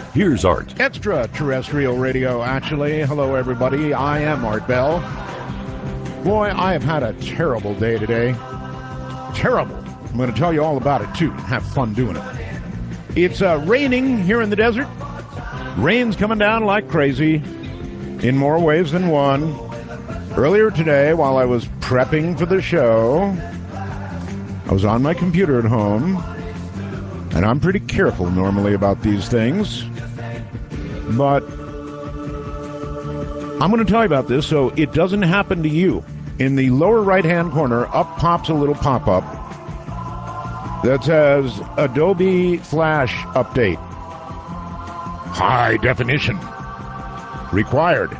Here's Art. Extraterrestrial radio, actually. Hello, everybody. I am Art Bell. Boy, I have had a terrible day today. Terrible. I'm going to tell you all about it, too. Have fun doing it. It's raining here in the desert. Rain's coming down like crazy in more ways than one. Earlier today, while I was prepping for the show, I was on my computer at home, and I'm pretty careful normally about these things. But I'm going to tell you about this so it doesn't happen to you. In the lower right-hand corner, up pops a little pop-up that says Adobe Flash Update. High definition. Required.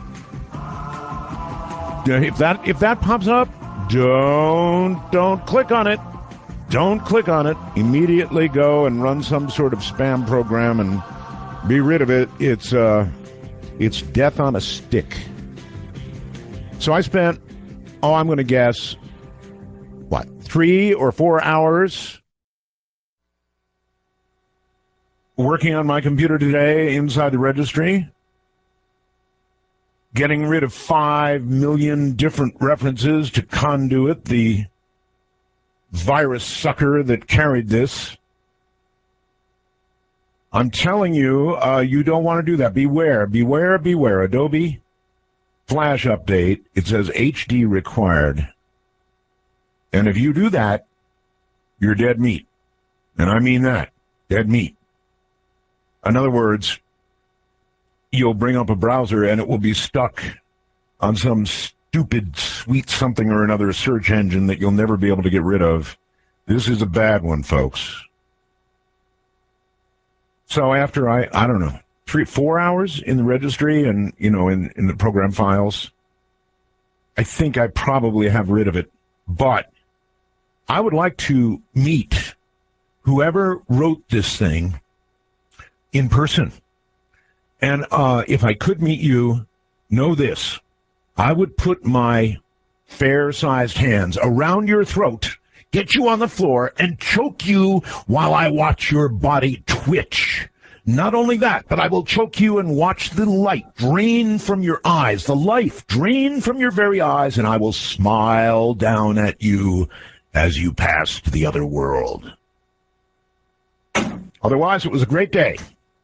If that pops up, don't click on it. Don't click on it. Immediately go and run some sort of spam program and be rid of it. It's death on a stick. So I spent, I'm going to guess, 3 or 4 hours working on my computer today inside the registry, getting rid of 5 million different references to Conduit, the virus sucker that carried this. I'm telling you, you don't want to do that. Beware, beware, beware. Adobe Flash Update. It says HD required. And if you do that, you're dead meat. And I mean that. Dead meat. In other words, you'll bring up a browser and it will be stuck on some stupid, sweet something or another search engine that you'll never be able to get rid of. This is a bad one, folks. So after I don't know, 3-4 hours in the registry and, in the program files, I think I probably have rid of it. But I would like to meet whoever wrote this thing in person. And if I could meet you, know this. I would put my fair-sized hands around your throat, get you on the floor, and choke you while I watch your body twitch. Not only that, but I will choke you and watch the light drain from your eyes, the life drain from your very eyes, and I will smile down at you as you pass to the other world. Otherwise, it was a great day.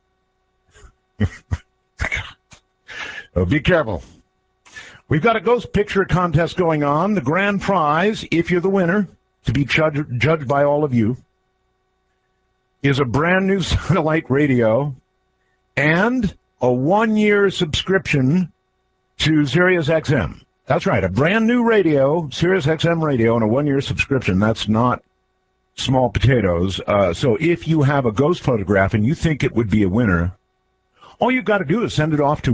Oh, be careful. We've got a ghost picture contest going on. The grand prize, if you're the winner, to be judged by all of you, is a brand new satellite radio and a 1-year subscription to Sirius XM. That's right, a brand new radio, Sirius XM radio, and a 1-year subscription. That's not small potatoes. So if you have a ghost photograph and you think it would be a winner, all you've got to do is send it off to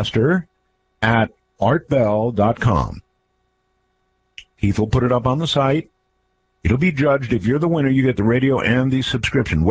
webmaster@artbell.com. Keith will put it up on the site. It'll be judged. If you're the winner, you get the radio and the subscription.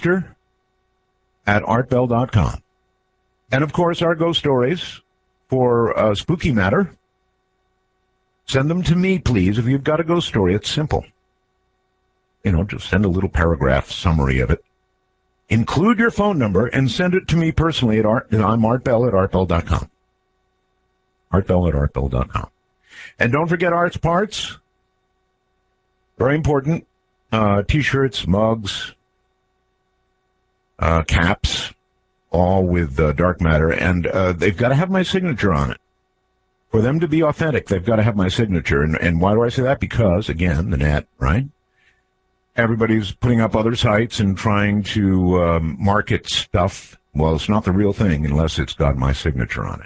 Webmaster@artbell.com. And, of course, our ghost stories for Spooky Matter. Send them to me, please. If you've got a ghost story, it's simple. Just send a little paragraph summary of it. Include your phone number and send it to me personally I'm Art Bell at artbell.com. artbell@artbell.com. And don't forget Art's Parts. Very important. T-shirts, mugs, caps, all with dark matter. And they've got to have my signature on it. For them to be authentic, they've got to have my signature. And why do I say that? Because, again, the net, right? Everybody's putting up other sites and trying to market stuff. Well, it's not the real thing unless it's got my signature on it.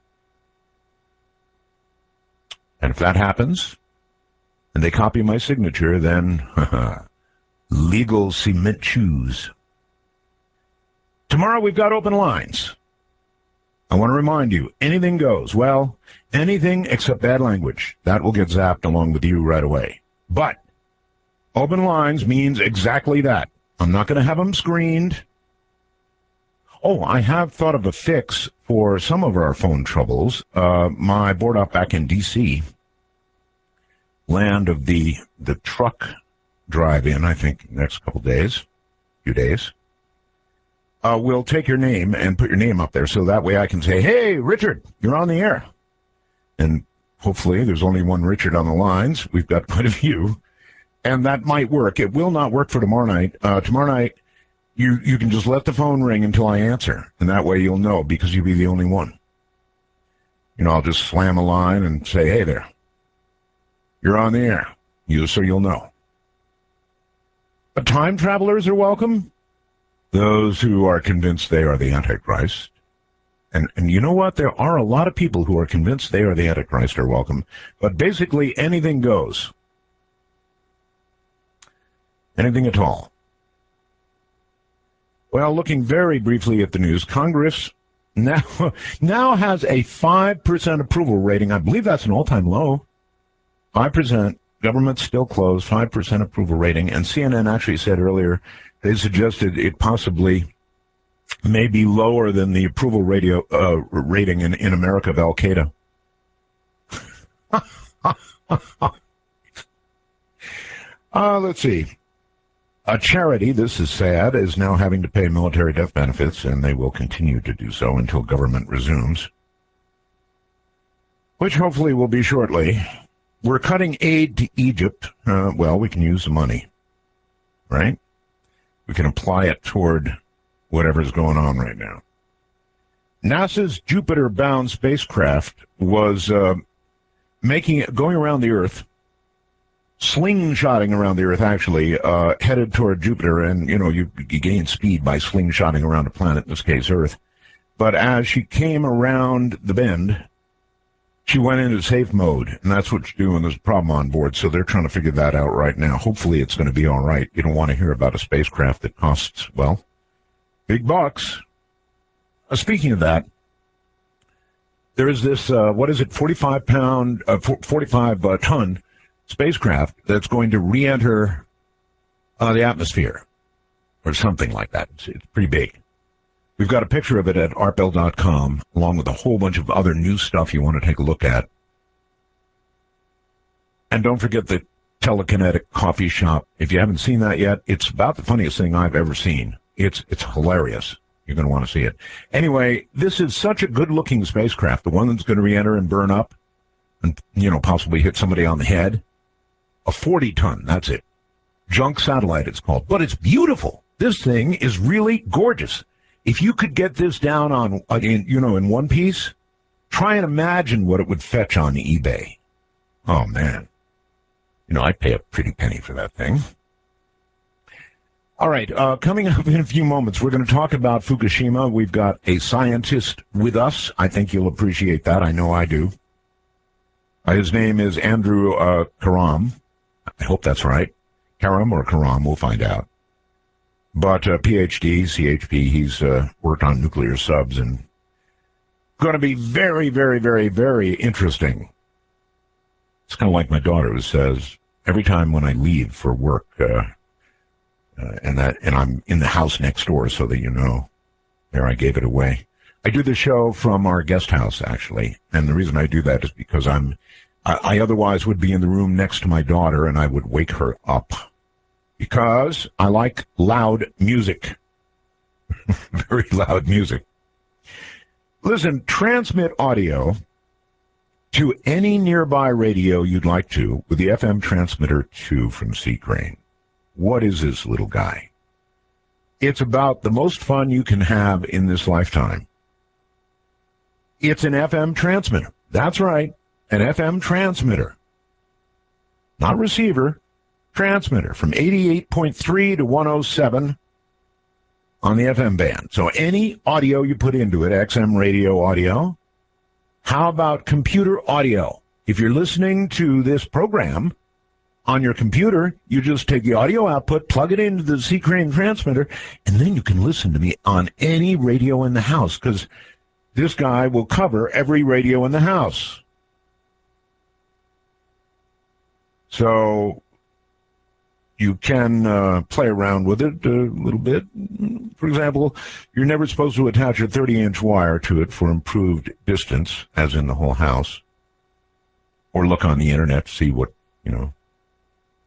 And if that happens, and they copy my signature, then legal cement shoes. Tomorrow we've got open lines. I want to remind you, anything goes. Well, anything except bad language. That will get zapped along with you right away. But open lines means exactly that. I'm not going to have them screened. Oh, I have thought of a fix for some of our phone troubles. My board op back in D.C., land of the truck drive-in, I think, next few days. will take your name and put your name up there, so that way I can say, hey, Richard, you're on the air. And hopefully there's only one Richard on the lines. We've got quite a few. And that might work. It will not work for tomorrow night. Tomorrow night, you can just let the phone ring until I answer. And that way you'll know, because you'll be the only one. I'll just slam a line and say, hey there, you're on the air. So you'll know. But time travelers are welcome. Those who are convinced they are the Antichrist. And you know what? There are a lot of people who are convinced they are the Antichrist are welcome. But basically anything goes. Anything at all. Well, looking very briefly at the news, Congress now has a 5% approval rating. I believe that's an all-time low. 5%. Government's still closed. 5% approval rating. And CNN actually said earlier they suggested it possibly may be lower than the approval rating in America of Al-Qaeda. Let's see. A charity, this is sad, is now having to pay military death benefits, and they will continue to do so until government resumes, which hopefully will be shortly. We're cutting aid to Egypt. Well, we can use the money, right? We can apply it toward whatever's going on right now. NASA's Jupiter-bound spacecraft was going around the Earth, slingshotting around the Earth, actually, headed toward Jupiter. And, you gain speed by slingshotting around a planet, in this case, Earth. But as she came around the bend, she went into safe mode, and that's what you do when there's a problem on board. So they're trying to figure that out right now. Hopefully it's going to be all right. You don't want to hear about a spacecraft that costs, well, big bucks. Speaking of that, there is this, 45-ton spacecraft that's going to re-enter the atmosphere, or something like that. It's pretty big. We've got a picture of it at artbell.com, along with a whole bunch of other new stuff you want to take a look at. And don't forget the Telekinetic coffee shop. If you haven't seen that yet, it's about the funniest thing I've ever seen. It's hilarious. You're going to want to see it. Anyway, this is such a good-looking spacecraft, the one that's going to re-enter and burn up and, possibly hit somebody on the head. A 40-ton, that's it. Junk satellite, it's called. But it's beautiful. This thing is really gorgeous. If you could get this down in one piece, try and imagine what it would fetch on eBay. Oh, man. I'd pay a pretty penny for that thing. All right, coming up in a few moments, we're going to talk about Fukushima. We've got a scientist with us. I think you'll appreciate that. I know I do. His name is Andrew Karam. I hope that's right. Karam or Karam, we'll find out. But PhD, CHP, he's worked on nuclear subs and going to be very, very, very, very interesting. It's kind of like my daughter who says, every time when I leave for work, and I'm in the house next door, so that there I gave it away. I do the show from our guest house, actually, and the reason I do that is because I otherwise would be in the room next to my daughter, and I would wake her up. Because I like loud music. Very loud music. Listen, transmit audio to any nearby radio you'd like to with the FM transmitter 2 from Seacrane. What is this little guy? It's about the most fun you can have in this lifetime. It's an FM transmitter. That's right, an FM transmitter. Not receiver. Transmitter from 88.3 to 107 on the FM band. So any audio you put into it, XM radio audio. How about computer audio? If you're listening to this program on your computer, you just take the audio output, plug it into the Seacrane transmitter, and then you can listen to me on any radio in the house, because this guy will cover every radio in the house. So you can play around with it a little bit. For example, you're never supposed to attach a 30-inch wire to it for improved distance, as in the whole house. Or look on the internet to see what,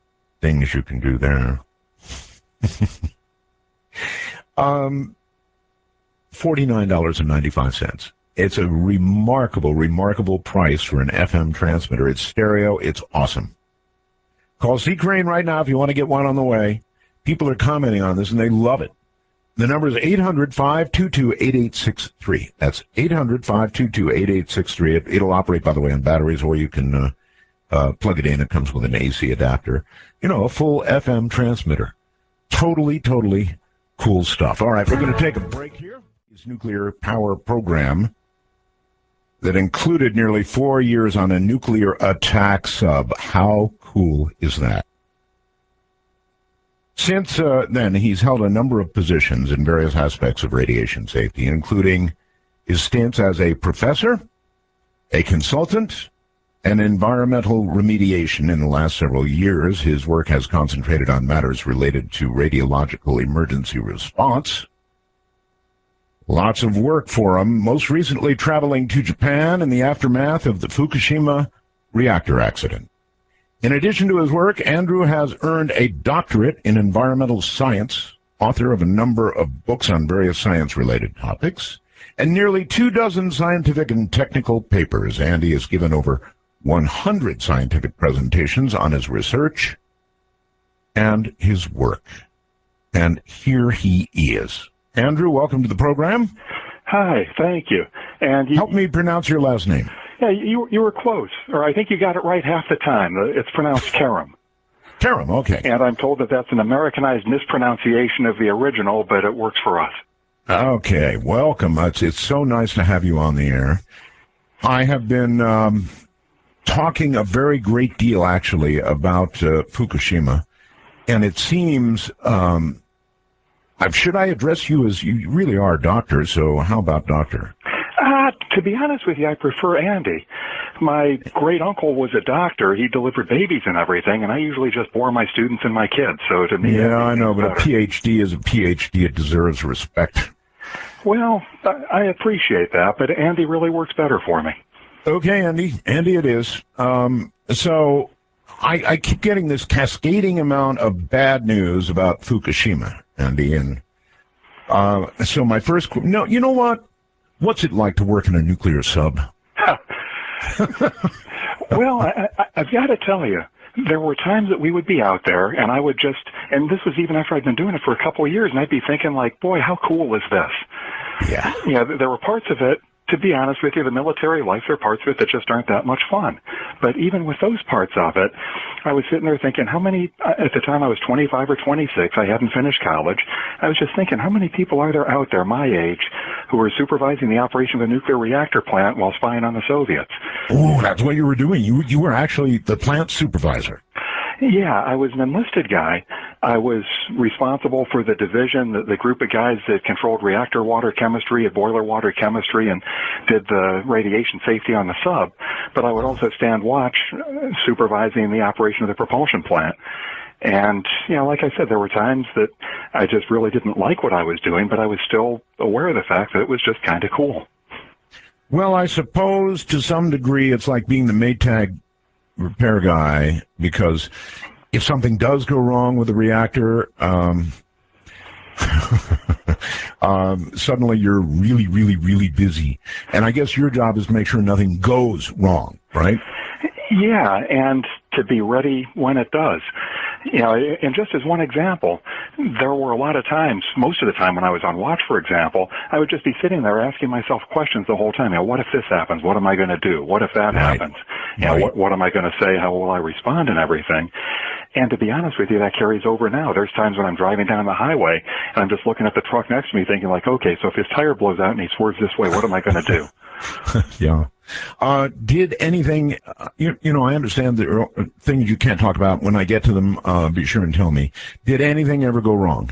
things you can do there. $49.95. It's a remarkable, remarkable price for an FM transmitter. It's stereo. It's awesome. Call C. Crane right now if you want to get one on the way. People are commenting on this, and they love it. The number is 800-522-8863. That's 800-522-8863. It'll operate, by the way, on batteries, or you can plug it in. It comes with an AC adapter. You know, a full FM transmitter. Totally, totally cool stuff. All right, we're going to take a break here. This nuclear power program that included nearly 4 years on a nuclear attack sub. How cool is that? Since then, he's held a number of positions in various aspects of radiation safety, including his stints as a professor, a consultant, and environmental remediation. In the last several years, his work has concentrated on matters related to radiological emergency response. Lots of work for him, most recently traveling to Japan in the aftermath of the Fukushima reactor accident. In addition to his work, Andrew has earned a doctorate in environmental science, author of a number of books on various science-related topics, and nearly 24 scientific and technical papers. Andy has given over 100 scientific presentations on his research and his work. And here he is. Andrew, welcome to the program. Hi, thank you. And help me pronounce your last name. Yeah, you were close, or I think you got it right half the time. It's pronounced Karam. Karam, okay. And I'm told that that's an Americanized mispronunciation of the original, but it works for us. Okay, welcome. It's so nice to have you on the air. I have been talking a very great deal, actually, about Fukushima, and it seems... should I address you as you really are a doctor, so how about doctor? To be honest with you, I prefer Andy. My great-uncle was a doctor. He delivered babies and everything, and I usually just bore my students and my kids, so to me... Yeah, I know, but a PhD is a PhD. It deserves respect. Well, I appreciate that, but Andy really works better for me. Okay, Andy. Andy it is. So I keep getting this cascading amount of bad news about Fukushima, Andy, and so my first... No, you know what? What's it like to work in a nuclear sub? Well, I've got to tell you, there were times that we would be out there, and I would just, and this was even after I'd been doing it for a couple of years, and I'd be thinking like, boy, how cool is this? Yeah. Yeah, there were parts of it, to be honest with you, the military life, there are parts of it that just aren't that much fun. But even with those parts of it, I was sitting there thinking, how many, at the time I was 25 or 26, I hadn't finished college. I was just thinking, how many people are there out there my age who were supervising the operation of a nuclear reactor plant while spying on the Soviets? Oh, that's what you were doing. You were actually the plant supervisor. Yeah, I was an enlisted guy. I was responsible for the division, the group of guys that controlled reactor water chemistry and boiler water chemistry and did the radiation safety on the sub. But I would also stand watch supervising the operation of the propulsion plant. And, you know, like I said, there were times that I just really didn't like what I was doing, but I was still aware of the fact that it was just kind of cool. Well, I suppose to some degree it's like being the Maytag repair guy, because if something does go wrong with the reactor, suddenly you're really, really, really busy. And I guess your job is to make sure nothing goes wrong, right? Yeah, and to be ready when it does. You know, and just as one example, there were a lot of times, most of the time when I was on watch, for example, I would just be sitting there asking myself questions the whole time. You know, what if this happens? What am I going to do? What if that happens? You know, what am I going to say? How will I respond and everything? And to be honest with you, that carries over now. There's times when I'm driving down the highway and I'm just looking at the truck next to me thinking like, okay, so if his tire blows out and he swerves this way, what am I going to do? Yeah. Did anything, you know, I understand there are things you can't talk about. When I get to them, be sure and tell me. Did anything ever go wrong?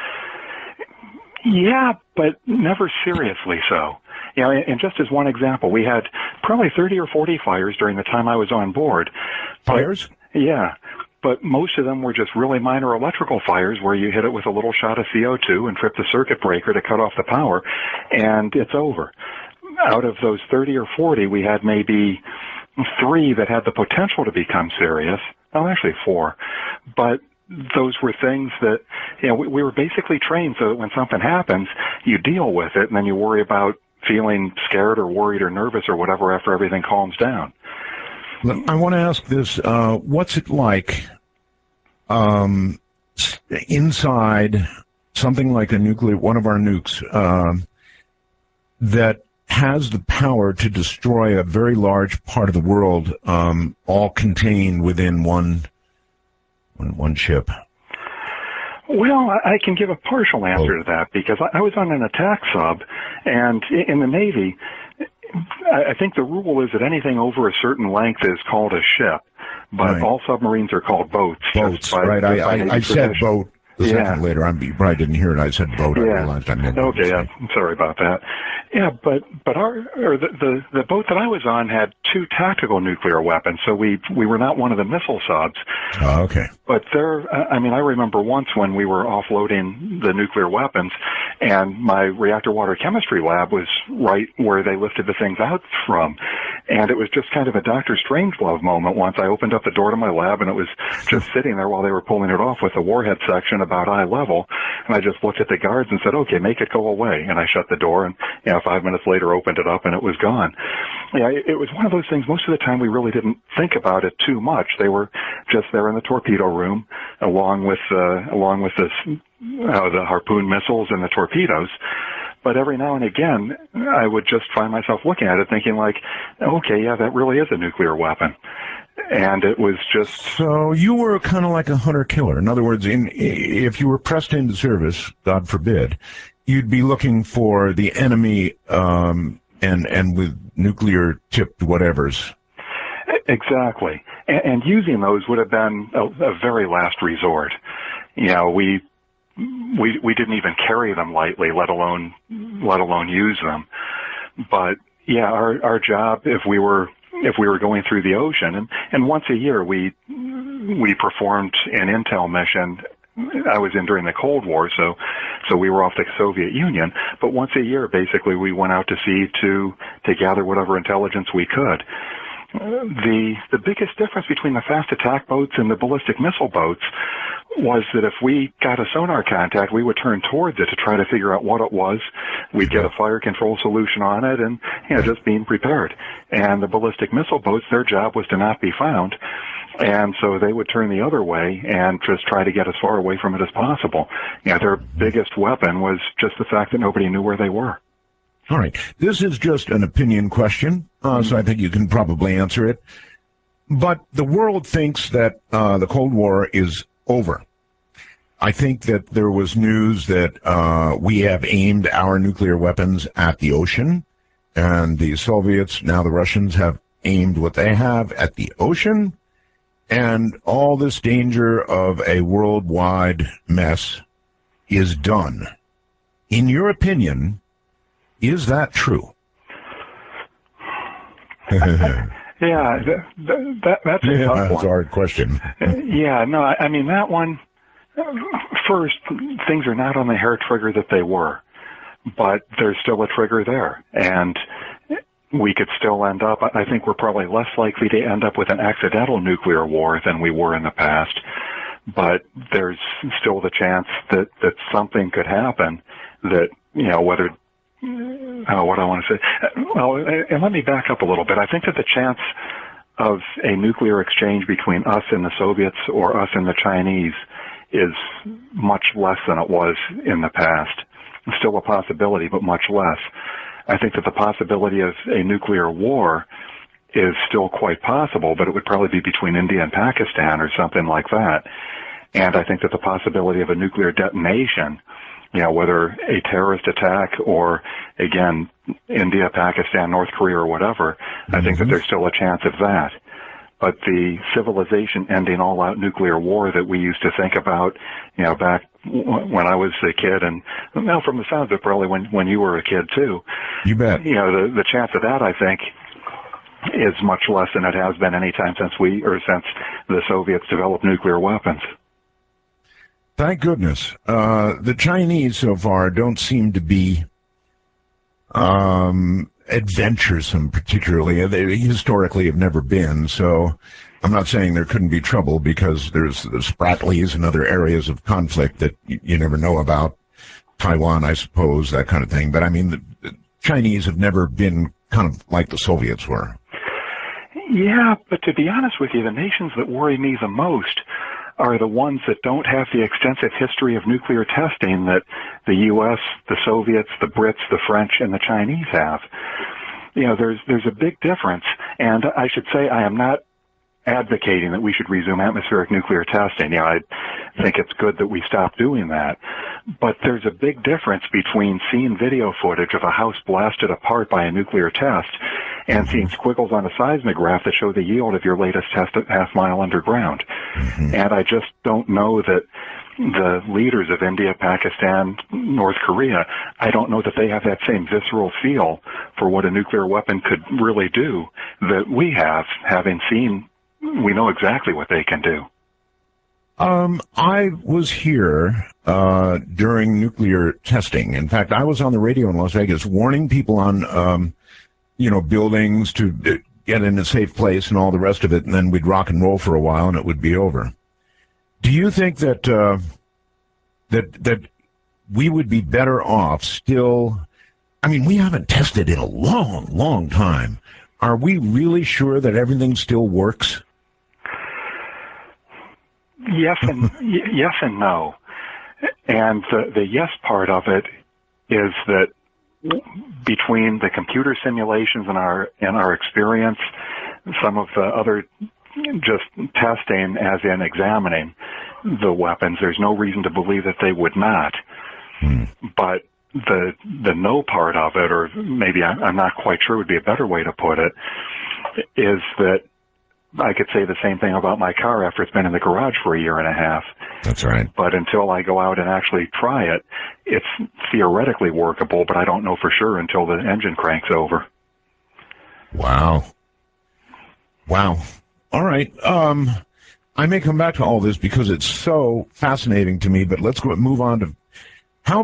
Yeah, but never seriously so. You know, and just as one example, we had probably 30 or 40 fires during the time I was on board. Fires? Yeah. But most of them were just really minor electrical fires where you hit it with a little shot of CO2 and trip the circuit breaker to cut off the power, and it's over. Out of those 30 or 40, we had maybe 3 that had the potential to become serious. Well, actually 4. But those were things that, we were basically trained so that when something happens, you deal with it, and then you worry about feeling scared or worried or nervous or whatever after everything calms down. I want to ask this, what's it like inside something like one of our nukes, that has the power to destroy a very large part of the world, all contained within one ship? Well, I can give a partial answer to that, because I was on an attack sub, and in the Navy, I think the rule is that anything over a certain length is called a ship, but all submarines are called boats. Boats, right. I said boat a second later. You probably didn't hear it. I said boat. I realized I meant boat. Okay, I'm sorry about that. Yeah, but the boat that I was on had 2 tactical nuclear weapons, so we were not one of the missile subs. Oh, okay. But I remember once when we were offloading the nuclear weapons, and my reactor water chemistry lab was right where they lifted the things out from. And it was just kind of a Dr. Strangelove moment once. I opened up the door to my lab, and it was just sitting there while they were pulling it off with the warhead section about eye level. And I just looked at the guards and said, okay, make it go away. And I shut the door, and 5 minutes later opened it up, and it was gone. Yeah, it was one of those things. Most of the time we really didn't think about it too much. They were just there in the torpedo room, along with the harpoon missiles and the torpedoes. But every now and again, I would just find myself looking at it thinking like, okay, yeah, that really is a nuclear weapon. And it was just... So you were kind of like a hunter-killer. In other words, if you were pressed into service, God forbid, you'd be looking for the enemy and with nuclear-tipped whatevers. Exactly. And using those would have been a very last resort. We didn't even carry them lightly, let alone use them. But yeah, our job, if we were going through the ocean, and once a year we performed an intel mission. I was in during the Cold War, so we were off the Soviet Union. But once a year, basically, we went out to sea to gather whatever intelligence we could. The biggest difference between the fast attack boats and the ballistic missile boats was that if we got a sonar contact, we would turn towards it to try to figure out what it was. We'd get a fire control solution on it, and just being prepared. And the ballistic missile boats, their job was to not be found, and so they would turn the other way and just try to get as far away from it as possible. Their biggest weapon was just the fact that nobody knew where they were. All right. This is just an opinion question, so I think you can probably answer it. But the world thinks that the Cold War is over. I think that there was news that we have aimed our nuclear weapons at the ocean, and the Soviets, now the Russians, have aimed what they have at the ocean, and all this danger of a worldwide mess is done. In your opinion, is that true? Yeah, that's a tough one. That's a hard question. Yeah, no, I mean, that one, first, things are not on the hair trigger that they were, but there's still a trigger there. And we could still end up, I think we're probably less likely to end up with an accidental nuclear war than we were in the past. But there's still the chance that something could happen that, whether... what I want to say. Well, and let me back up a little bit. I think that the chance of a nuclear exchange between us and the Soviets or us and the Chinese is much less than it was in the past. It's still a possibility, but much less. I think that the possibility of a nuclear war is still quite possible, but it would probably be between India and Pakistan or something like that. And I think that the possibility of a nuclear detonation, whether a terrorist attack or, again, India, Pakistan, North Korea, or whatever, I think that there's still a chance of that. But the civilization-ending all-out nuclear war that we used to think about, back when I was a kid, and now from the sounds of it, probably when you were a kid too. You bet. The chance of that, I think, is much less than it has been any time since the Soviets developed nuclear weapons. Thank goodness. The Chinese so far don't seem to be adventuresome, particularly. They historically have never been. So I'm not saying there couldn't be trouble, because there's the Spratlys and other areas of conflict that you never know about. Taiwan, I suppose, that kind of thing. But I mean, the Chinese have never been kind of like the Soviets were. Yeah, but to be honest with you, the nations that worry me the most are the ones that don't have the extensive history of nuclear testing that the U.S., the Soviets, the Brits, the French, and the Chinese have. You know, there's a big difference, and I should say I am not advocating that we should resume atmospheric nuclear testing. You know, I think it's good that we stop doing that. But there's a big difference between seeing video footage of a house blasted apart by a nuclear test and seeing squiggles on a seismograph that show the yield of your latest test at half-mile underground. Mm-hmm. And I just don't know that the leaders of India, Pakistan, North Korea, I don't know that they have that same visceral feel for what a nuclear weapon could really do that we have, having seen. We know exactly what they can do. I was here during nuclear testing. In fact, I was on the radio in Las Vegas warning people on, buildings to get in a safe place and all the rest of it, and then we'd rock and roll for a while and it would be over. Do you think that that we would be better off still? I mean, we haven't tested in a long, long time. Are we really sure that everything still works? Yes and no. And the yes part of it is that between the computer simulations and our experience, some of the other just testing, as in examining the weapons, there's no reason to believe that they would not. But the no part of it, or maybe I'm not quite sure would be a better way to put it, is that I could say the same thing about my car after it's been in the garage for a year and a half. That's right. But until I go out and actually try it, it's theoretically workable, but I don't know for sure until the engine cranks over. Wow. All right. I may come back to all this because it's so fascinating to me, but let's move on to how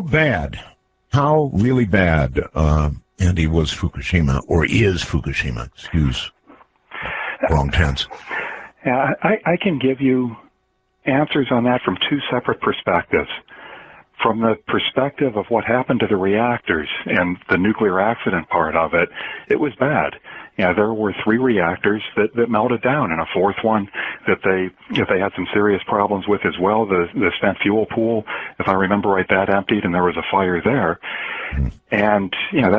really bad, Andy, was Fukushima, or is Fukushima, excuse wrong tense. Yeah, I can give you answers on that from two separate perspectives. From the perspective of what happened to the reactors and the nuclear accident part of it, it was bad. Yeah, there were 3 reactors that melted down, and a 4th one that they had some serious problems with as well. The spent fuel pool, if I remember right, that emptied, and there was a fire there. And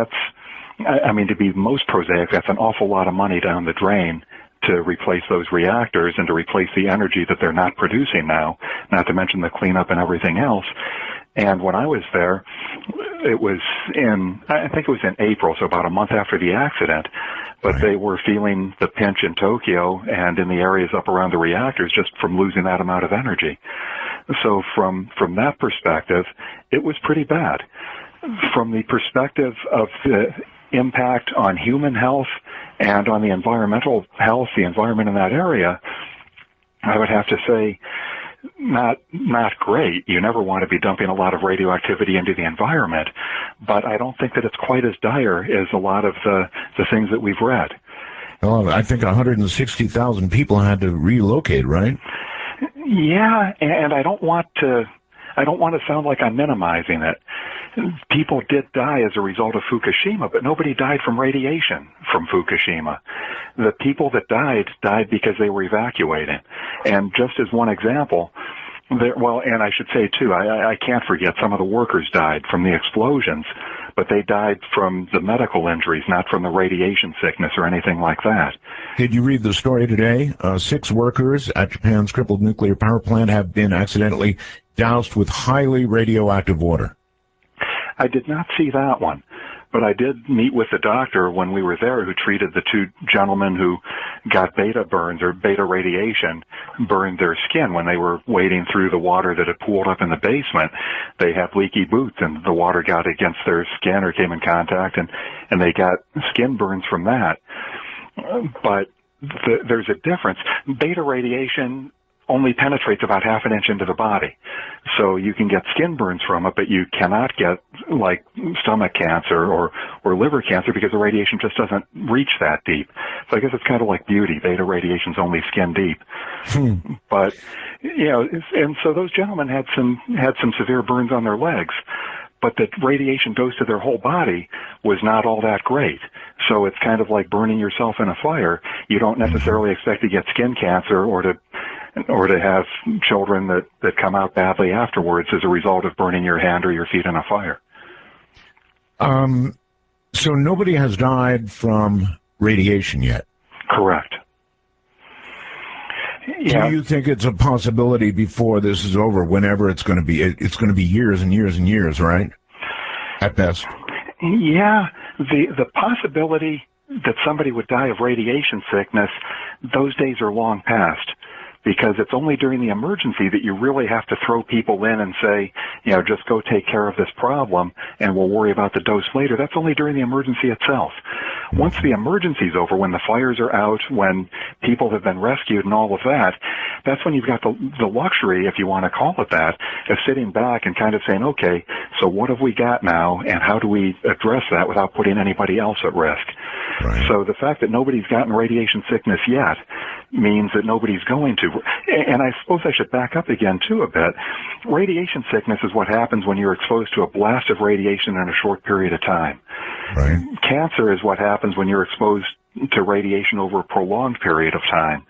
to be most prosaic, that's an awful lot of money down the drain to replace those reactors and to replace the energy that they're not producing now, not to mention the cleanup and everything else. And when I was there, it was I think it was in April, so about a month after the accident, but right. They were feeling the pinch in Tokyo and in the areas up around the reactors just from losing that amount of energy. So from that perspective, it was pretty bad. From the perspective of the impact on human health and on the environmental health, the environment in that area, I would have to say not great. You never want to be dumping a lot of radioactivity into the environment, but I don't think that it's quite as dire as a lot of the things that we've read. Well, I think 160,000 people had to relocate, right? Yeah, and I don't want to sound like I'm minimizing it. People did die as a result of Fukushima, but nobody died from radiation from Fukushima. The people that died because they were evacuating. And just as one example, and I should say too, I can't forget some of the workers died from the explosions, but they died from the medical injuries, not from the radiation sickness or anything like that. Did you read the story today? 6 workers at Japan's crippled nuclear power plant have been accidentally doused with highly radioactive water. I did not see that one, but I did meet with the doctor when we were there who treated the 2 gentlemen who got beta burns or beta radiation, burned their skin when they were wading through the water that had pooled up in the basement. They had leaky boots and the water got against their skin or came in contact and they got skin burns from that. But there's a difference. Beta radiation only penetrates about half an inch into the body. So you can get skin burns from it, but you cannot get like stomach cancer or liver cancer because the radiation just doesn't reach that deep. So I guess it's kind of like beauty. Beta radiation's only skin deep. But, and so those gentlemen had some severe burns on their legs, but the radiation goes to their whole body was not all that great. So it's kind of like burning yourself in a fire. You don't necessarily expect to get skin cancer or to have children that come out badly afterwards as a result of burning your hand or your feet in a fire. So nobody has died from radiation yet? Correct. Yeah. Do you think it's a possibility before this is over, whenever it's going to be? It's going to be years and years and years, right? At best. Yeah. The possibility that somebody would die of radiation sickness, those days are long past. Because it's only during the emergency that you really have to throw people in and say, just go take care of this problem and we'll worry about the dose later. That's only during the emergency itself. Once the emergency's over, when the fires are out, when people have been rescued and all of that, that's when you've got the luxury, if you want to call it that, of sitting back and kind of saying, okay, so what have we got now and how do we address that without putting anybody else at risk? Right. So the fact that nobody's gotten radiation sickness yet means that nobody's going to. And I suppose I should back up again, too, a bit. Radiation sickness is what happens when you're exposed to a blast of radiation in a short period of time. Right. Cancer is what happens when you're exposed to radiation over a prolonged period of time.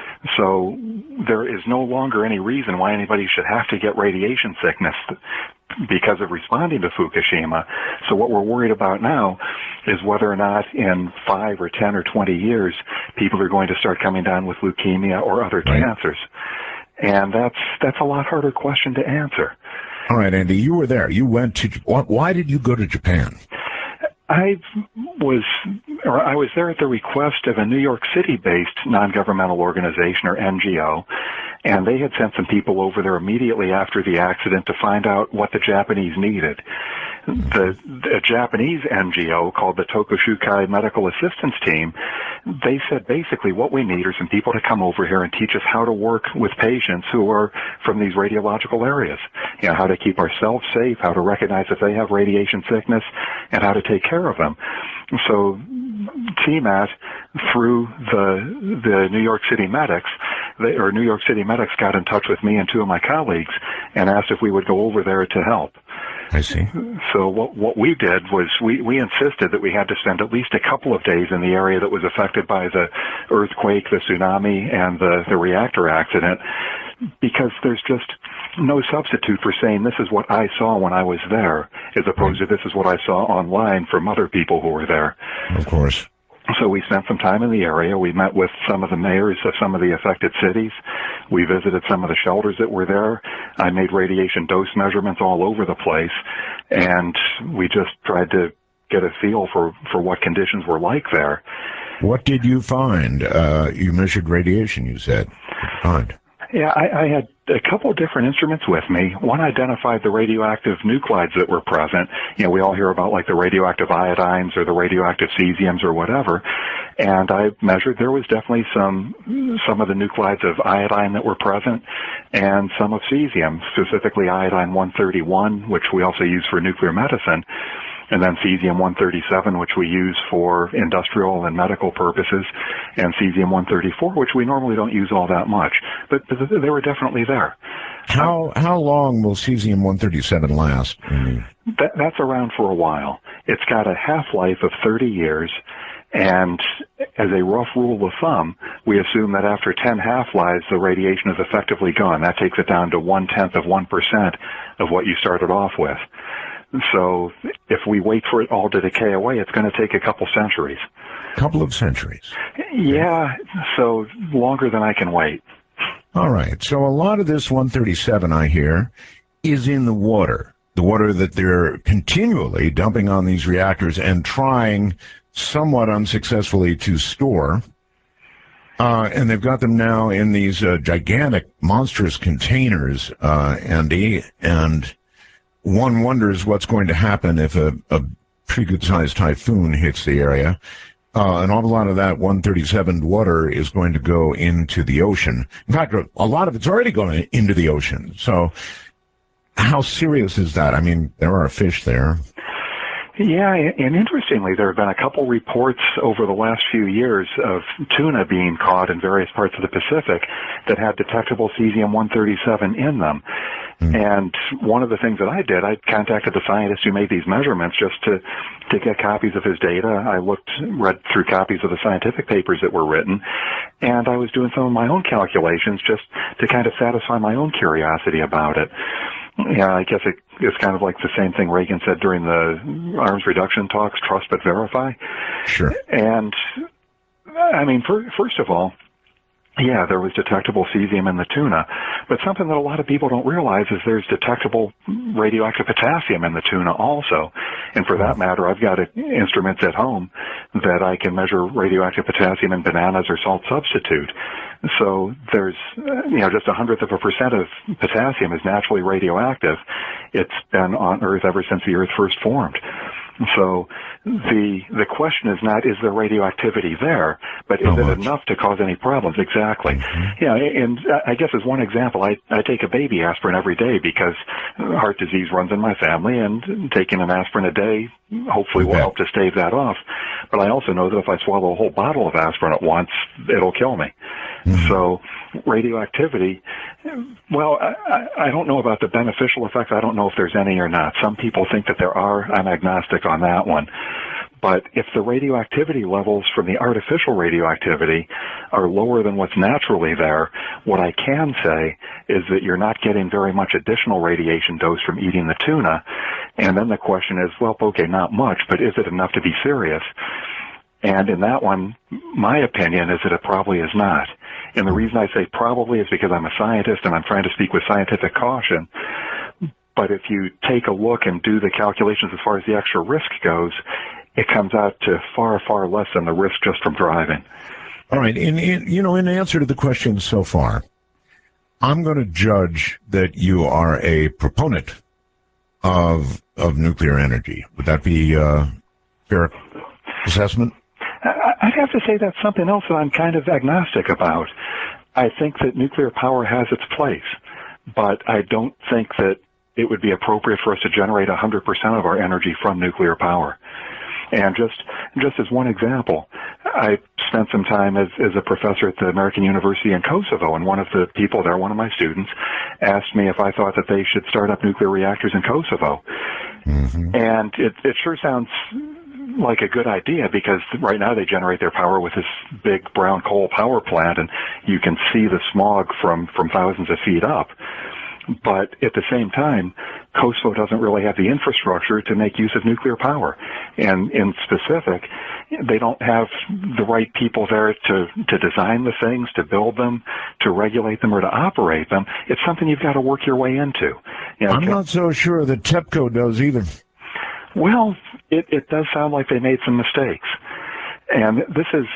So there is no longer any reason why anybody should have to get radiation sickness because of responding to Fukushima. So what we're worried about now is whether or not in 5 or 10 or 20 years, people are going to start coming down with leukemia or other cancers. And that's a lot harder question to answer. All right, Andy, you were there. You went to, why did you go to Japan? I was there at the request of a New York City-based non-governmental organization, or NGO, and they had sent some people over there immediately after the accident to find out what the Japanese needed. The Japanese NGO, called the Tokushukai Medical Assistance Team, they said basically what we need are some people to come over here and teach us how to work with patients who are from these radiological areas. How to keep ourselves safe, how to recognize if they have radiation sickness, and how to take care of them. So TMAT, through the New York City medics, New York City medics got in touch with me and 2 of my colleagues and asked if we would go over there to help. I see. So what we did was we insisted that we had to spend at least a couple of days in the area that was affected by the earthquake, the tsunami, and the reactor accident, because there's just no substitute for saying this is what I saw when I was there, as opposed to this is what I saw online from other people who were there. Of course. So we spent some time in the area. We met with some of the mayors of some of the affected cities. We visited some of the shelters that were there. I made radiation dose measurements all over the place, and we just tried to get a feel for what conditions were like there. What did you find? You measured radiation, you said. What did you find? Yeah, I had a couple of different instruments with me. One identified the radioactive nuclides that were present. We all hear about like the radioactive iodines or the radioactive cesiums or whatever. And I measured there was definitely some of the nuclides of iodine that were present and some of cesium, specifically iodine-131, which we also use for nuclear medicine. And then cesium-137, which we use for industrial and medical purposes, and cesium-134, which we normally don't use all that much. But they were definitely there. How long will cesium-137 last? That's around for a while. It's got a half-life of 30 years, and as a rough rule of thumb, we assume that after 10 half-lives, the radiation is effectively gone. That takes it down to 0.1% of what you started off with. So if we wait for it all to decay away, it's going to take a couple centuries. Couple of centuries? Yeah, so longer than I can wait. All right. So a lot of this 137, I hear, is in the water that they're continually dumping on these reactors and trying somewhat unsuccessfully to store. And they've got them now in these gigantic, monstrous containers, Andy, and one wonders what's going to happen if a pretty good-sized typhoon hits the area. an awful lot of that 137 water is going to go into the ocean. In fact, a lot of it's already going into the ocean. So how serious is that? I mean, there are fish there. Yeah, and interestingly, there have been a couple reports over the last few years of tuna being caught in various parts of the Pacific that had detectable cesium-137 in them. And one of the things that I did, I contacted the scientist who made these measurements just to get copies of his data. I read through copies of the scientific papers that were written, and I was doing some of my own calculations just to kind of satisfy my own curiosity about it. Yeah, I guess it's kind of like the same thing Reagan said during the arms reduction talks, trust but verify. Sure. And, I mean, first of all, yeah, there was detectable cesium in the tuna, but something that a lot of people don't realize is there's detectable radioactive potassium in the tuna also. And for that matter, I've got instruments at home that I can measure radioactive potassium in bananas or salt substitute. So there's, just 0.1% of potassium is naturally radioactive. It's been on Earth ever since the Earth first formed. So the question is not, is there radioactivity there, but is it enough to cause any problems? Exactly. Yeah, and I guess as one example, I take a baby aspirin every day because heart disease runs in my family, and taking an aspirin a day hopefully will help to stave that off. But I also know that if I swallow a whole bottle of aspirin at once, it'll kill me. So radioactivity, well, I don't know about the beneficial effects. I don't know if there's any or not. Some people think that there are. I'm agnostic on that one. But if the radioactivity levels from the artificial radioactivity are lower than what's naturally there, what I can say is that you're not getting very much additional radiation dose from eating the tuna. And then the question is, well, okay, not much, but is it enough to be serious? And in that one, my opinion is that it probably is not. And the reason I say probably is because I'm a scientist and I'm trying to speak with scientific caution. But if you take a look and do the calculations as far as the extra risk goes, it comes out to far, far less than the risk just from driving. All right. In answer to the question so far, I'm going to judge that you are a proponent of nuclear energy. Would that be a fair assessment? I'd have to say that's something else that I'm kind of agnostic about. I think that nuclear power has its place, but I don't think that it would be appropriate for us to generate 100% of our energy from nuclear power. And just as one example, I spent some time as a professor at the American University in Kosovo, and one of the people there, one of my students, asked me if I thought that they should start up nuclear reactors in Kosovo. And it sure sounds like a good idea, because right now they generate their power with this big brown coal power plant, and you can see the smog from thousands of feet up. But at the same time, Kosovo doesn't really have the infrastructure to make use of nuclear power. And in specific, they don't have the right people there to design the things, to build them, to regulate them, or to operate them. It's something you've got to work your way into. I'm not so sure that TEPCO does either. Well, it does sound like they made some mistakes. And this is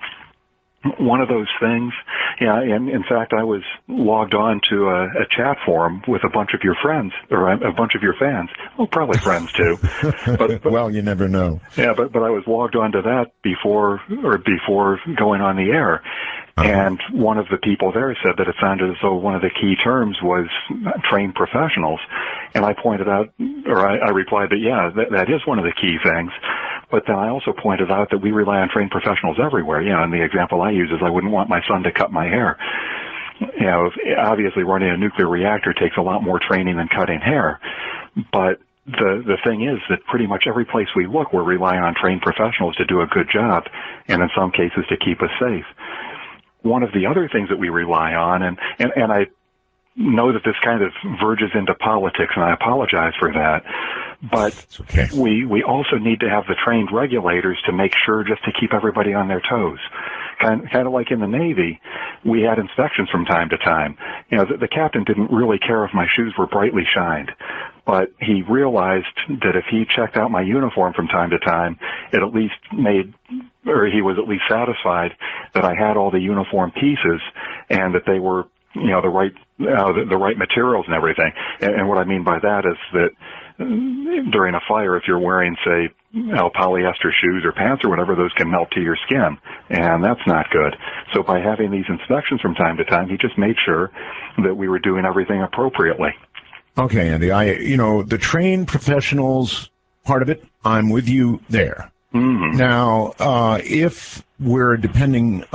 one of those things. Yeah, and in fact, I was logged on to a chat forum with a bunch of your friends, or a bunch of your fans. Well, probably friends too. But well, you never know. Yeah, but I was logged on to that before going on the air. And one of the people there said that it sounded as though one of the key terms was trained professionals. And I pointed out, or I replied that, yeah, that is one of the key things. But then I also pointed out that we rely on trained professionals everywhere. And the example I use is I wouldn't want my son to cut my hair. Obviously running a nuclear reactor takes a lot more training than cutting hair. But the thing is that pretty much every place we look, we're relying on trained professionals to do a good job, and in some cases to keep us safe. One of the other things that we rely on, and I know that this kind of verges into politics, and I apologize for that, but okay. We also need to have the trained regulators to make sure, just to keep everybody on their toes. Kind of like in the Navy, we had inspections from time to time. The captain didn't really care if my shoes were brightly shined, but he realized that if he checked out my uniform from time to time, it at least he was at least satisfied that I had all the uniform pieces and that they were, the right materials and everything. And what I mean by that is that during a fire, if you're wearing, say, polyester shoes or pants or whatever, those can melt to your skin, and that's not good. So by having these inspections from time to time, he just made sure that we were doing everything appropriately. Okay, Andy, the trained professionals part of it, I'm with you there. Mm-hmm. Now, if we're depending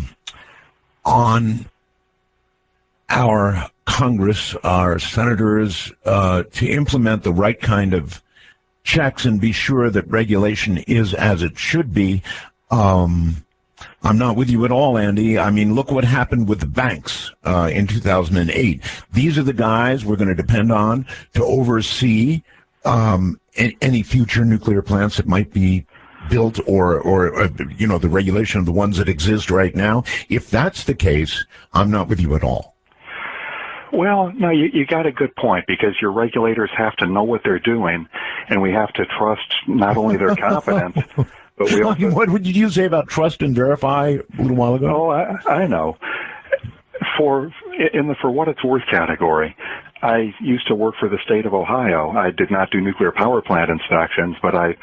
on our Congress, our senators, to implement the right kind of checks and be sure that regulation is as it should be, I'm not with you at all, Andy. I mean, look what happened with the banks in 2008. These are the guys we're going to depend on to oversee any future nuclear plants that might be built or the regulation of the ones that exist right now. If that's the case, I'm not with you at all. Well, no, you got a good point, because your regulators have to know what they're doing, and we have to trust not only their competence, but we also... What did you say about trust and verify a little while ago? Oh, I know. In the for what it's worth category, I used to work for the state of Ohio. I did not do nuclear power plant inspections, but I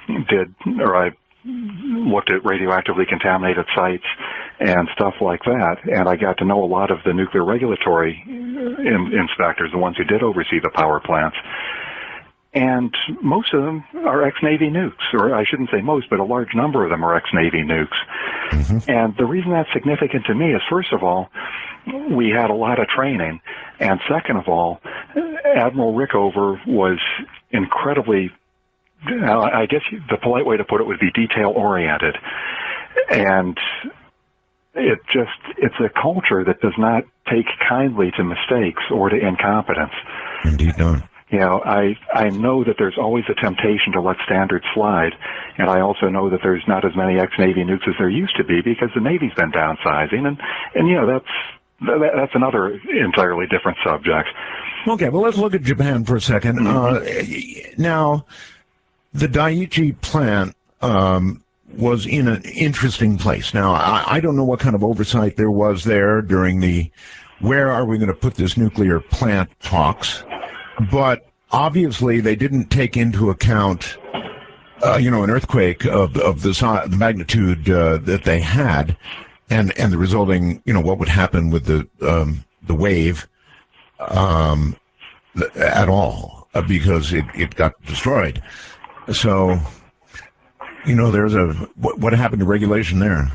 looked at radioactively contaminated sites and stuff like that, and I got to know a lot of the nuclear regulatory inspectors, the ones who did oversee the power plants. And most of them are ex-Navy nukes, or I shouldn't say most, but a large number of them are ex-Navy nukes. Mm-hmm. And the reason that's significant to me is, first of all, we had a lot of training, and second of all, Admiral Rickover was incredibly, I guess the polite way to put it would be detail-oriented. And it's a culture that does not take kindly to mistakes or to incompetence. Indeed not. I know that there's always a temptation to let standards slide, and I also know that there's not as many ex-Navy nukes as there used to be because the Navy's been downsizing, and that's another entirely different subject. Okay, well, let's look at Japan for a second. Mm-hmm. Now, the Daiichi plant was in an interesting place. Now, I don't know what kind of oversight there was there during the where are we going to put this nuclear plant talks, but obviously they didn't take into account, an earthquake of the magnitude that they had, and the resulting, what would happen with the wave at all, because it got destroyed. So, there's what happened to regulation there?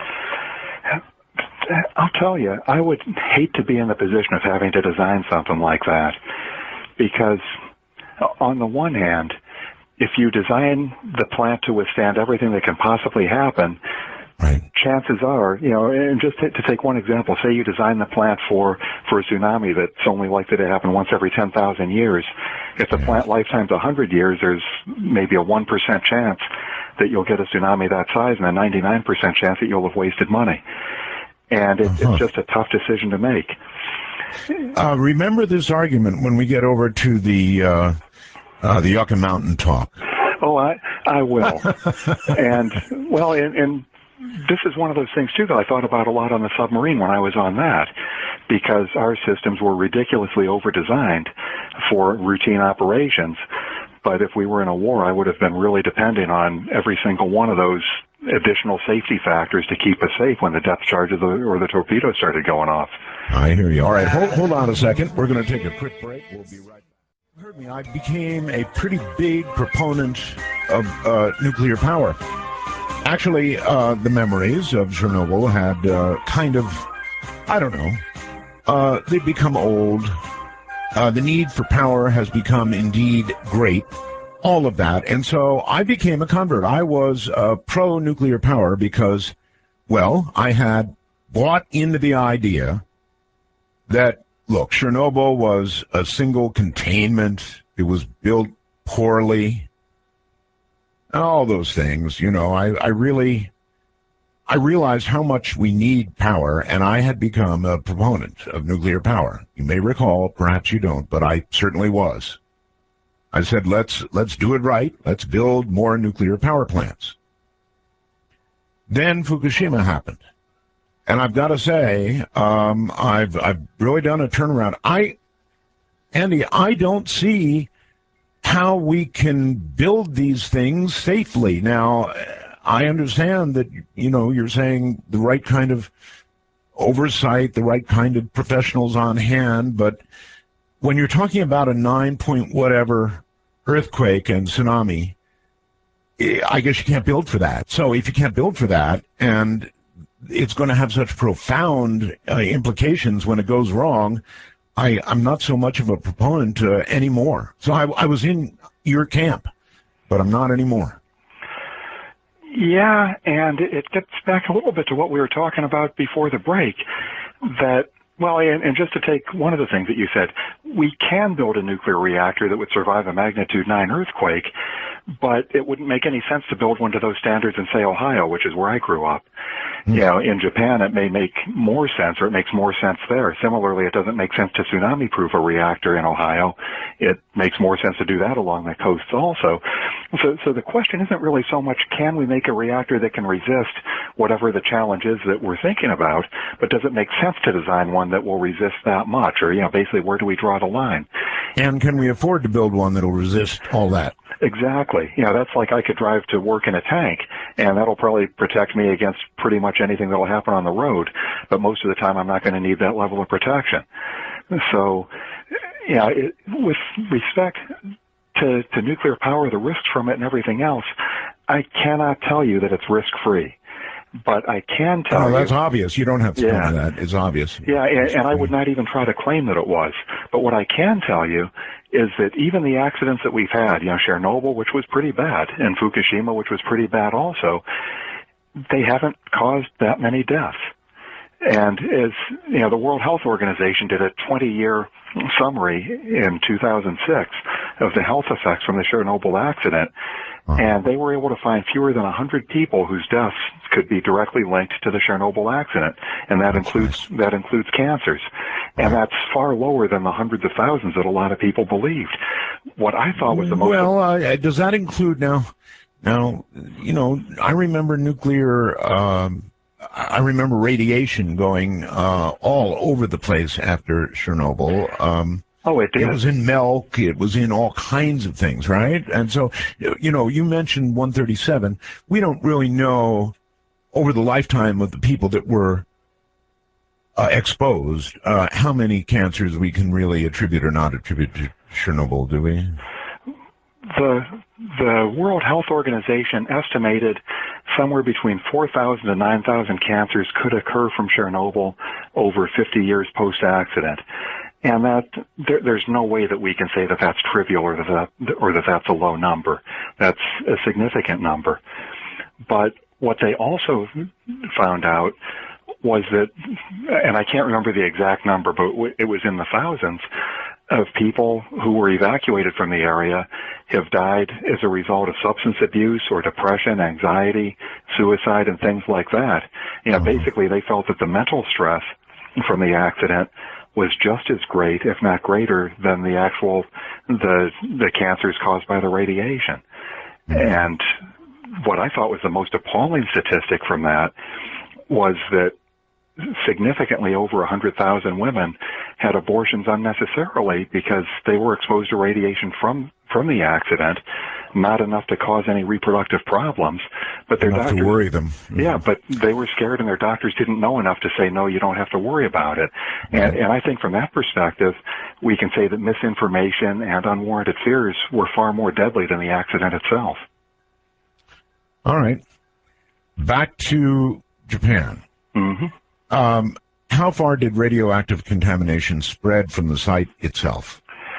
I'll tell you, I would hate to be in the position of having to design something like that, because on the one hand, if you design the plant to withstand everything that can possibly happen, right, chances are, and just to take one example, say you design the plant for a tsunami that's only likely to happen once every 10,000 years. If the plant lifetime's 100 years, there's maybe a 1% chance that you'll get a tsunami that size and a 99% chance that you'll have wasted money. And it's just a tough decision to make. Remember this argument when we get over to the Yucca Mountain talk. Oh, I will. And this is one of those things, too, that I thought about a lot on the submarine when I was on that, because our systems were ridiculously over-designed for routine operations. But if we were in a war, I would have been really depending on every single one of those additional safety factors to keep us safe when the depth charges or the torpedoes started going off. I hear you. All right, hold on a second. We're going to take a quick break. We'll be right back. You heard me. I became a pretty big proponent of nuclear power. Actually, the memories of Chernobyl had they'd become old. The need for power has become indeed great. All of that. And so I became a convert. I was pro-nuclear power because, I had bought into the idea that, look, Chernobyl was a single containment. It was built poorly. All those things, I realized how much we need power, and I had become a proponent of nuclear power. You may recall, perhaps you don't, but I certainly was. I said, let's do it right. Let's build more nuclear power plants. Then Fukushima happened. And I've got to say, I've really done a turnaround. Andy, I don't see how we can build these things safely. Now, I understand that, you're saying the right kind of oversight, the right kind of professionals on hand, but when you're talking about a 9 point whatever earthquake and tsunami, I guess you can't build for that. So if you can't build for that, and it's going to have such profound implications when it goes wrong, I'm not so much of a proponent anymore. So I was in your camp, but I'm not anymore. Yeah, and it gets back a little bit to what we were talking about before the break, that, well, and just to take one of the things that you said, we can build a nuclear reactor that would survive a magnitude 9 earthquake, but it wouldn't make any sense to build one to those standards in, say, Ohio, which is where I grew up. In Japan, it may make more sense, or it makes more sense there. Similarly, it doesn't make sense to tsunami-proof a reactor in Ohio. It makes more sense to do that along the coasts also. So the question isn't really so much, can we make a reactor that can resist whatever the challenge is that we're thinking about, but does it make sense to design one that will resist that much? Or, basically, where do we draw the line? And can we afford to build one that will resist all that? Exactly. That's like I could drive to work in a tank, and that'll probably protect me against pretty much anything that'll happen on the road, but most of the time I'm not going to need that level of protection. So, with respect to nuclear power, the risks from it and everything else, I cannot tell you that it's risk-free. But I can tell you... that's obvious. You don't have to tell me that. It's obvious. Yeah, and I would not even try to claim that it was. But what I can tell you is that even the accidents that we've had, Chernobyl, which was pretty bad, and Fukushima, which was pretty bad also, they haven't caused that many deaths. And as the World Health Organization did a 20-year summary in 2006 of the health effects from the Chernobyl accident, and they were able to find fewer than 100 people whose deaths could be directly linked to the Chernobyl accident, and that includes cancers. And that's far lower than the hundreds of thousands that a lot of people believed. What I thought was the most... Well, does that include now, I remember nuclear... I remember radiation going all over the place after Chernobyl. It did. It was in milk. It was in all kinds of things, right? And so, you mentioned 137. We don't really know over the lifetime of the people that were exposed how many cancers we can really attribute or not attribute to Chernobyl, do we? The World Health Organization estimated somewhere between 4,000 to 9,000 cancers could occur from Chernobyl over 50 years post-accident. And that there's no way that we can say that that's trivial or that that's a low number. That's a significant number. But what they also found out was that, and I can't remember the exact number, but it was in the thousands of people who were evacuated from the area have died as a result of substance abuse or depression, anxiety, suicide, and things like that. Basically they felt that the mental stress from the accident was just as great, if not greater, than the cancers caused by the radiation. And what I thought was the most appalling statistic from that was that significantly over 100,000 women had abortions unnecessarily because they were exposed to radiation from the accident, not enough to cause any reproductive problems, but their doctors, to worry them. Yeah, but they were scared, and their doctors didn't know enough to say, no, you don't have to worry about it. And I think from that perspective, we can say that misinformation and unwarranted fears were far more deadly than the accident itself. All right. Back to Japan. Mm-hmm. How far did radioactive contamination spread from the site itself?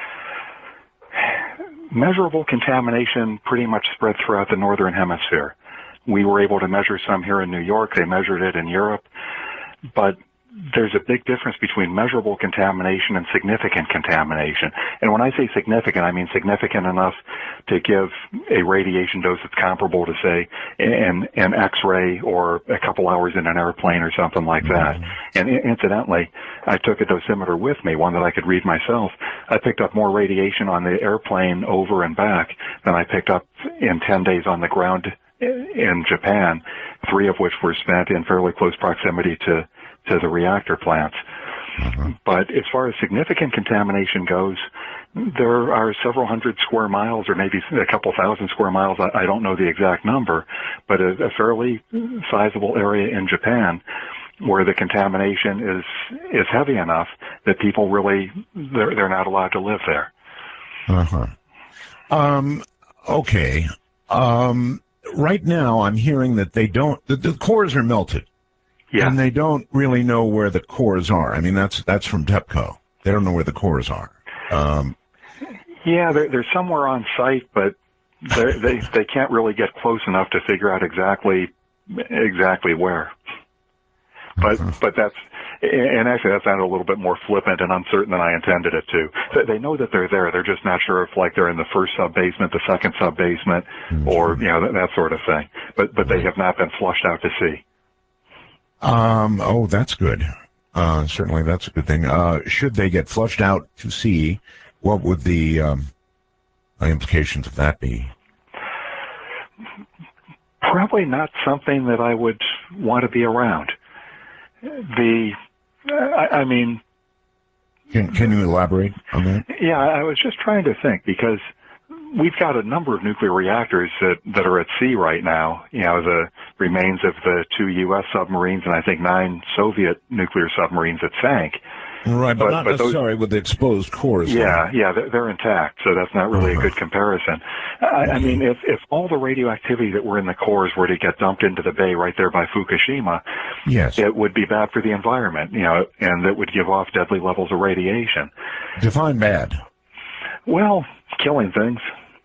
Measurable contamination pretty much spread throughout the northern hemisphere. We were able to measure some here in New York. They measured it in Europe. But there's a big difference between measurable contamination and significant contamination. And when I say significant, I mean significant enough to give a radiation dose that's comparable to, say, an X-ray or a couple hours in an airplane or something like that. And incidentally, I took a dosimeter with me, one that I could read myself. I picked up more radiation on the airplane over and back than I picked up in 10 days on the ground in Japan, 3 of which were spent in fairly close proximity to the reactor plants. But as far as significant contamination goes, there are several hundred square miles, or maybe a couple thousand square miles, I don't know the exact number, but a fairly sizable area in Japan where the contamination is heavy enough that people really, they're not allowed to live there. Okay. Right now, I'm hearing that the cores are melted. Yeah. And they don't really know where the cores are. I mean, that's from TEPCO. They don't know where the cores are. Yeah, they're somewhere on site, but they can't really get close enough to figure out exactly where. But that's, and actually that sounded a little bit more flippant and uncertain than I intended it to. They know that they're there. They're just not sure if, like, they're in the first sub-basement, the second sub-basement, or, that sort of thing. But they have not been flushed out to sea. Oh, that's good. Certainly that's a good thing. Should they get flushed out to sea, what would the implications of that be? Probably not something that I would want to be around. I mean... Can you elaborate on that? Yeah, I was just trying to think, because we've got a number of nuclear reactors that are at sea right now. The remains of the 2 U.S. submarines and I think 9 Soviet nuclear submarines that sank. Right, but not necessarily with the exposed cores. Yeah, they're intact, so that's not really a good comparison. I mean, if all the radioactivity that were in the cores were to get dumped into the bay right there by Fukushima, yes, it would be bad for the environment, and it would give off deadly levels of radiation. Define bad. Well, killing things.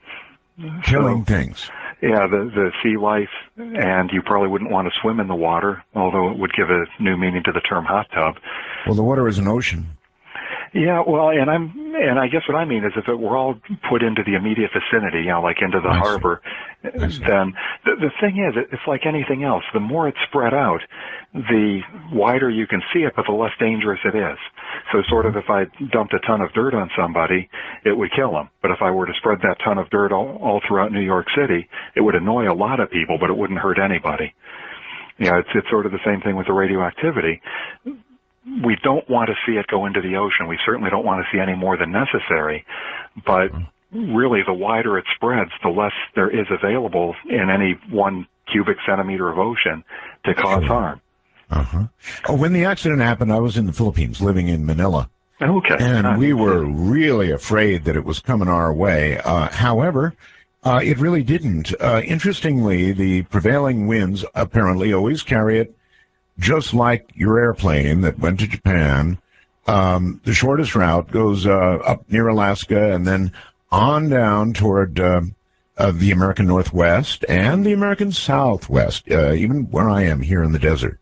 Killing things. Yeah, the sea life, and you probably wouldn't want to swim in the water, although it would give a new meaning to the term hot tub. Well, the water is an ocean. Yeah, well, and I guess what I mean is if it were all put into the immediate vicinity, like into the harbor, then the thing is, it's like anything else. The more it's spread out, the wider you can see it, but the less dangerous it is. So sort of if I dumped a ton of dirt on somebody, it would kill them. But if I were to spread that ton of dirt all throughout New York City, it would annoy a lot of people, but it wouldn't hurt anybody. It's sort of the same thing with the radioactivity. We don't want to see it go into the ocean. We certainly don't want to see any more than necessary. But really, the wider it spreads, the less there is available in any 1 cubic centimeter of ocean to cause harm. Oh, when the accident happened, I was in the Philippines, living in Manila. Okay. And we were really afraid that it was coming our way. However, it really didn't. Interestingly, the prevailing winds apparently always carry it just like your airplane that went to Japan. The shortest route goes up near Alaska and then on down toward the American Northwest and the American Southwest, even where I am here in the desert.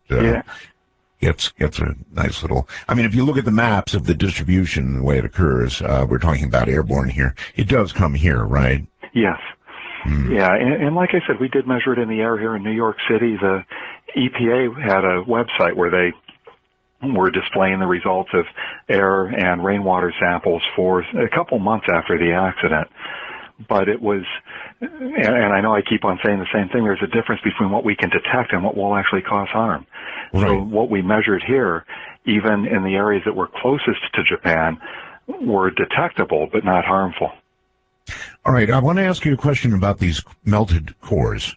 Gets a nice little... I mean, if you look at the maps of the distribution, the way it occurs, we're talking about airborne here. It does come here, right? Yes. Yeah, and like I said, we did measure it in the air here in New York City. The EPA had a website where they were displaying the results of air and rainwater samples for a couple months after the accident. But it was, and I know I keep on saying the same thing, there's a difference between what we can detect and what will actually cause harm. Right. So what we measured here, even in the areas that were closest to Japan, were detectable but not harmful. All right, I want to ask you a question about these melted cores.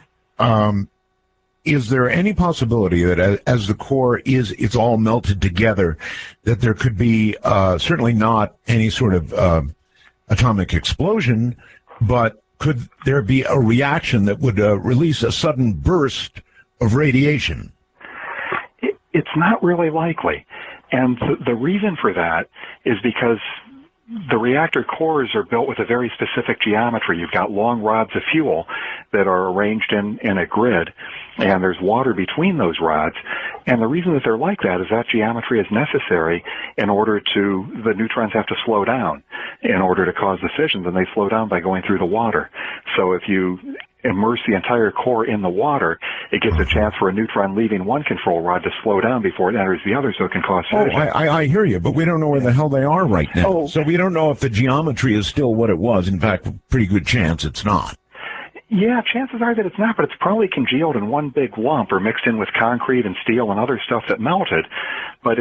Is there any possibility that as the core it's all melted together, that there could be certainly not any sort of atomic explosion, but could there be a reaction that would release a sudden burst of radiation? It's not really likely. And the reason for that is because the reactor cores are built with a very specific geometry. You've got long rods of fuel that are arranged in a grid, and there's water between those rods. And the reason that they're like that is that geometry is necessary in order to, the neutrons have to slow down in order to cause the fissions, and they slow down by going through the water. So if you immerse the entire core in the water, it gives a chance for a neutron leaving one control rod to slow down before it enters the other, so it can cause fission. I hear you, but we don't know where the hell they are right now. So we don't know if the geometry is still what it was. In fact, pretty good chance it's not. Yeah, chances are that it's not, but it's probably congealed in one big lump or mixed in with concrete and steel and other stuff that melted. But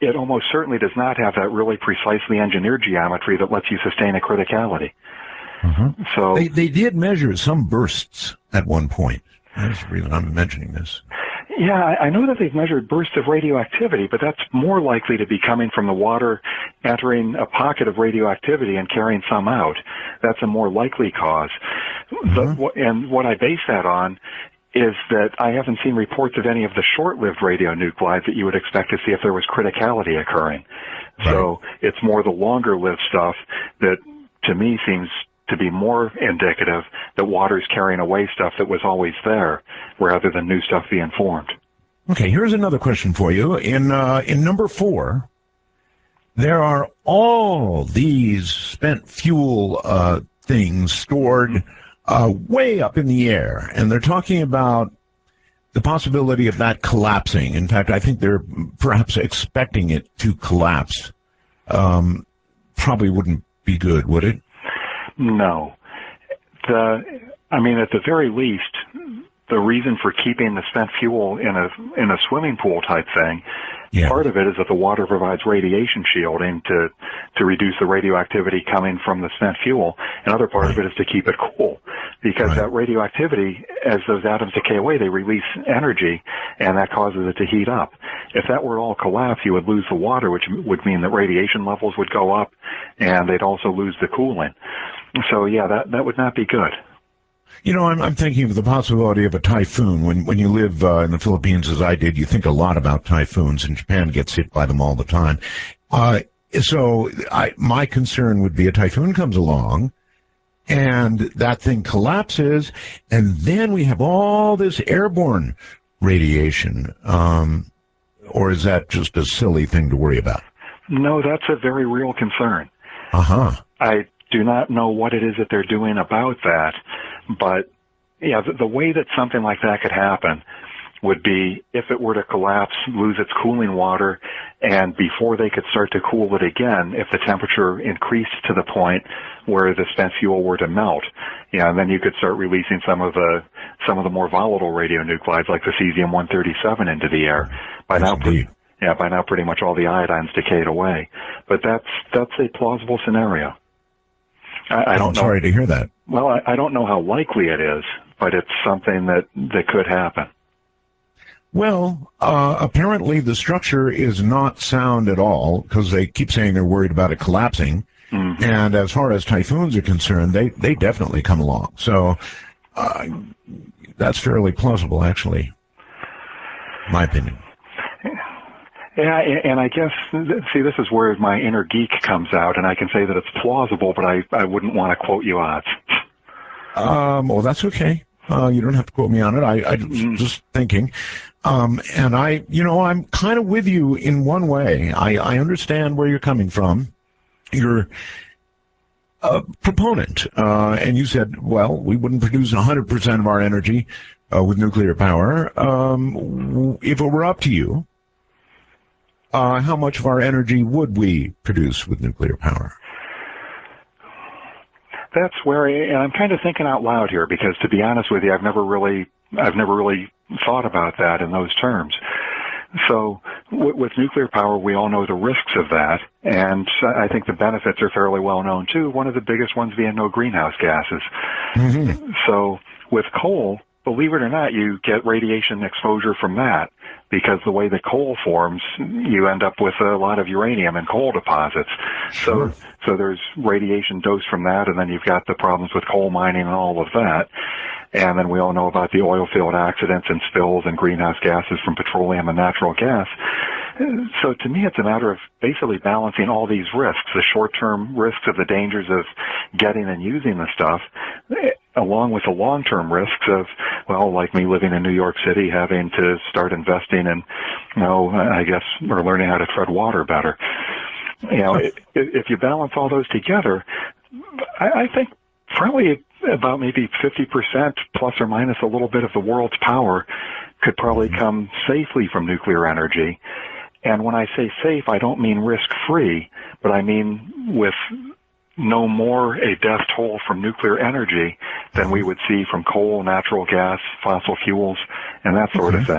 it almost certainly does not have that really precisely engineered geometry that lets you sustain a criticality. So they did measure some bursts at one point. That's the reason I'm mentioning this. Yeah, I know that they've measured bursts of radioactivity, but that's more likely to be coming from the water entering a pocket of radioactivity and carrying some out. That's a more likely cause. And what I base that on is that I haven't seen reports of any of the short-lived radionuclides that you would expect to see if there was criticality occurring. Right. So it's more the longer-lived stuff that, to me, seems to be more indicative that water's carrying away stuff that was always there, rather than new stuff being formed. Okay, here's another question for you. In number 4, there are all these spent fuel things stored way up in the air, and they're talking about the possibility of that collapsing. In fact, I think they're perhaps expecting it to collapse. Probably wouldn't be good, would it? No. I mean, at the very least, the reason for keeping the spent fuel in a swimming pool type thing, part of it is that the water provides radiation shielding to reduce the radioactivity coming from the spent fuel. Another part of it is to keep it cool, because that radioactivity, as those atoms decay away, they release energy, and that causes it to heat up. If that were all collapse, you would lose the water, which would mean that radiation levels would go up, and they'd also lose the cooling. So, yeah, that would not be good. You know, I'm thinking of the possibility of a typhoon. When you live in the Philippines, as I did, you think a lot about typhoons, and Japan gets hit by them all the time. My concern would be a typhoon comes along, and that thing collapses, and then we have all this airborne radiation. Or is that just a silly thing to worry about? No, that's a very real concern. I do not know what it is that they're doing about that, but yeah, the way that something like that could happen would be if it were to collapse, lose its cooling water, and before they could start to cool it again, if the temperature increased to the point where the spent fuel were to melt, and then you could start releasing some of the more volatile radionuclides like the cesium-137 into the air. By now, pretty much all the iodine's decayed away. But that's a plausible scenario. I don't know. I'm sorry to hear that. Well, I don't know how likely it is, but it's something that could happen. Well, apparently the structure is not sound at all, because they keep saying they're worried about it collapsing. And as far as typhoons are concerned, they definitely come along. So that's fairly plausible, actually, in my opinion. Yeah, and I guess, see, this is where my inner geek comes out, and I can say that it's plausible, but I wouldn't want to quote you odds. Well, that's okay. You don't have to quote me on it. I'm just thinking. And I'm kind of with you in one way. I understand where you're coming from. You're a proponent, and you said, well, we wouldn't produce 100% of our energy with nuclear power. If it were up to you, how much of our energy would we produce with nuclear power? That's where, and I'm kind of thinking out loud here, because to be honest with you, I've never really thought about that in those terms. So with nuclear power, we all know the risks of that, and I think the benefits are fairly well known too. One of the biggest ones being no greenhouse gases. So with coal, believe it or not, you get radiation exposure from that, because the way that coal forms, you end up with a lot of uranium in coal deposits. So there's radiation dose from that, and then you've got the problems with coal mining and all of that. And then we all know about the oil field accidents and spills and greenhouse gases from petroleum and natural gas. So to me, it's a matter of basically balancing all these risks, the short-term risks of the dangers of getting and using the stuff, along with the long-term risks of, well, like me living in New York City, having to start investing in, I guess, or learning how to tread water better. If you balance all those together, I think probably about maybe 50% plus or minus a little bit of the world's power could probably come safely from nuclear energy. And when I say safe, I don't mean risk-free, but I mean with no more a death toll from nuclear energy than we would see from coal, natural gas, fossil fuels, and that sort of thing.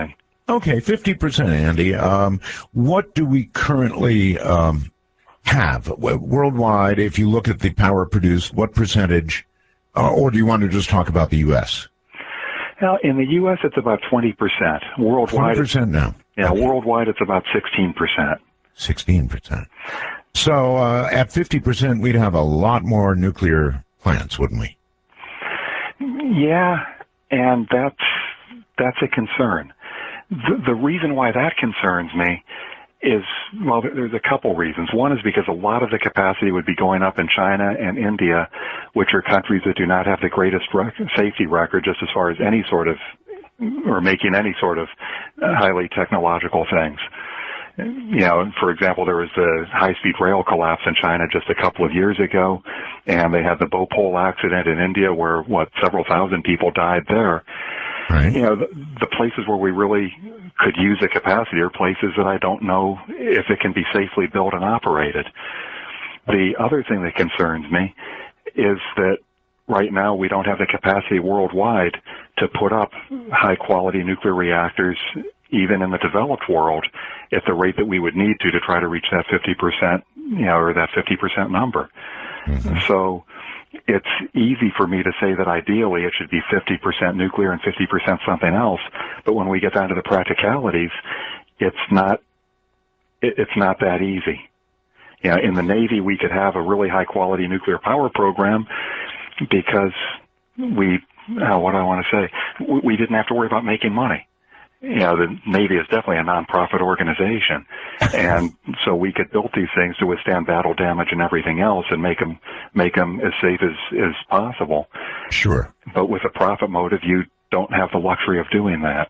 Okay, 50%, Andy. What do we currently have worldwide? If you look at the power produced, what percentage, or do you want to just talk about the U.S.? Now, in the U.S., it's about 20%. Worldwide, 20% now. Yeah, okay. Worldwide, it's about 16%. 16%. So at 50%, we'd have a lot more nuclear plants, wouldn't we? Yeah, and that's a concern. The reason why that concerns me is, well, there's a couple reasons. One is because a lot of the capacity would be going up in China and India, which are countries that do not have the greatest safety record just as far as any sort of, or making any sort of highly technological things. You know, for example, there was the high-speed rail collapse in China just a couple of years ago, and they had the Bhopal accident in India where, several thousand people died there. Right. You know, the places where we really could use the capacity are places that I don't know if it can be safely built and operated. The other thing that concerns me is that right now we don't have the capacity worldwide to put up high-quality nuclear reactors, even in the developed world, at the rate that we would need to try to reach that 50%, or that 50% number. Mm-hmm. So it's easy for me to say that ideally it should be 50% nuclear and 50% something else, but when we get down to the practicalities, it's not that easy. You know, in the Navy, we could have a really high-quality nuclear power program because we didn't have to worry about making money. You know, the Navy is definitely a nonprofit organization, and so we could build these things to withstand battle damage and everything else, and make them as safe as possible. Sure. But with a profit motive, you don't have the luxury of doing that.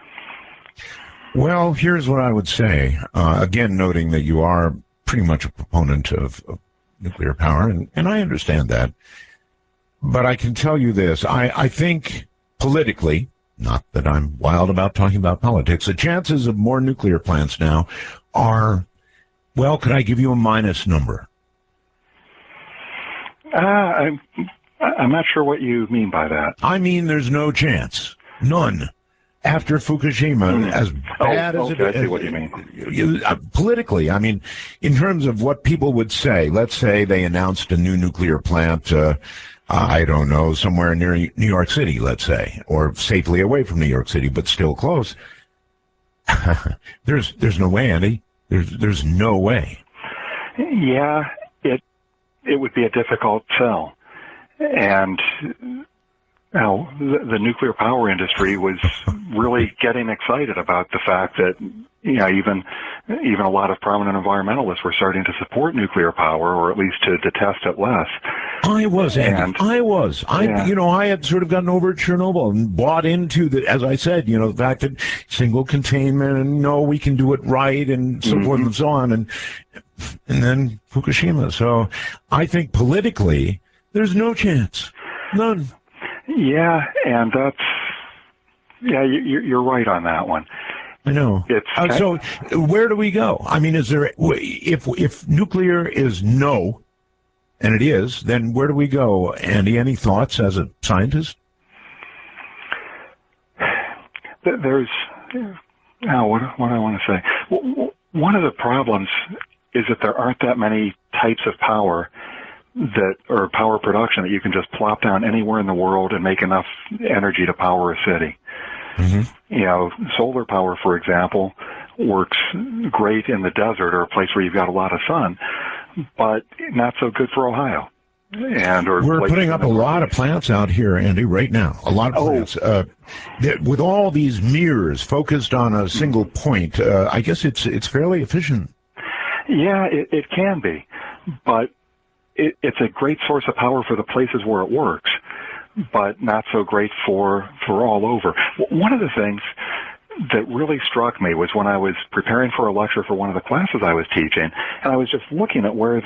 Well, here's what I would say. Again, noting that you are pretty much a proponent of nuclear power, and I understand that. But I can tell you this. I think politically, not that I'm wild about talking about politics, the chances of more nuclear plants now are, well, could I give you a minus number? I'm not sure what you mean by that. I mean, there's no chance. None. After Fukushima, as bad as it is. I see what you mean. Politically, I mean, in terms of what people would say, let's say they announced a new nuclear plant, I don't know, somewhere near New York City, let's say, or safely away from New York City, but still close. There's no way, Andy. There's no way. Yeah, it would be a difficult sell. And the nuclear power industry was really getting excited about the fact that, even a lot of prominent environmentalists were starting to support nuclear power, or at least to detest it less. I was, Andy. I had sort of gotten over Chernobyl and bought into the, as I said, the fact that single containment and no, we can do it right and so forth and so on. And then Fukushima. So I think politically, there's no chance. None. Yeah, and you're right on that one. I know. So where do we go? I mean, is there, if nuclear is no, and it is, then where do we go? Andy, any thoughts as a scientist? There's, what I want to say. One of the problems is that there aren't that many types of power or power production that you can just plop down anywhere in the world and make enough energy to power a city. Mm-hmm. Solar power, for example, works great in the desert or a place where you've got a lot of sun, but not so good for Ohio. We're putting up a lot of plants out here, Andy, right now. A lot of plants. With all these mirrors focused on a single point, I guess it's fairly efficient. Yeah, it can be, but it's a great source of power for the places where it works, but not so great for all over. One of the things that really struck me was when I was preparing for a lecture for one of the classes I was teaching, and I was just looking at where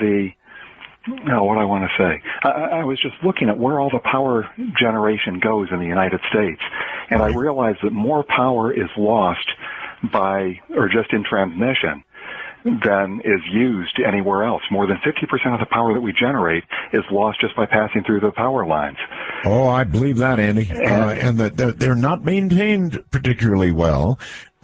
I was just looking at where all the power generation goes in the United States, and I realized that more power is lost just in transmission than is used anywhere else. More than 50% of the power that we generate is lost just by passing through the power lines. Oh, I believe that, Andy. And that they're not maintained particularly well.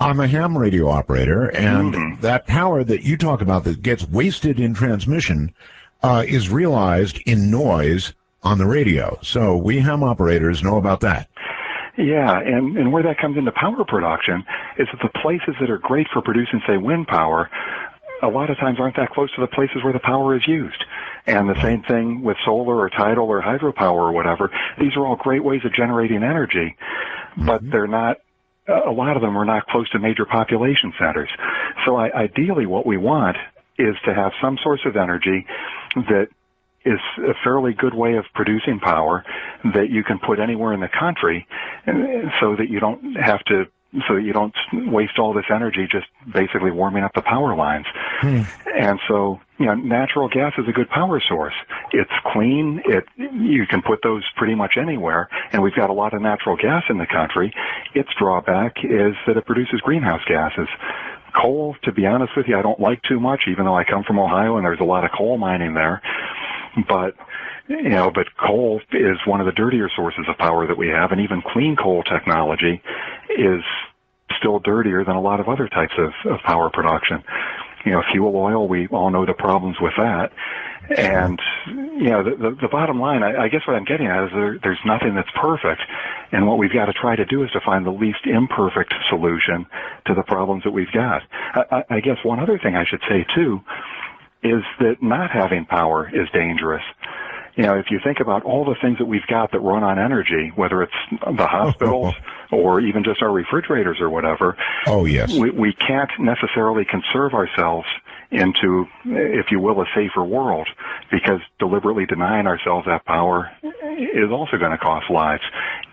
I'm a ham radio operator, and that power that you talk about that gets wasted in transmission is realized in noise on the radio. So we ham operators know about that. Yeah, and where that comes into power production is that the places that are great for producing, say, wind power, a lot of times aren't that close to the places where the power is used. And the same thing with solar or tidal or hydropower or whatever. These are all great ways of generating energy, but they're not, a lot of them are not close to major population centers. So ideally what we want is to have some source of energy that is a fairly good way of producing power that you can put anywhere in the country, so that you don't have to, so that you don't waste all this energy just basically warming up the power lines. And so, you know, natural gas is a good power source. It's clean. You can put those pretty much anywhere, and we've got a lot of natural gas in the country. Its drawback is that it produces greenhouse gases. Coal, to be honest with you, I don't like too much, even though I come from Ohio and there's a lot of coal mining there. But, you know, but coal is one of the dirtier sources of power that we have, and even clean coal technology is still dirtier than a lot of other types of power production. You know, fuel oil, we all know the problems with that. And, you know, the bottom line, I guess what I'm getting at is there's nothing that's perfect. And what we've got to try to do is to find the least imperfect solution to the problems that we've got. I guess one other thing I should say, too, is that not having power is dangerous. You know, if you think about all the things that we've got that run on energy, whether it's the hospitals or even just our refrigerators or whatever, we can't necessarily conserve ourselves into, if you will, a safer world, because deliberately denying ourselves that power is also going to cost lives.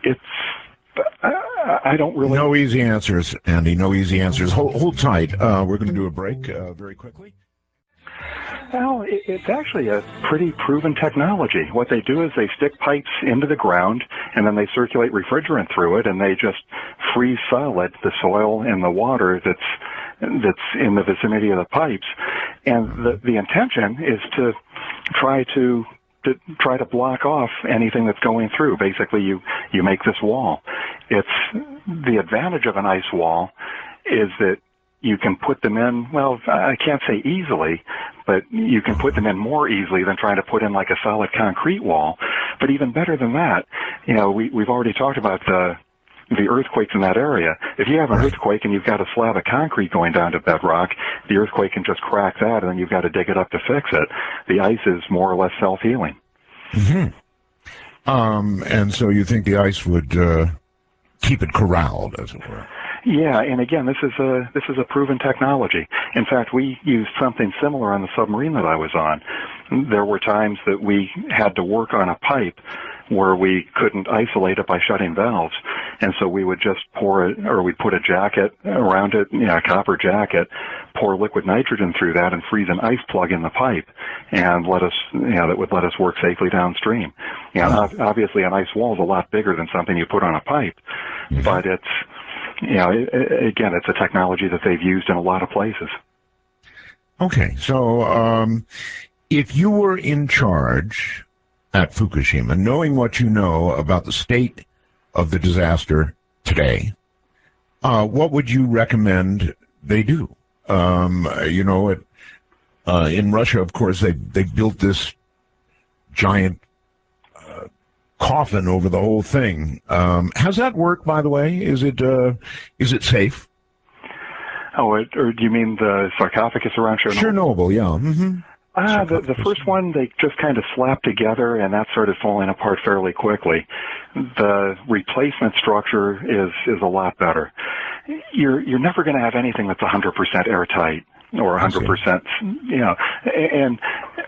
I don't really... No easy answers, Andy, no easy answers. Hold tight. We're going to do a break very quickly. Well, it's actually a pretty proven technology. What they do is they stick pipes into the ground, and then they circulate refrigerant through it, and they just freeze solid the soil and the water that's in the vicinity of the pipes. And the intention is to try to block off anything that's going through. Basically, you make this wall. The advantage of an ice wall is that you can put them in, well, I can't say easily, but you can put them in more easily than trying to put in like a solid concrete wall. But even better than that, you know, we've already talked about the earthquakes in that area. If you have an earthquake and you've got a slab of concrete going down to bedrock, the earthquake can just crack that, and then you've got to dig it up to fix it. The ice is more or less self-healing. And so you think the ice would keep it corralled, as it were? Yeah, and again, this is a proven technology. In fact, we used something similar on the submarine that I was on. There were times that we had to work on a pipe where we couldn't isolate it by shutting valves, and so we would just pour it, or we'd put a jacket around it, you know, a copper jacket, pour liquid nitrogen through that, and freeze an ice plug in the pipe, and that would let us work safely downstream. You know, obviously, an ice wall is a lot bigger than something you put on a pipe, but it's, you know, again, it's a technology that they've used in a lot of places. Okay, so if you were in charge at Fukushima, knowing what you know about the state of the disaster today, what would you recommend they do? You know, in Russia, of course, they built this giant coffin over the whole thing. How's that work, by the way? Is it safe? Oh, or do you mean the sarcophagus around Chernobyl? Chernobyl, yeah. The first one they just kind of slapped together, and that started falling apart fairly quickly. The replacement structure is a lot better. You're never going to have anything that's 100% airtight or 100%, you know, and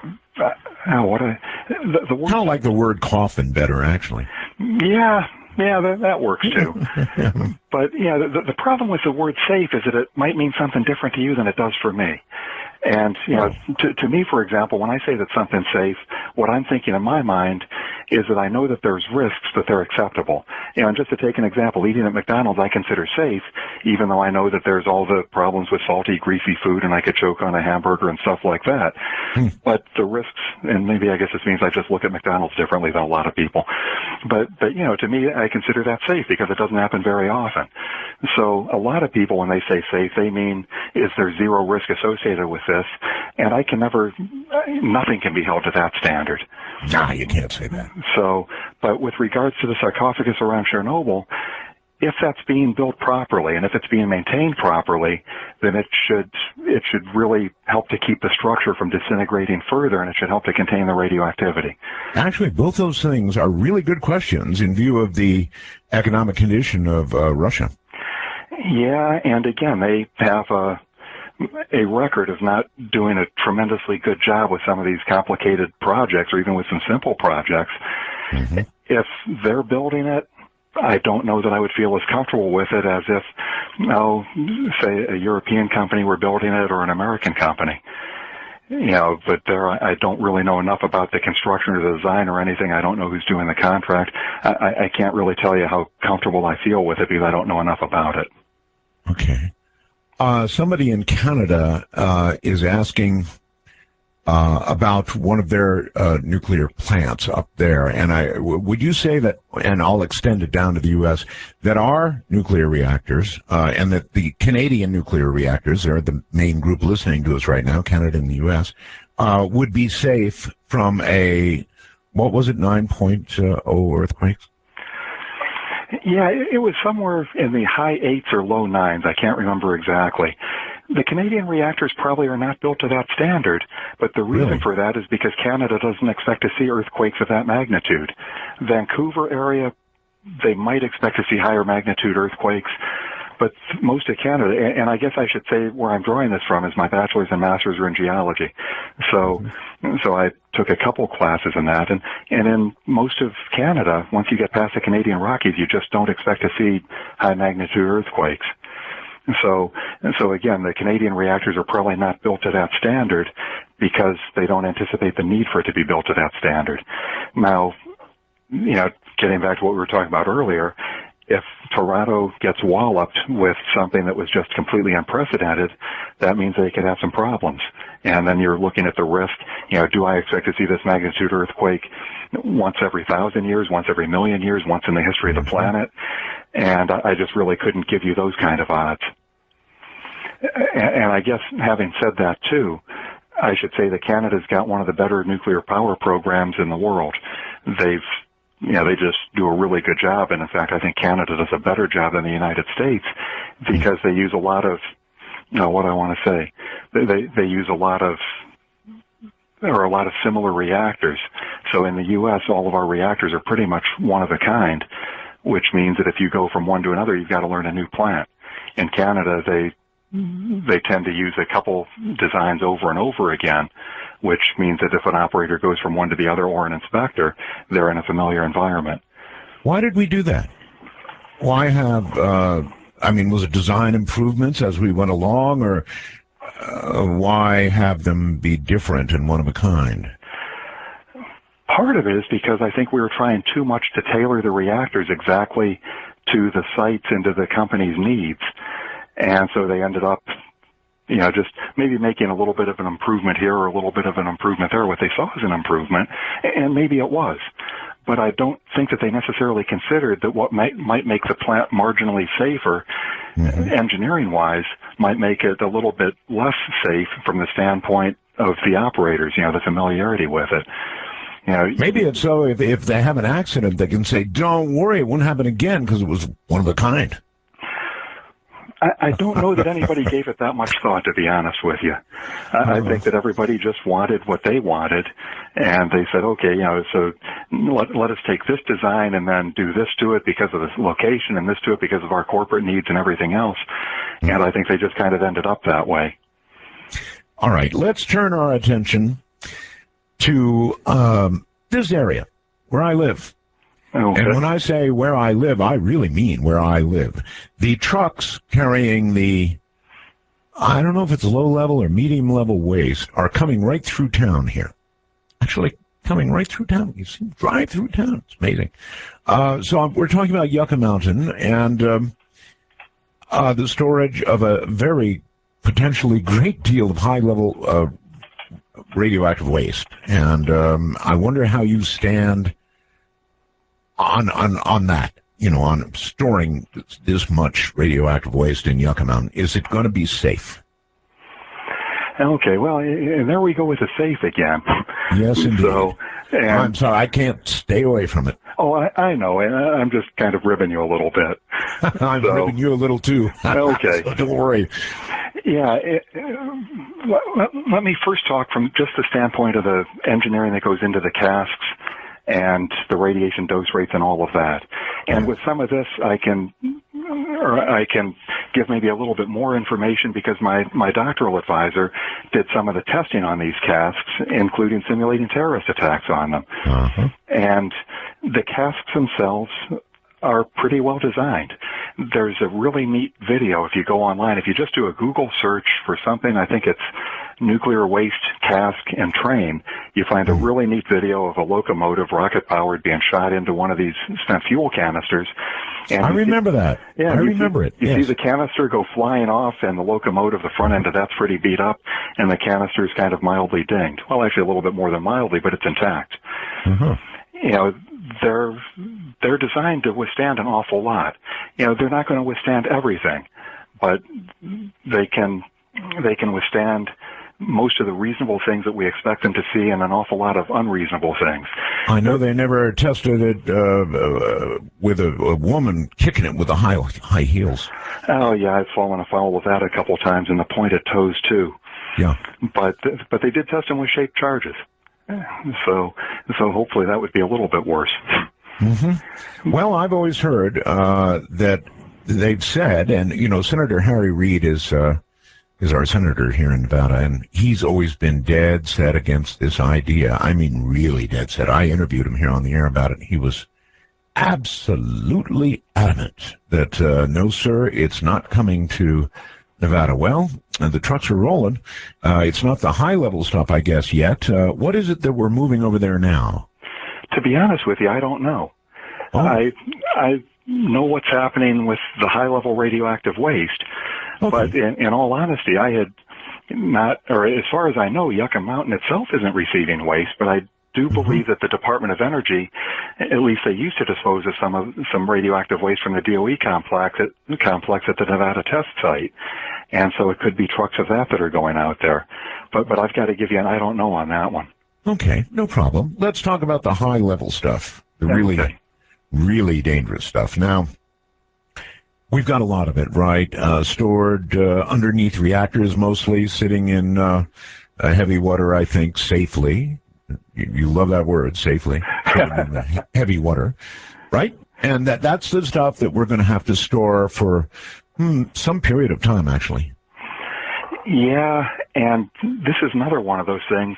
the word, I like the word coffin better, actually. Yeah, that works too. But yeah, the problem with the word safe is that it might mean something different to you than it does for me. And, to me, for example, when I say that something's safe, what I'm thinking in my mind is that I know that there's risks, that they're acceptable. And just to take an example, eating at McDonald's I consider safe, even though I know that there's all the problems with salty, greasy food and I could choke on a hamburger and stuff like that. But the risks, and maybe I guess this means I just look at McDonald's differently than a lot of people. But to me, I consider that safe because it doesn't happen very often. So a lot of people, when they say safe, they mean, is there zero risk associated with this? And I can nothing can be held to that standard. Nah, you can't say that. So, but with regards to the sarcophagus around Chernobyl, if that's being built properly and if it's being maintained properly, then it should really help to keep the structure from disintegrating further, and it should help to contain the radioactivity. Actually, both those things are really good questions in view of the economic condition of Russia. Yeah, and again, they have a record of not doing a tremendously good job with some of these complicated projects, or even with some simple projects. Mm-hmm. If they're building it, I don't know that I would feel as comfortable with it as if, say, a European company were building it or an American company. But I don't really know enough about the construction or the design or anything. I don't know who's doing the contract. I can't really tell you how comfortable I feel with it because I don't know enough about it. Okay. Somebody in Canada is asking about one of their nuclear plants up there, and would you say that, and I'll extend it down to the U.S., that our nuclear reactors and that the Canadian nuclear reactors, they're the main group listening to us right now, Canada and the U.S., would be safe from a, what was it, 9.0 earthquakes? Yeah, it was somewhere in the high 8s or low 9s. I can't remember exactly. The Canadian reactors probably are not built to that standard, but the reason for that is because Canada doesn't expect to see earthquakes of that magnitude. Vancouver area, they might expect to see higher magnitude earthquakes, but most of Canada, and I guess I should say where I'm drawing this from is my bachelor's and master's are in geology. So I took a couple classes in that, and in most of Canada, once you get past the Canadian Rockies, you just don't expect to see high magnitude earthquakes. So again, the Canadian reactors are probably not built to that standard because they don't anticipate the need for it to be built to that standard. Now, getting back to what we were talking about earlier, if Toronto gets walloped with something that was just completely unprecedented, that means they could have some problems. And then you're looking at the risk, do I expect to see this magnitude earthquake once every 1,000 years, once every million years, once in the history of the planet? And I just really couldn't give you those kind of odds. And I guess having said that too, I should say that Canada's got one of the better nuclear power programs in the world. They just do a really good job. And in fact, I think Canada does a better job than the United States because they use a lot of, what I want to say, they use a lot of similar reactors. So in the U.S., all of our reactors are pretty much one of a kind, which means that if you go from one to another, you've got to learn a new plant. In Canada, they tend to use a couple designs over and over again, which means that if an operator goes from one to the other or an inspector, they're in a familiar environment. Why did we do that? Why have, was it design improvements as we went along, or why have them be different and one of a kind? Part of it is because I think we were trying too much to tailor the reactors exactly to the sites and to the company's needs. And so they ended up, just maybe making a little bit of an improvement here or a little bit of an improvement there, what they saw as an improvement, and maybe it was. But I don't think that they necessarily considered that what might make the plant marginally safer, engineering-wise, might make it a little bit less safe from the standpoint of the operators, the familiarity with it. Maybe it's so if they have an accident, they can say, don't worry, it won't happen again because it was one of a kind. I don't know that anybody gave it that much thought, to be honest with you. I think that everybody just wanted what they wanted, and they said, okay, so let us take this design and then do this to it because of this location and this to it because of our corporate needs and everything else. And I think they just kind of ended up that way. All right, let's turn our attention to this area where I live. Okay. And when I say where I live, I really mean where I live. The trucks carrying the I don't know if it's low level or medium level waste, are coming right through town here. Actually, coming right through town. You see, drive through town. It's amazing. So we're talking about Yucca Mountain and the storage of a very potentially great deal of high level radioactive waste. And I wonder how you stand on that. On storing this much radioactive waste in Yucca Mountain. Is it going to be safe? Okay, well, and there we go with the safe again. Yes, indeed. I'm sorry, I can't stay away from it. Oh, I know, and I'm just kind of ribbing you a little bit. I'm ribbing you a little, too. Okay. So don't worry. Yeah, let me first talk from just the standpoint of the engineering that goes into the casks and the radiation dose rates and all of that. And with some of this, I can give maybe a little bit more information because my doctoral advisor did some of the testing on these casks, including simulating terrorist attacks on them. Uh-huh. And the casks themselves are pretty well designed. There's a really neat video if you go online. If you just do a Google search for something, I think it's nuclear waste cask and train, you find a really neat video of a locomotive rocket-powered being shot into one of these spent fuel canisters. And I remember that. Yeah, I remember it. You see the canister go flying off, and the locomotive, the front end of that's pretty beat up, and the canister is kind of mildly dinged. Well, actually a little bit more than mildly, but it's intact. Uh-huh. They're designed to withstand an awful lot. They're not going to withstand everything, but they can withstand most of the reasonable things that we expect them to see and an awful lot of unreasonable things. I know they never tested it with a woman kicking it with the high heels. Oh, yeah, I've fallen afoul with that a couple times, and the pointed toes, too. Yeah. But they did test them with shaped charges. So hopefully that would be a little bit worse. Mm-hmm. Well, I've always heard that they've said, and, Senator Harry Reid is our senator here in Nevada, and he's always been dead set against this idea. I mean, really dead set. I interviewed him here on the air about it. He was absolutely adamant that, no, sir, it's not coming to Nevada. Well, the trucks are rolling. It's not the high-level stuff, I guess, yet. What is it that we're moving over there now? To be honest with you, I don't know. Oh. I know what's happening with the high-level radioactive waste. Okay. But in all honesty, I had not, or as far as I know, Yucca Mountain itself isn't receiving waste, but I do believe that the Department of Energy, at least they used to dispose of some radioactive waste from the DOE complex at the Nevada test site. And so it could be trucks of that are going out there. But I've got to give you an I don't know on that one. Okay, no problem. Let's talk about the high-level stuff, the really dangerous stuff. Now, we've got a lot of it, right? Stored underneath reactors, mostly sitting in heavy water, I think, safely. You love that word, safely. Heavy water, right? And that's the stuff that we're going to have to store for some period of time, actually. Yeah, and this is another one of those things.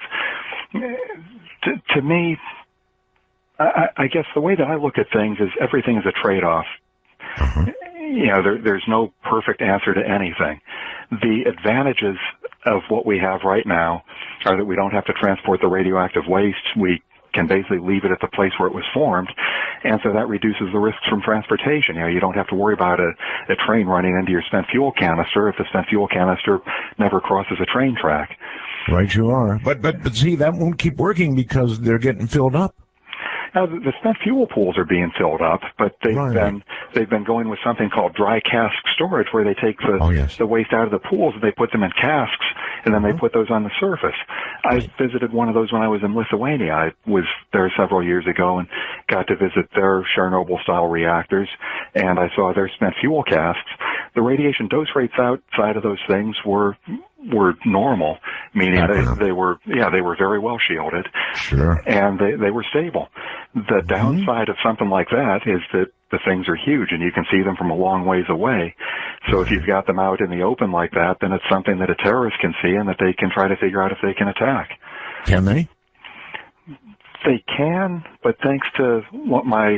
To me, I guess the way that I look at things is everything is a trade-off. Uh-huh. There's no perfect answer to anything. The advantages of what we have right now are that we don't have to transport the radioactive waste. We can basically leave it at the place where it was formed, and so that reduces the risks from transportation. You don't have to worry about a train running into your spent fuel canister if the spent fuel canister never crosses a train track. Right, you are. But see, that won't keep working because they're getting filled up. Now, the spent fuel pools are being filled up, but they've been going with something called dry cask storage, where they take the waste out of the pools and they put them in casks, and then they put those on the surface. I visited one of those when I was in Lithuania. I was there several years ago and got to visit their Chernobyl-style reactors, and I saw their spent fuel casks. The radiation dose rates outside of those things were normal, meaning they were very well shielded. Sure. And they were stable. The downside of something like that is that the things are huge and you can see them from a long ways away. So if you've got them out in the open like that, then it's something that a terrorist can see and that they can try to figure out if they can attack. Can they? They can, but thanks to what my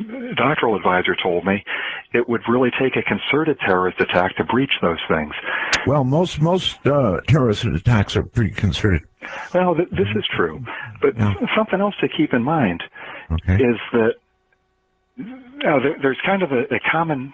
doctoral advisor told me, it would really take a concerted terrorist attack to breach those things. Well, most terrorist attacks are pretty concerted. Well, this is true, but something else to keep in mind is that there's kind of a common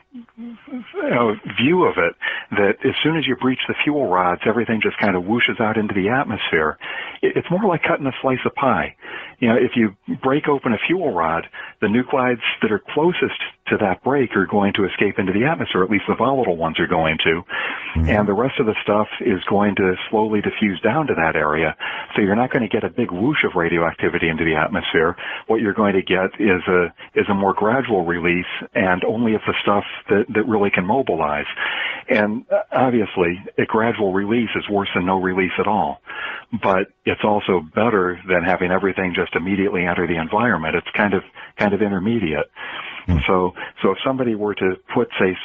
view of it that as soon as you breach the fuel rods, everything just kind of whooshes out into the atmosphere. It's more like cutting a slice of pie. If you break open a fuel rod, the nuclides that are closest to that break are going to escape into the atmosphere, at least the volatile ones are going to, and the rest of the stuff is going to slowly diffuse down to that area. So you're not going to get a big whoosh of radioactivity into the atmosphere. What you're going to get is a more gradual release, and only of the stuff that really can mobilize. And obviously, a gradual release is worse than no release at all. But it's also better than having everything just immediately enter the environment. It's kind of intermediate. So if somebody were to put, say,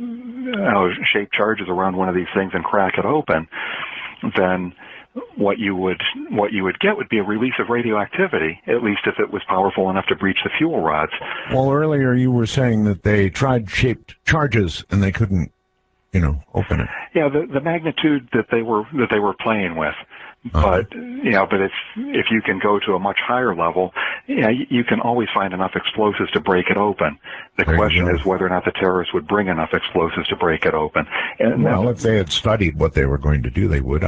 shaped charges around one of these things and crack it open, then what you would get would be a release of radioactivity, at least if it was powerful enough to breach the fuel rods. Well, earlier you were saying that they tried shaped charges and they couldn't, open it. Yeah, the magnitude that they were playing with. But if you can go to a much higher level, you can always find enough explosives to break it open. The question is whether or not the terrorists would bring enough explosives to break it open. And well, if they had studied what they were going to do, they would.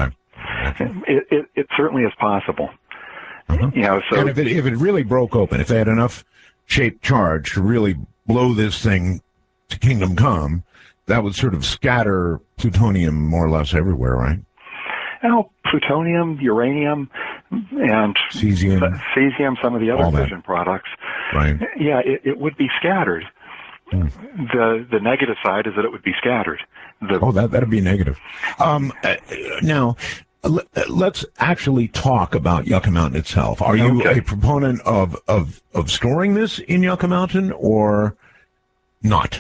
It certainly is possible. So and if it really broke open, if they had enough shaped charge to really blow this thing to kingdom come, that would sort of scatter plutonium more or less everywhere, right? Well, plutonium, uranium, and cesium, some of the other fission products. Right. Yeah, it would be scattered. The negative side is that it would be scattered. That'd be negative. Now, let's actually talk about Yucca Mountain itself. Are you a proponent of storing this in Yucca Mountain or not?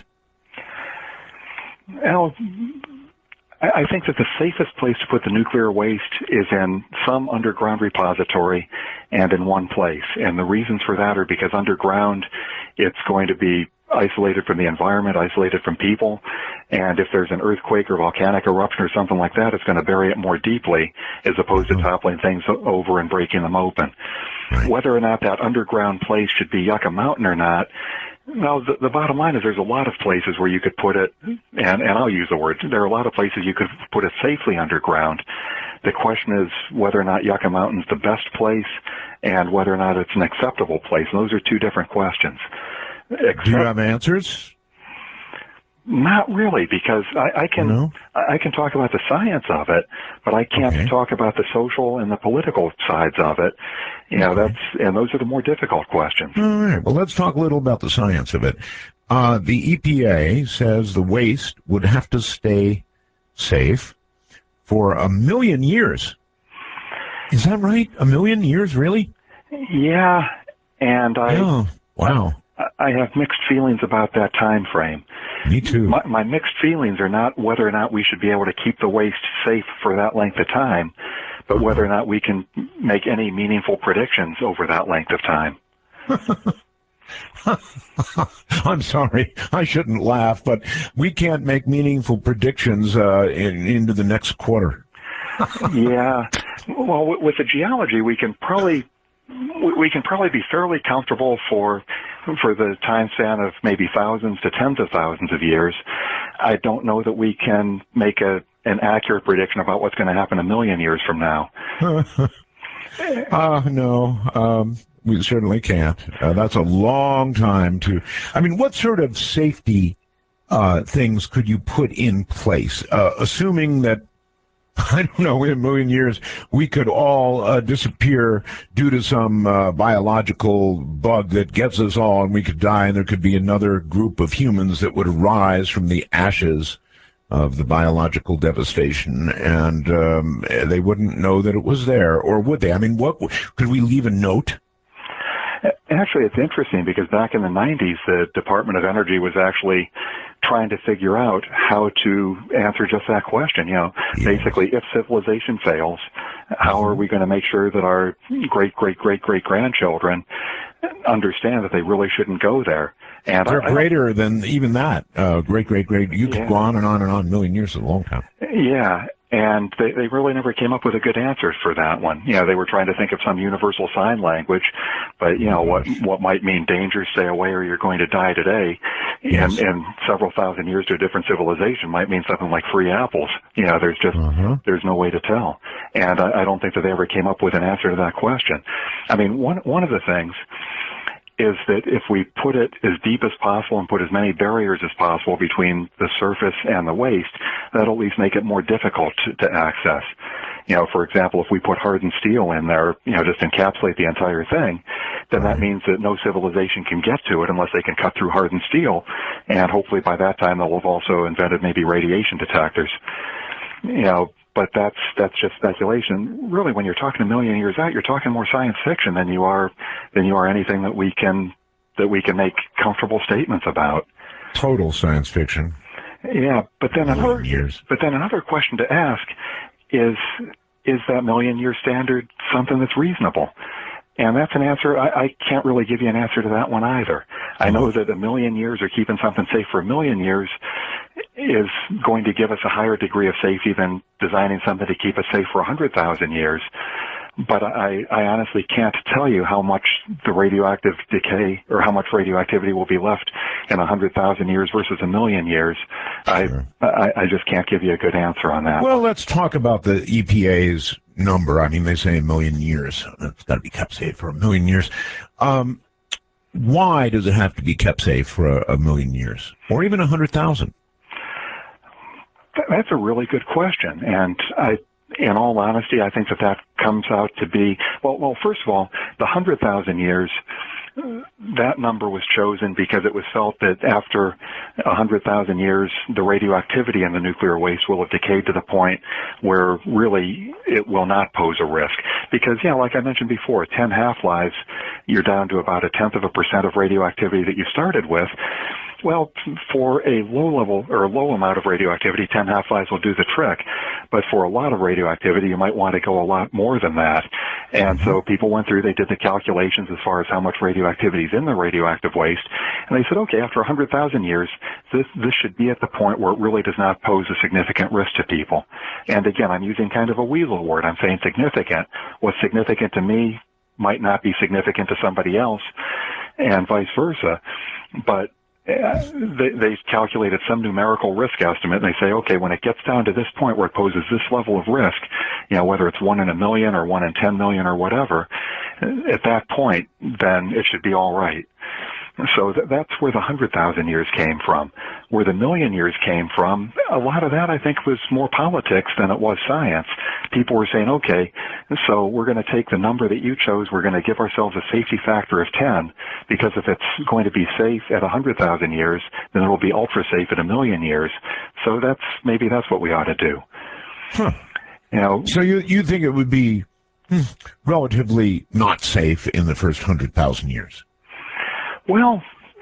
Well, I think that the safest place to put the nuclear waste is in some underground repository and in one place. And the reasons for that are because underground, it's going to be isolated from the environment, isolated from people. And if there's an earthquake or volcanic eruption or something like that, it's going to bury it more deeply as opposed to toppling things over and breaking them open. Right. Whether or not that underground place should be Yucca Mountain or not, well, the bottom line is there's a lot of places where you could put it, and I'll use the word, there are a lot of places you could put it safely underground. The question is whether or not Yucca Mountain's the best place and whether or not it's an acceptable place. And those are two different questions. Do you have answers? Not really, because I can talk about the science of it, but I can't talk about the social and the political sides of it. And those are the more difficult questions. All right. Well, let's talk a little about the science of it. The EPA says the waste would have to stay safe for 1 million years. Is that right? 1 million years, really? Yeah, and wow. I have mixed feelings about that time frame. Me too. My mixed feelings are not whether or not we should be able to keep the waste safe for that length of time, but whether or not we can make any meaningful predictions over that length of time. I'm sorry, I shouldn't laugh, but we can't make meaningful predictions into the next quarter. Yeah. Well, with the geology, we can probably be fairly comfortable for the time span of maybe thousands to tens of thousands of years. I don't know that we can make an accurate prediction about what's going to happen 1 million years from now. No, we certainly can't. That's a long time to... I mean, what sort of safety things could you put in place, assuming that, I don't know, in 1 million years, we could all disappear due to some biological bug that gets us all, and we could die, and there could be another group of humans that would arise from the ashes of the biological devastation, and they wouldn't know that it was there, or would they? I mean, what could we leave a note? Actually, it's interesting because back in the 90s, the Department of Energy was actually trying to figure out how to answer just that question. Basically, if civilization fails, how are we going to make sure that our great-great-great-great-grandchildren understand that they really shouldn't go there? And they're greater than even that. Great. You could go on and on and on. A million years is a long time. Yeah. And they really never came up with a good answer for that one. They were trying to think of some universal sign language, but what might mean danger, stay away, or you're going to die today, Yes. and several thousand years to a different civilization might mean something like free apples. There's just there's no way to tell, and I don't think that they ever came up with an answer to that question. I mean, one of the things is that if we put it as deep as possible and put as many barriers as possible between the surface and the waste, that'll at least make it more difficult to access. For example, if we put hardened steel in there, just encapsulate the entire thing, then that means that no civilization can get to it unless they can cut through hardened steel. And hopefully by that time they'll have also invented maybe radiation detectors. But that's just speculation. Really, when you're talking a million years out, you're talking more science fiction than you are anything that we can make comfortable statements about. Total science fiction. Yeah, but then another question to ask is that million-year standard something that's reasonable? And that's an answer. I can't really give you an answer to that one either. I know that a million years or keeping something safe for a million years is going to give us a higher degree of safety than designing something to keep us safe for 100,000 years. But I honestly can't tell you how much the radioactive decay or how much radioactivity will be left in 100,000 years versus a million years. Sure. I just can't give you a good answer on that. Well, let's talk about the EPA's number. I mean, they say a million years. It's got to be kept safe for a million years. Why does it have to be kept safe for a million years or even 100,000? That's a really good question. And in all honesty, I think that comes out to be, well, first of all, the 100,000 years, that number was chosen because it was felt that after 100,000 years, the radioactivity in the nuclear waste will have decayed to the point where really it will not pose a risk. Because, like I mentioned before, 10 half-lives, you're down to about 0.1% of radioactivity that you started with. Well, for a low amount of radioactivity, 10 half-lives will do the trick. But for a lot of radioactivity, you might want to go a lot more than that. And so people went through, they did the calculations as far as how much radioactivity is in the radioactive waste. And they said, okay, after 100,000 years, this should be at the point where it really does not pose a significant risk to people. And again, I'm using kind of a weasel word. I'm saying significant. What's significant to me might not be significant to somebody else, and vice versa. But they calculated some numerical risk estimate, and they say, okay, when it gets down to this point where it poses this level of risk, whether it's 1 in a million or 1 in 10 million or whatever, at that point, then it should be all right. So that's where the 100,000 years came from. Where the million years came from, a lot of that, I think, was more politics than it was science. People were saying, okay, so we're going to take the number that you chose, we're going to give ourselves a safety factor of 10, because if it's going to be safe at 100,000 years, then it will be ultra safe at a million years. So maybe that's what we ought to do. Huh. So you think it would be relatively not safe in the first 100,000 years? Well,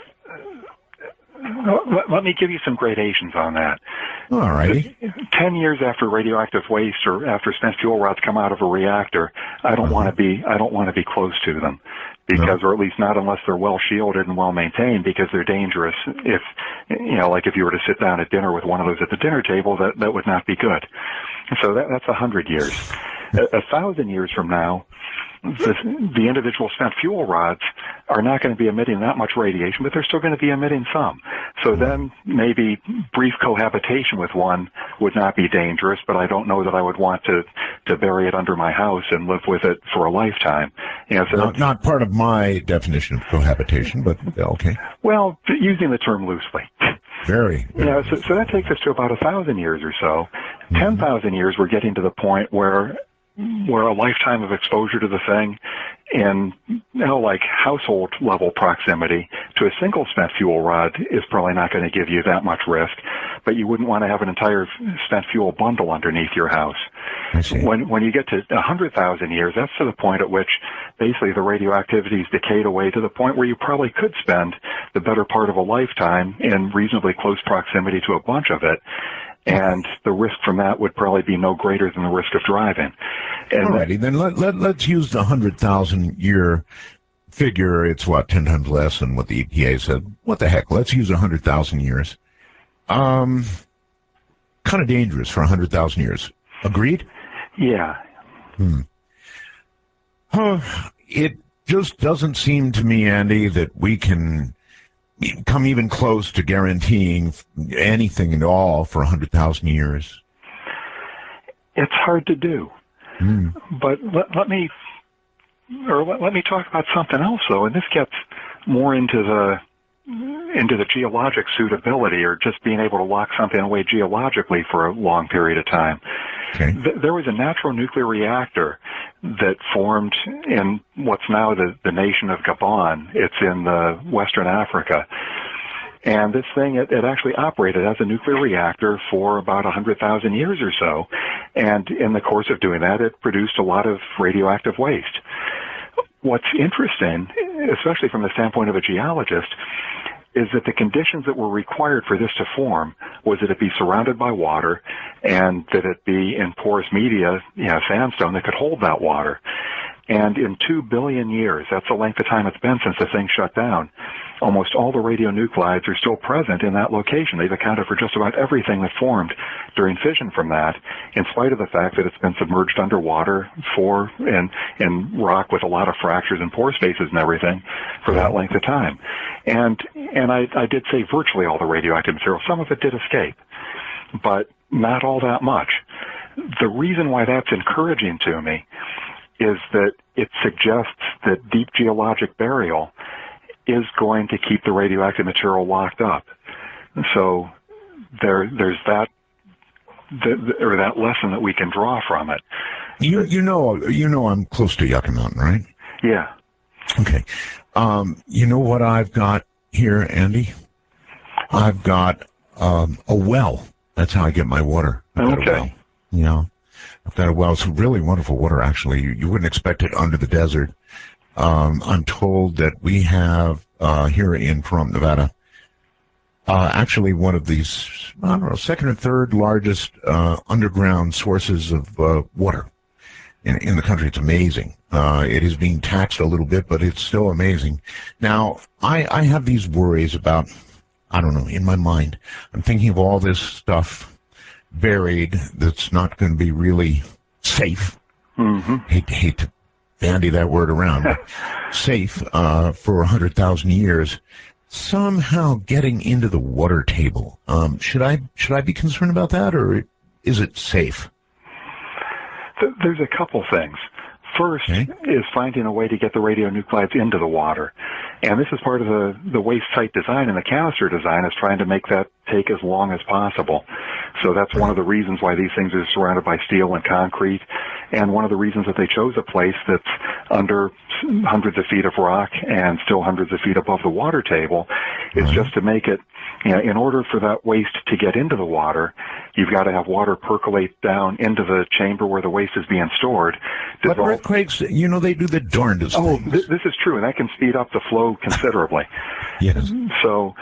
let me give you some gradations on that. All righty. 10 years after radioactive waste or after spent fuel rods come out of a reactor, I don't want to be close to them, because, or at least not unless they're well shielded and well maintained, because they're dangerous. If like if you were to sit down at dinner with one of those at the dinner table, that would not be good. So that's 100 years. 1,000 years from now, the individual spent fuel rods are not going to be emitting that much radiation, but they're still going to be emitting some. So then maybe brief cohabitation with one would not be dangerous, but I don't know that I would want to bury it under my house and live with it for a lifetime. So not part of my definition of cohabitation, but okay. Well, using the term loosely. Very. So that takes us to about 1,000 years or so. 10,000 years, we're getting to the point where a lifetime of exposure to the thing in like household level proximity to a single spent fuel rod is probably not going to give you that much risk, but you wouldn't want to have an entire spent fuel bundle underneath your house. I see. When you get to 100,000 years, that's to the point at which basically the radioactivity is decayed away to the point where you probably could spend the better part of a lifetime in reasonably close proximity to a bunch of it. And the risk from that would probably be no greater than the risk of driving. Alrighty, then let's use the 100,000 year figure it's, 10 times less than what the EPA said. What the heck? Let's use 100,000 years. Kind of dangerous for 100,000 years. Agreed? Yeah. It just doesn't seem to me, Andy, that we can come even close to guaranteeing anything at all for 100,000 years. It's hard to do. But let me talk about something else, though, and this gets more into the geologic suitability, or just being able to lock something away geologically for a long period of time. Okay. There was a natural nuclear reactor that formed in what's now the nation of Gabon. It's in Western Africa. And this thing, it actually operated as a nuclear reactor for about 100,000 years or so. And in the course of doing that, it produced a lot of radioactive waste. What's interesting, especially from the standpoint of a geologist, is that the conditions that were required for this to form was that it be surrounded by water and that it be in porous media, sandstone that could hold that water. And in 2 billion years, that's the length of time it's been since the thing shut down, almost all the radionuclides are still present in that location. They've accounted for just about everything that formed during fission from that, in spite of the fact that it's been submerged underwater in rock with a lot of fractures and pore spaces and everything for that length of time. And I did say virtually all the radioactive material. Some of it did escape, but not all that much. The reason why that's encouraging to me is that it suggests that deep geologic burial is going to keep the radioactive material locked up. So there's that lesson that we can draw from it. You know I'm close to Yucca Mountain, right? Yeah. Okay. You know what I've got here, Andy? I've got a well. That's how I get my water. I've got a well. Yeah. I've got a well. It's really wonderful water, actually. You wouldn't expect it under the desert. I'm told that we have here in Pahrump, Nevada, actually one of these, second or third largest underground sources of water in the country. It's amazing. It is being taxed a little bit, but it's still amazing. Now, I have these worries about, in my mind, I'm thinking of all this stuff buried that's not going to be really safe. Mm-hmm. Hate to bandy that word around, but safe for 100,000 years, somehow getting into the water table. Should I be concerned about that, or is it safe? There's a couple things. First is finding a way to get the radionuclides into the water. And this is part of the waste site design and the canister design, is trying to make that take as long as possible. So that's one of the reasons why these things are surrounded by steel and concrete, and one of the reasons that they chose a place that's under hundreds of feet of rock and still hundreds of feet above the water table is just to make it, in order for that waste to get into the water, you've got to have water percolate down into the chamber where the waste is being stored. But earthquakes, they do the darndest things. This is true, and that can speed up the flow considerably. Yes. So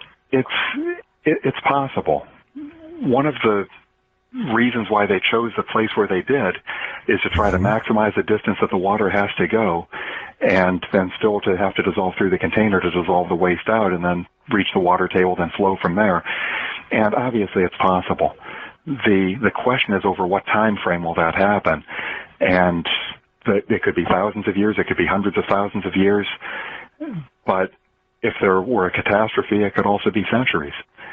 it's possible. One of the reasons why they chose the place where they did is to try to maximize the distance that the water has to go, and then still to have to dissolve through the container to dissolve the waste out and then reach the water table, then flow from there. And obviously it's possible. The question is, over what time frame will that happen? And it could be thousands of years, it could be hundreds of thousands of years, but if there were a catastrophe, it could also be centuries.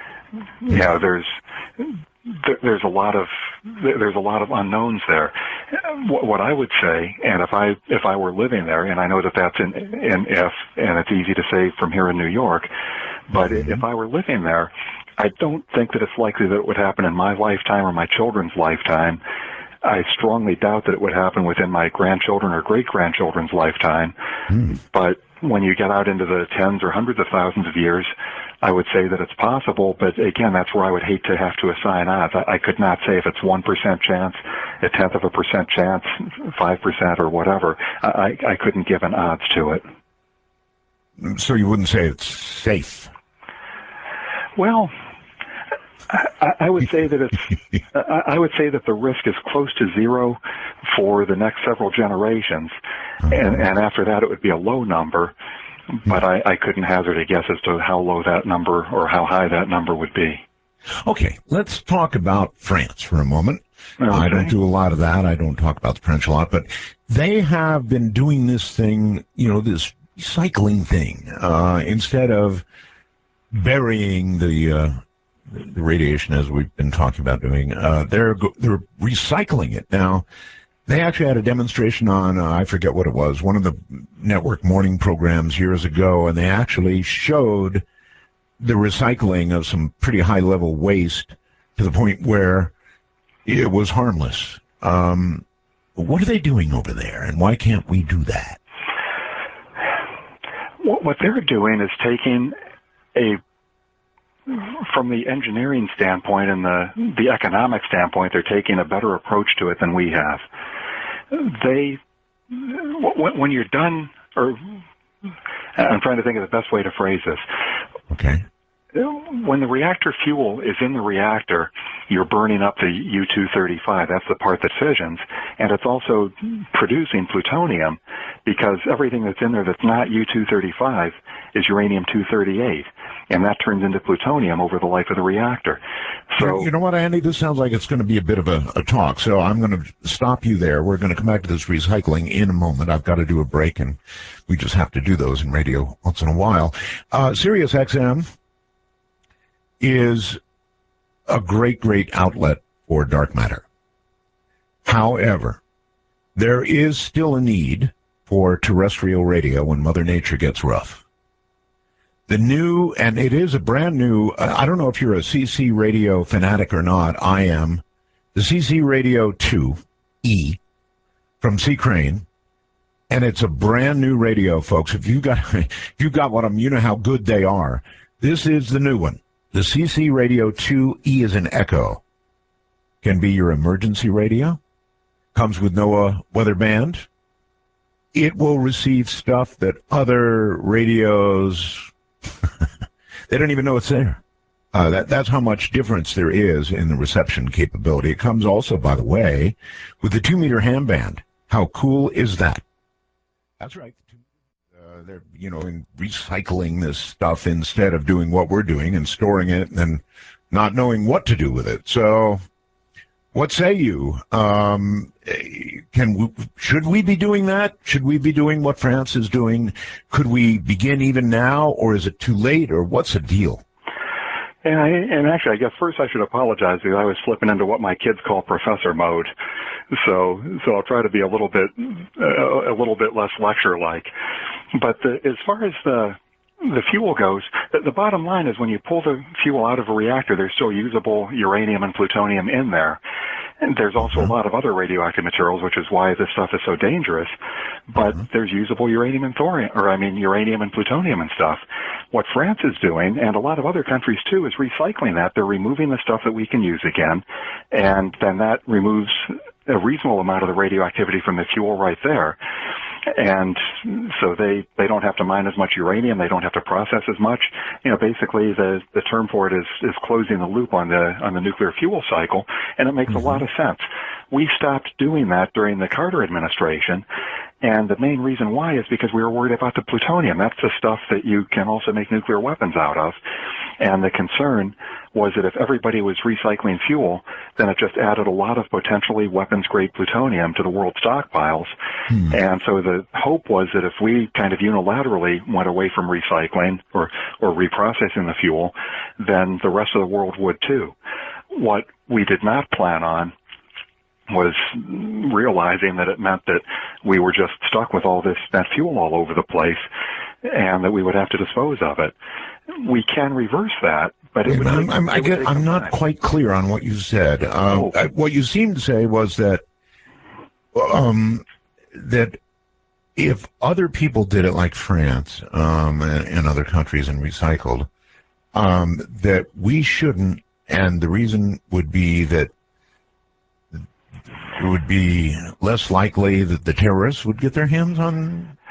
There's a lot of unknowns there. What I would say, and if I were living there, and I know that that's and it's easy to say from here in New York, but if I were living there, I don't think that it's likely that it would happen in my lifetime or my children's lifetime. I strongly doubt that it would happen within my grandchildren or great-grandchildren's lifetime. But when you get out into the tens or hundreds of thousands of years, I would say that it's possible. But again, that's where I would hate to have to assign odds. I could not say if it's 1% chance, 0.1% chance, 5% or whatever. I couldn't give an odds to it. So you wouldn't say it's safe? Well, I would say that I would say that the risk is close to zero for the next several generations, and after that it would be a low number. But I couldn't hazard a guess as to how low that number or how high that number would be. Okay, let's talk about France for a moment. Okay. I don't do a lot of that. I don't talk about the French a lot, but they have been doing this thing, this recycling thing, instead of burying the radiation as we've been talking about doing. They're recycling it now. They actually had a demonstration on, I forget what it was, one of the network morning programs years ago, and they actually showed the recycling of some pretty high-level waste to the point where it was harmless. What are they doing over there, and why can't we do that? What they're doing is taking from the engineering standpoint and the economic standpoint, they're taking a better approach to it than we have. When you're done, or I'm trying to think of the best way to phrase this. Okay. When the reactor fuel is in the reactor, you're burning up the U-235. That's the part that fissions. And it's also producing plutonium because everything that's in there that's not U-235 is uranium-238. And that turns into plutonium over the life of the reactor. So, you know what, Andy? This sounds like it's going to be a bit of a talk. So I'm going to stop you there. We're going to come back to this recycling in a moment. I've got to do a break, and we just have to do those in radio once in a while. Sirius XM is a great outlet for dark matter. However, there is still a need for terrestrial radio when Mother Nature gets rough. The new, and it is a brand new, I don't know if you're a CC radio fanatic or not, I am, the CC Radio 2E from C. Crane, and it's a brand new radio, folks. If you got one of them, you know how good they are. This is the new one. The CC Radio 2E is an Echo. Can be your emergency radio. Comes with NOAA weather band. It will receive stuff that other radios, they don't even know it's there. That's how much difference there is in the reception capability. It comes also, by the way, with the 2-meter ham band. How cool is that? That's right. They're, in recycling this stuff instead of doing what we're doing and storing it and not knowing what to do with it. So, what say you? Should we be doing that? Should we be doing what France is doing? Could we begin even now, or is it too late, or what's the deal? And actually, I guess first I should apologize because I was slipping into what my kids call professor mode. So I'll try to be a little bit less lecture-like. But as far as the fuel goes, the bottom line is when you pull the fuel out of a reactor, there's still usable uranium and plutonium in there. And there's also a lot of other radioactive materials, which is why this stuff is so dangerous. But there's usable uranium and uranium and plutonium and stuff. What France is doing, and a lot of other countries too, is recycling that. They're removing the stuff that we can use again, and then that removes a reasonable amount of the radioactivity from the fuel right there. And so they don't have to mine as much uranium. They don't have to process as much. Basically the term for it is closing the loop on the nuclear fuel cycle, and it makes a lot of sense. We stopped doing that during the Carter administration, and the main reason why is because we were worried about the plutonium. That's the stuff that you can also make nuclear weapons out of. And the concern was that if everybody was recycling fuel, then it just added a lot of potentially weapons-grade plutonium to the world stockpiles. And so the hope was that if we kind of unilaterally went away from recycling or reprocessing the fuel, then the rest of the world would too. What we did not plan on was realizing that it meant that we were just stuck with all that fuel all over the place and that we would have to dispose of it. We can reverse that, but I'm not quite clear on what you said. What you seemed to say was that that if other people did it like France and other countries and recycled, that we shouldn't, and the reason would be that it would be less likely that the terrorists would get their hands on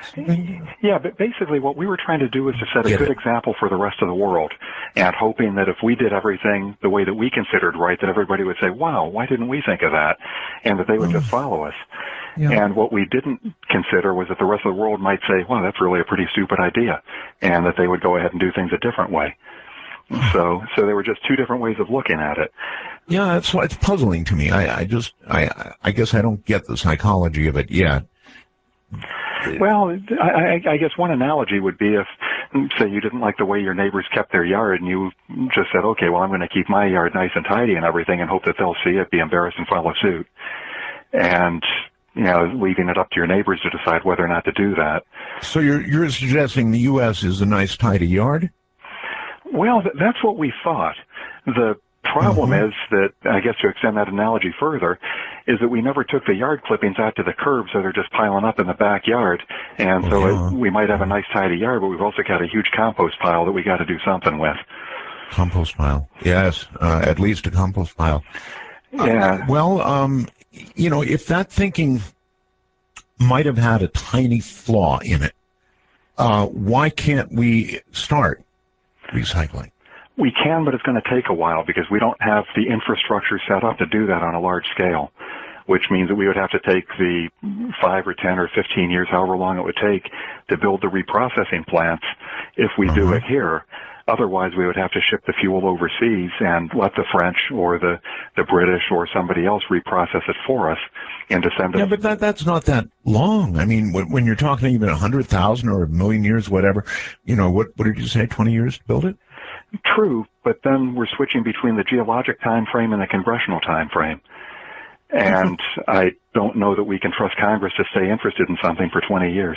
Yeah, but basically what we were trying to do was to set a good example for the rest of the world, and hoping that if we did everything the way that we considered right, that everybody would say, wow, why didn't we think of that? And that they would just follow us. Yeah. And what we didn't consider was that the rest of the world might say, well, that's really a pretty stupid idea, and that they would go ahead and do things a different way. So there were just two different ways of looking at it. Yeah, that's why it's puzzling to me. I guess I don't get the psychology of it yet. Well, I guess one analogy would be if, say, you didn't like the way your neighbors kept their yard, and you just said, okay, well, I'm going to keep my yard nice and tidy and everything, and hope that they'll see it, be embarrassed, and follow suit. And, leaving it up to your neighbors to decide whether or not to do that. So you're suggesting the U.S. is a nice, tidy yard? Well, that's what we thought. The problem is that, I guess to extend that analogy further, is that we never took the yard clippings out to the curb, so they're just piling up in the backyard. And we might have a nice, tidy yard, but we've also got a huge compost pile that we got to do something with. Compost pile, yes, at least a compost pile. Yeah. If that thinking might have had a tiny flaw in it, why can't we start recycling? We can, but it's going to take a while because we don't have the infrastructure set up to do that on a large scale, which means that we would have to take the 5 or 10 or 15 years, however long it would take, to build the reprocessing plants if we do it here. Otherwise, we would have to ship the fuel overseas and let the French or the British or somebody else reprocess it for us and to send it. Yeah, but that's not that long. I mean, when you're talking even 100,000 or a million years, whatever, what did you say, 20 years to build it? True, but then we're switching between the geologic time frame and the congressional time frame. And I don't know that we can trust Congress to stay interested in something for 20 years.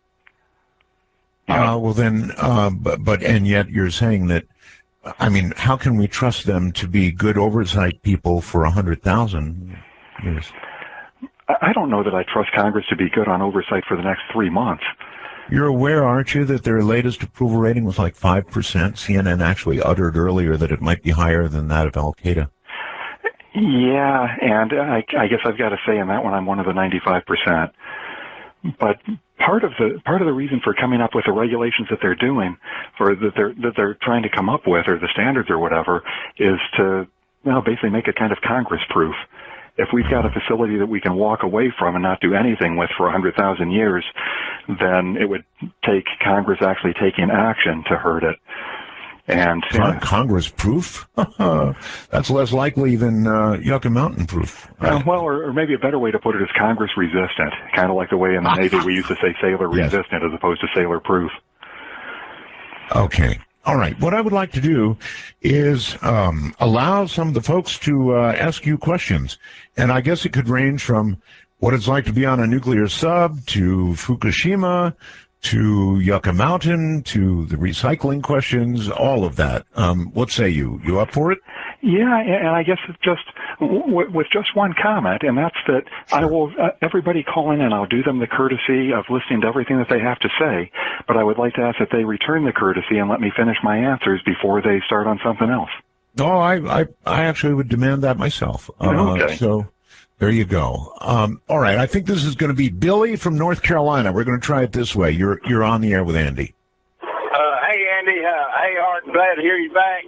And yet you're saying that, I mean, how can we trust them to be good oversight people for 100,000 years? I don't know that I trust Congress to be good on oversight for the next 3 months. You're aware, aren't you, that their latest approval rating was like 5%? CNN actually uttered earlier that it might be higher than that of Al-Qaeda. Yeah, and I guess I've got to say in that one I'm one of the 95%. But part of the reason for coming up with the regulations that they're doing, or that they're trying to come up with, or the standards or whatever, is to basically make it kind of Congress-proof. If we've got a facility that we can walk away from and not do anything with for 100,000 years, then it would take Congress actually taking action to hurt it. And Congress-proof? That's less likely than Yucca Mountain-proof. Right? Or maybe a better way to put it is Congress-resistant, kind of like the way in the Navy we used to say sailor-resistant as opposed to sailor-proof. Okay. All right. What I would like to do is allow some of the folks to ask you questions. And I guess it could range from what it's like to be on a nuclear sub to Fukushima to Yucca Mountain to the recycling questions, all of that. What say you? You up for it? Yeah, and I guess it's just with just one comment, and that's that I will, everybody call in and I'll do them the courtesy of listening to everything that they have to say, but I would like to ask that they return the courtesy and let me finish my answers before they start on something else. Oh, I actually would demand that myself. Okay. So there you go. All right, I think this is going to be Billy from North Carolina. We're going to try it this way. You're on the air with Andy. Hey, Andy. Hey, Art. Glad to hear you back.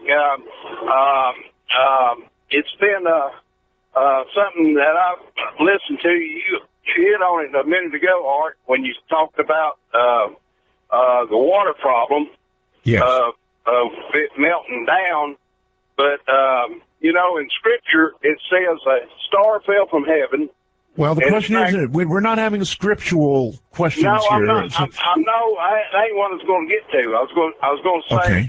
It's been something that I've listened to. You hit on it a minute ago, Art, when you talked about the water problem. Yes. Of it melting down. But, in Scripture, it says a star fell from heaven. Well, the question is, we're not having scriptural questions here. I'm not. That ain't what I was going to get to. I was going to say, okay.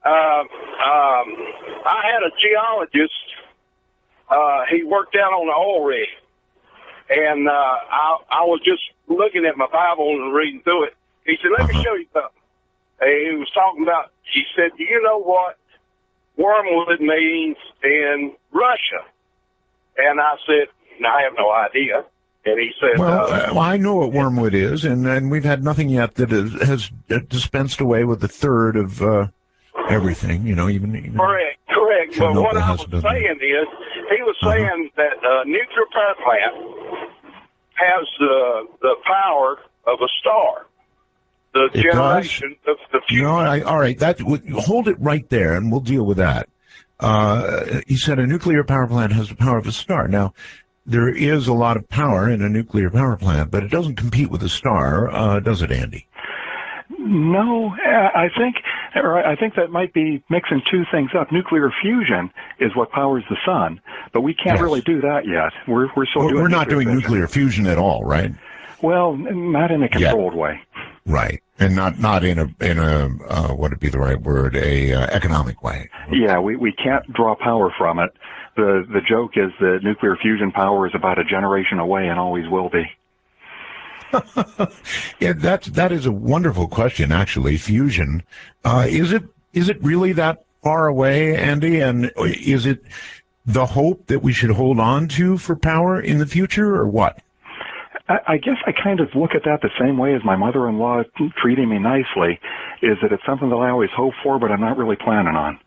I had a geologist. He worked out on an oil rig, and I was just looking at my Bible and reading through it. He said, "Let me show you something." And he was talking about. He said, "Do you know what wormwood means in Russia?" And I said, "No, I have no idea." And he said, "Well, I know what wormwood is, and we've had nothing yet that has dispensed away with a third of everything. Even correct. But what I was saying is, he was saying that a nuclear power plant has the power of a star, the It generation of the future. No, all right. Hold it right there, and we'll deal with that. He said a nuclear power plant has the power of a star. Now, there is a lot of power in a nuclear power plant, but it doesn't compete with a star, does it, Andy? No, I think that might be mixing two things up. Nuclear fusion is what powers the sun, but we can't really do that yet. We're still doing. We're not doing fission. Nuclear fusion at all, right? Well, not in a controlled way. Right, and not in a what would be the right word? Economic way. Yeah, we can't draw power from it. The joke is that nuclear fusion power is about a generation away and always will be. Yeah, that is a wonderful question. Actually, fusion is it really that far away, Andy? And is it the hope that we should hold on to for power in the future, or what? I guess I kind of look at that the same way as my mother-in-law treating me nicely, is that it's something that I always hope for, but I'm not really planning on.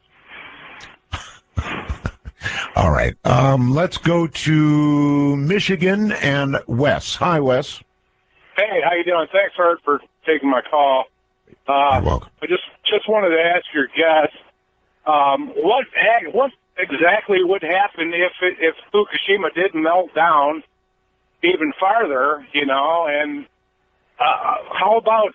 All right. Let's go to Michigan and Wes. Hi, Wes. Hey, how you doing? Thanks, Art, for taking my call. You're welcome. I just wanted to ask your guest, what exactly would happen if Fukushima did melt down even farther, and how about,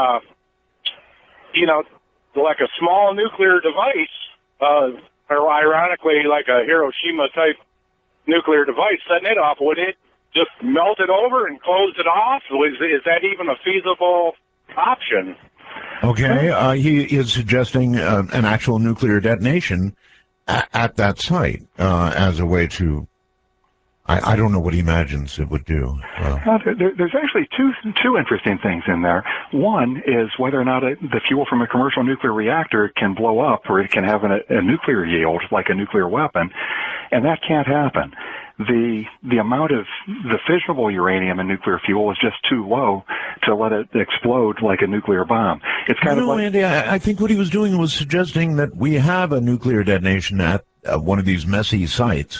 like a small nuclear device, or ironically, like a Hiroshima-type nuclear device, setting it off, would it just melt it over and close it off? Is that even a feasible option? Okay, he is suggesting an actual nuclear detonation at that site as a way to... I don't know what he imagines it would do. There's actually two interesting things in there. One is whether or not the fuel from a commercial nuclear reactor can blow up, or it can have a nuclear yield like a nuclear weapon, and that can't happen. The amount of the fissionable uranium in nuclear fuel is just too low to let it explode like a nuclear bomb. It's kind of like... Andy, I think what he was doing was suggesting that we have a nuclear detonation at one of these messy sites.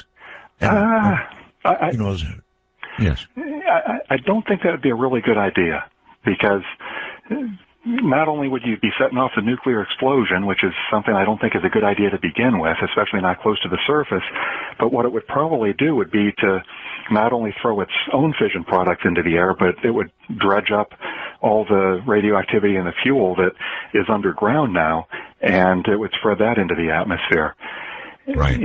Yes. I don't think that would be a really good idea, because not only would you be setting off the nuclear explosion, which is something I don't think is a good idea to begin with, especially not close to the surface, but what it would probably do would be to not only throw its own fission products into the air, but it would dredge up all the radioactivity in the fuel that is underground now, and it would spread that into the atmosphere. Right.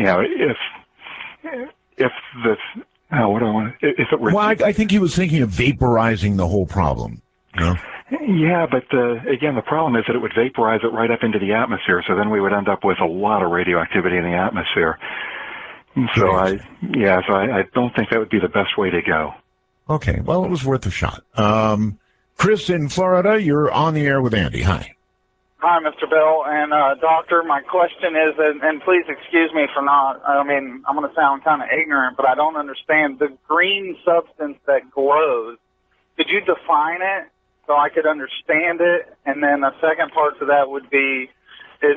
If the... what do I want? If it were... Well, I think he was thinking of vaporizing the whole problem. Yeah, but again, the problem is that it would vaporize it right up into the atmosphere, so then we would end up with a lot of radioactivity in the atmosphere. So I don't think that would be the best way to go. Okay, well, it was worth a shot. Chris in Florida, you're on the air with Andy. Hi. Hi, Mr. Bell. And, Doctor, my question is, and please excuse me for I'm going to sound kind of ignorant, but I don't understand the green substance that glows. Could you define it so I could understand it? And then a second part to that would be, is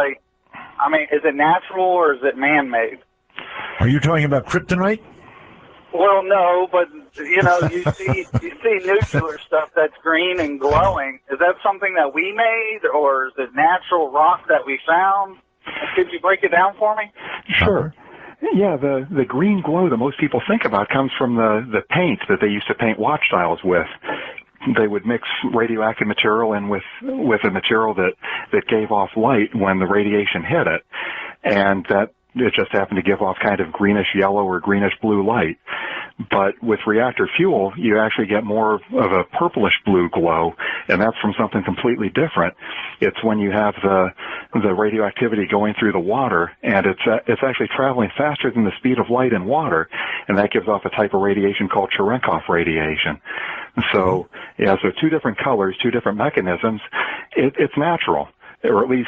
it natural or is it man-made? Are you talking about kryptonite? Well, no, but you see nuclear stuff that's green and glowing. Is that something that we made, or is it natural rock that we found? Could you break it down for me? Sure. Yeah, the green glow that most people think about comes from the paint that they used to paint watch dials with. They would mix radioactive material in with a material that gave off light when the radiation hit it, and that it just happened to give off kind of greenish yellow or greenish blue light. But with reactor fuel, you actually get more of a purplish blue glow, and that's from something completely different. It's when you have the radioactivity going through the water, and it's actually traveling faster than the speed of light in water, and that gives off a type of radiation called Cherenkov radiation. So, so two different colors, two different mechanisms. It's natural, or at least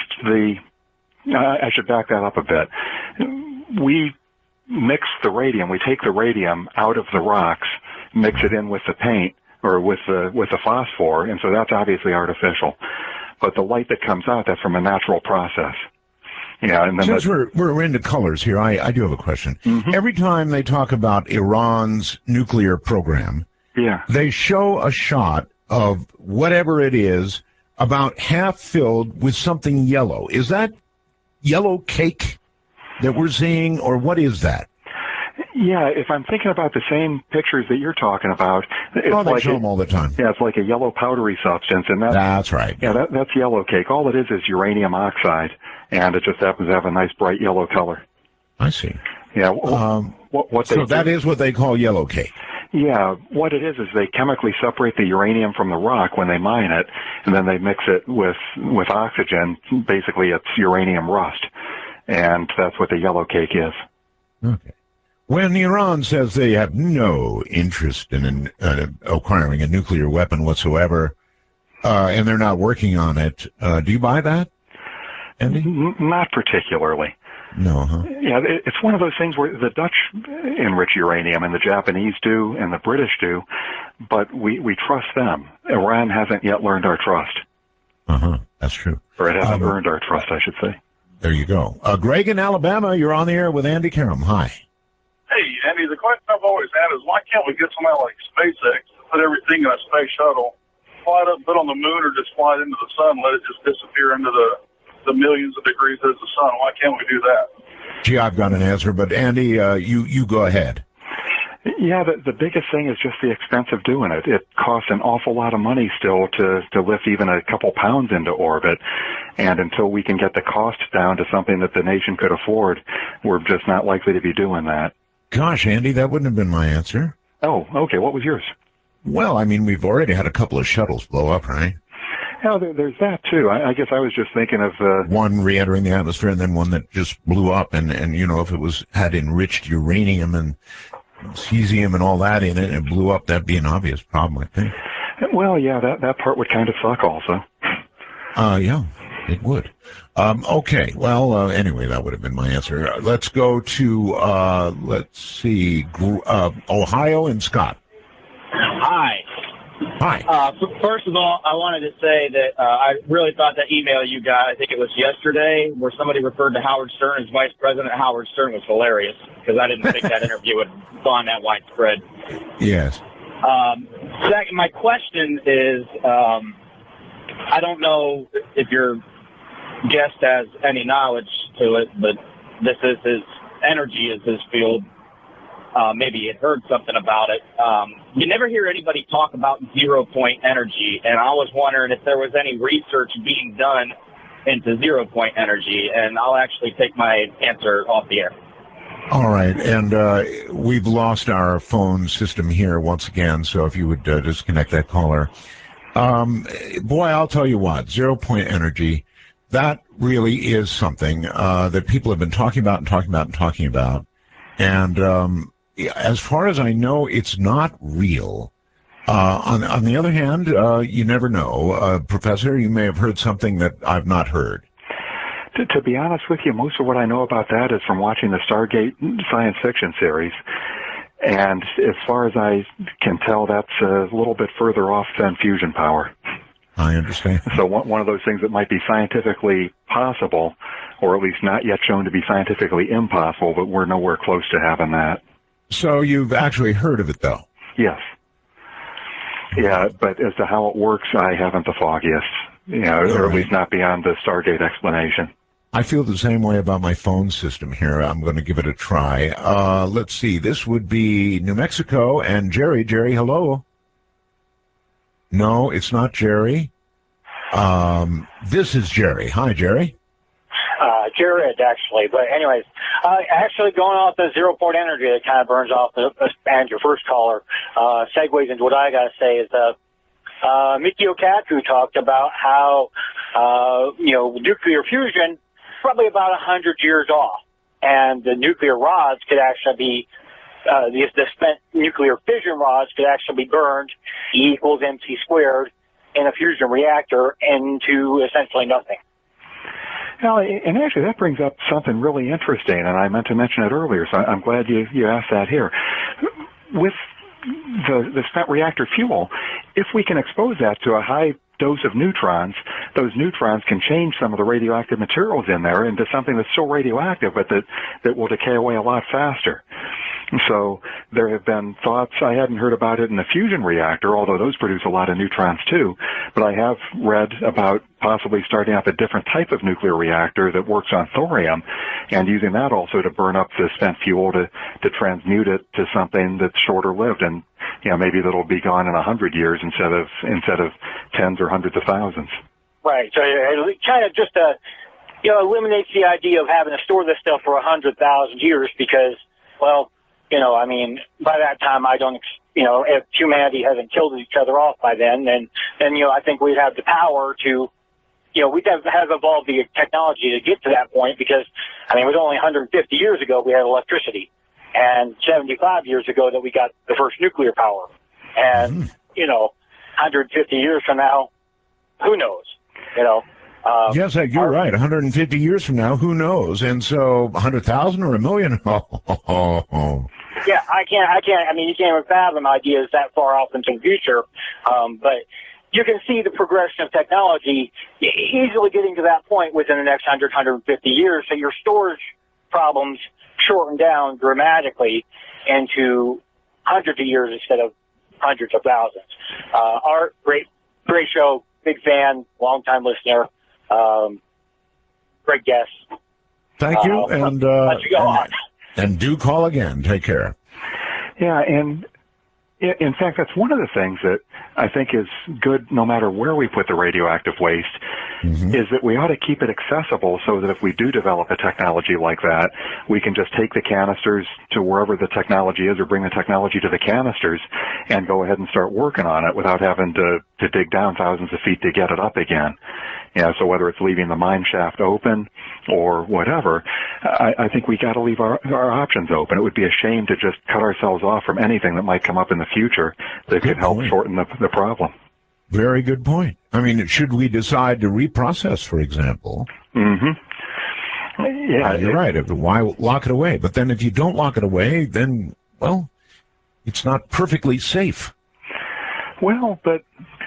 I should back that up a bit. We mix the radium. We take the radium out of the rocks, mix it in with the paint or with the phosphor, and so that's obviously artificial. But the light that comes out, that's from a natural process. Yeah, and then since we're into colors here, I do have a question. Mm-hmm. Every time they talk about Iran's nuclear program, they show a shot of whatever it is about half filled with something yellow. Is that yellow cake that we're seeing, or what is that? Yeah, if I'm thinking about the same pictures that you're talking about, it's they show them all the time. Yeah, it's like a yellow powdery substance, and that's right. Yeah, that's yellow cake. All it is uranium oxide, and it just happens to have a nice bright yellow color. I see. Yeah. So that is what they call yellow cake. Yeah, what it is they chemically separate the uranium from the rock when they mine it, and then they mix it with oxygen. Basically, it's uranium rust, and that's what the yellow cake is. Okay. When Iran says they have no interest in acquiring a nuclear weapon whatsoever, and they're not working on it, do you buy that, Andy? Not particularly. No, huh? Yeah, it's one of those things where the Dutch enrich uranium, and the Japanese do, and the British do, but we trust them. Iran hasn't yet learned our trust. That's true. Or it hasn't earned our trust, I should say. There you go. Greg in Alabama, you're on the air with Andy Karam. Hi. Hey, Andy, the question I've always had is why can't we get somebody like SpaceX to put everything in a space shuttle, fly it up, put on the moon, or just fly it into the sun, let it just disappear into the millions of degrees that is the sun? Why can't we do that? Gee, I've got an answer, but Andy, you go ahead. Yeah, the biggest thing is just the expense of doing it. It costs an awful lot of money still to lift even a couple pounds into orbit, and until we can get the cost down to something that the nation could afford, we're just not likely to be doing that. Gosh, Andy, that wouldn't have been my answer. Oh, okay. What was yours? Well, I mean, we've already had a couple of shuttles blow up, right? Yeah, there's that, too. I guess I was just thinking of... one re-entering the atmosphere and then one that just blew up. And you know, if it had enriched uranium and cesium and all that in it and it blew up, that'd be an obvious problem, I think. Well, yeah, that part would kind of suck also. Yeah, it would. Okay, well, anyway, that would have been my answer. Let's go to, let's see, Ohio and Scott. Hi. Hi. First of all, I wanted to say that I really thought that email you got, I think it was yesterday, where somebody referred to Howard Stern as Vice President Howard Stern was hilarious, because I didn't think that interview had gone that widespread. Yes. Second, my question is, I don't know if your guest has any knowledge to it, but this is energy is his field. Maybe you heard something about it. You never hear anybody talk about 0-point energy, and I was wondering if there was any research being done into 0-point energy, and I'll actually take my answer off the air. All right, and we've lost our phone system here once again, so if you would disconnect that caller. Boy, I'll tell you what, 0-point energy, that really is something that people have been talking about and talking about and talking about, and as far as I know, it's not real. On the other hand, you never know. Professor, you may have heard something that I've not heard. To be honest with you, most of what I know about that is from watching the Stargate science fiction series. And as far as I can tell, that's a little bit further off than fusion power. I understand. So one of those things that might be scientifically possible, or at least not yet shown to be scientifically impossible, but we're nowhere close to having that. So you've actually heard of it, though? Yes. Yeah, but as to how it works, I haven't the foggiest, or at least not beyond the Stargate explanation. I feel the same way about my phone system here. I'm going to give it a try. Let's see. This would be New Mexico and Jerry. Jerry, hello. No, it's not Jerry. This is Jerry. Hi, Jerry. Jared, actually. But anyways, actually going off the 0-point energy that kind of burns off and your first caller segues into what I got to say is Mikio Kaku talked about how, nuclear fusion probably about 100 years off. And the nuclear rods could actually be, the spent nuclear fission rods could actually be burned, E equals MC squared, in a fusion reactor into essentially nothing. Well, and actually that brings up something really interesting, and I meant to mention it earlier, so I'm glad you asked that here. With the spent reactor fuel, if we can expose that to a high dose of neutrons, those neutrons can change some of the radioactive materials in there into something that's still radioactive, but that will decay away a lot faster. So there have been thoughts, I hadn't heard about it in a fusion reactor, although those produce a lot of neutrons too, but I have read about possibly starting up a different type of nuclear reactor that works on thorium and using that also to burn up the spent fuel to transmute it to something that's shorter lived and maybe that'll be gone in 100 years instead of tens or hundreds of thousands. Right. So it kind of just eliminates the idea of having to store this stuff for 100,000 years because, well, I mean, by that time, if humanity hasn't killed each other off by then I think we'd have the power to, we'd have evolved the technology to get to that point because, I mean, it was only 150 years ago we had electricity and 75 years ago that we got the first nuclear power. And, 150 years from now, who knows, Yes, you're right. 150 years from now, who knows? And so 100,000 or a million? Yeah, I can't. I mean, you can't even fathom ideas that far off into the future. But you can see the progression of technology easily getting to that point within the next 100, 150 years. So your storage problems shorten down dramatically into hundreds of years instead of hundreds of thousands. Art, great show, big fan, long-time listener, great guest. Thank you, and let you go on. And do call again. Take care. Yeah, and in fact, that's one of the things that I think is good no matter where we put the radioactive waste, is that we ought to keep it accessible so that if we do develop a technology like that, we can just take the canisters to wherever the technology is or bring the technology to the canisters and go ahead and start working on it without having to dig down thousands of feet to get it up again. So whether it's leaving the mine shaft open or whatever, I think we got to leave our options open. It would be a shame to just cut ourselves off from anything that might come up in the future that could help shorten the problem. Very good point. I mean, should we decide to reprocess, for example? Yeah, you're right. Why lock it away? But then if you don't lock it away, then, well, it's not perfectly safe. Well, but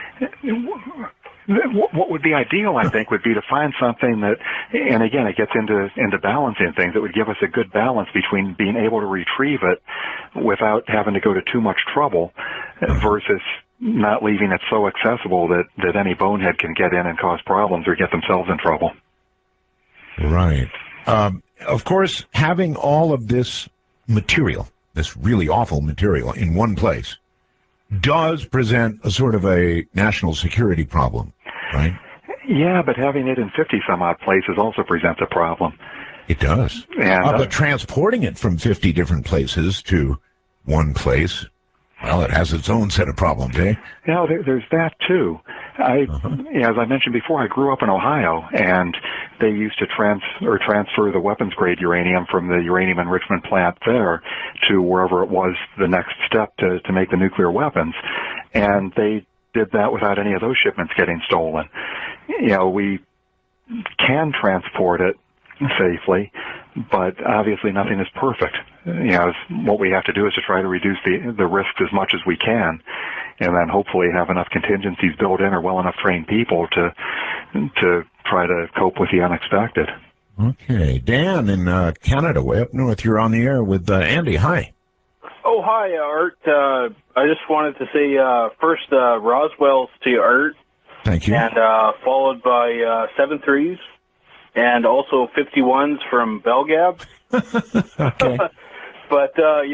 what would be ideal, I think, would be to find something that, and again, it gets into balancing things, that would give us a good balance between being able to retrieve it without having to go to too much trouble versus not leaving it so accessible that any bonehead can get in and cause problems or get themselves in trouble. Right. Of course, having all of this material, this really awful material, in one place does present a sort of a national security problem, right? Yeah, but having it in 50-some-odd places also presents a problem. It does. And, but transporting it from 50 different places to one place, well, it has its own set of problems, eh? Yeah, there's that, too. As I mentioned before, I grew up in Ohio, and they used to transfer the weapons-grade uranium from the uranium enrichment plant there to wherever it was the next step to make the nuclear weapons. And they did that without any of those shipments getting stolen. We can transport it safely, but obviously nothing is perfect. What we have to do is to try to reduce the risks as much as we can, and then hopefully have enough contingencies built in or well enough trained people to try to cope with the unexpected. Okay. Dan in Canada, way up north, you're on the air with Andy. Hi. Oh, hi, Art. I just wanted to say first Roswell's to Art. Thank you. And followed by 7-3s. And also 51s from Belgab. Okay. But,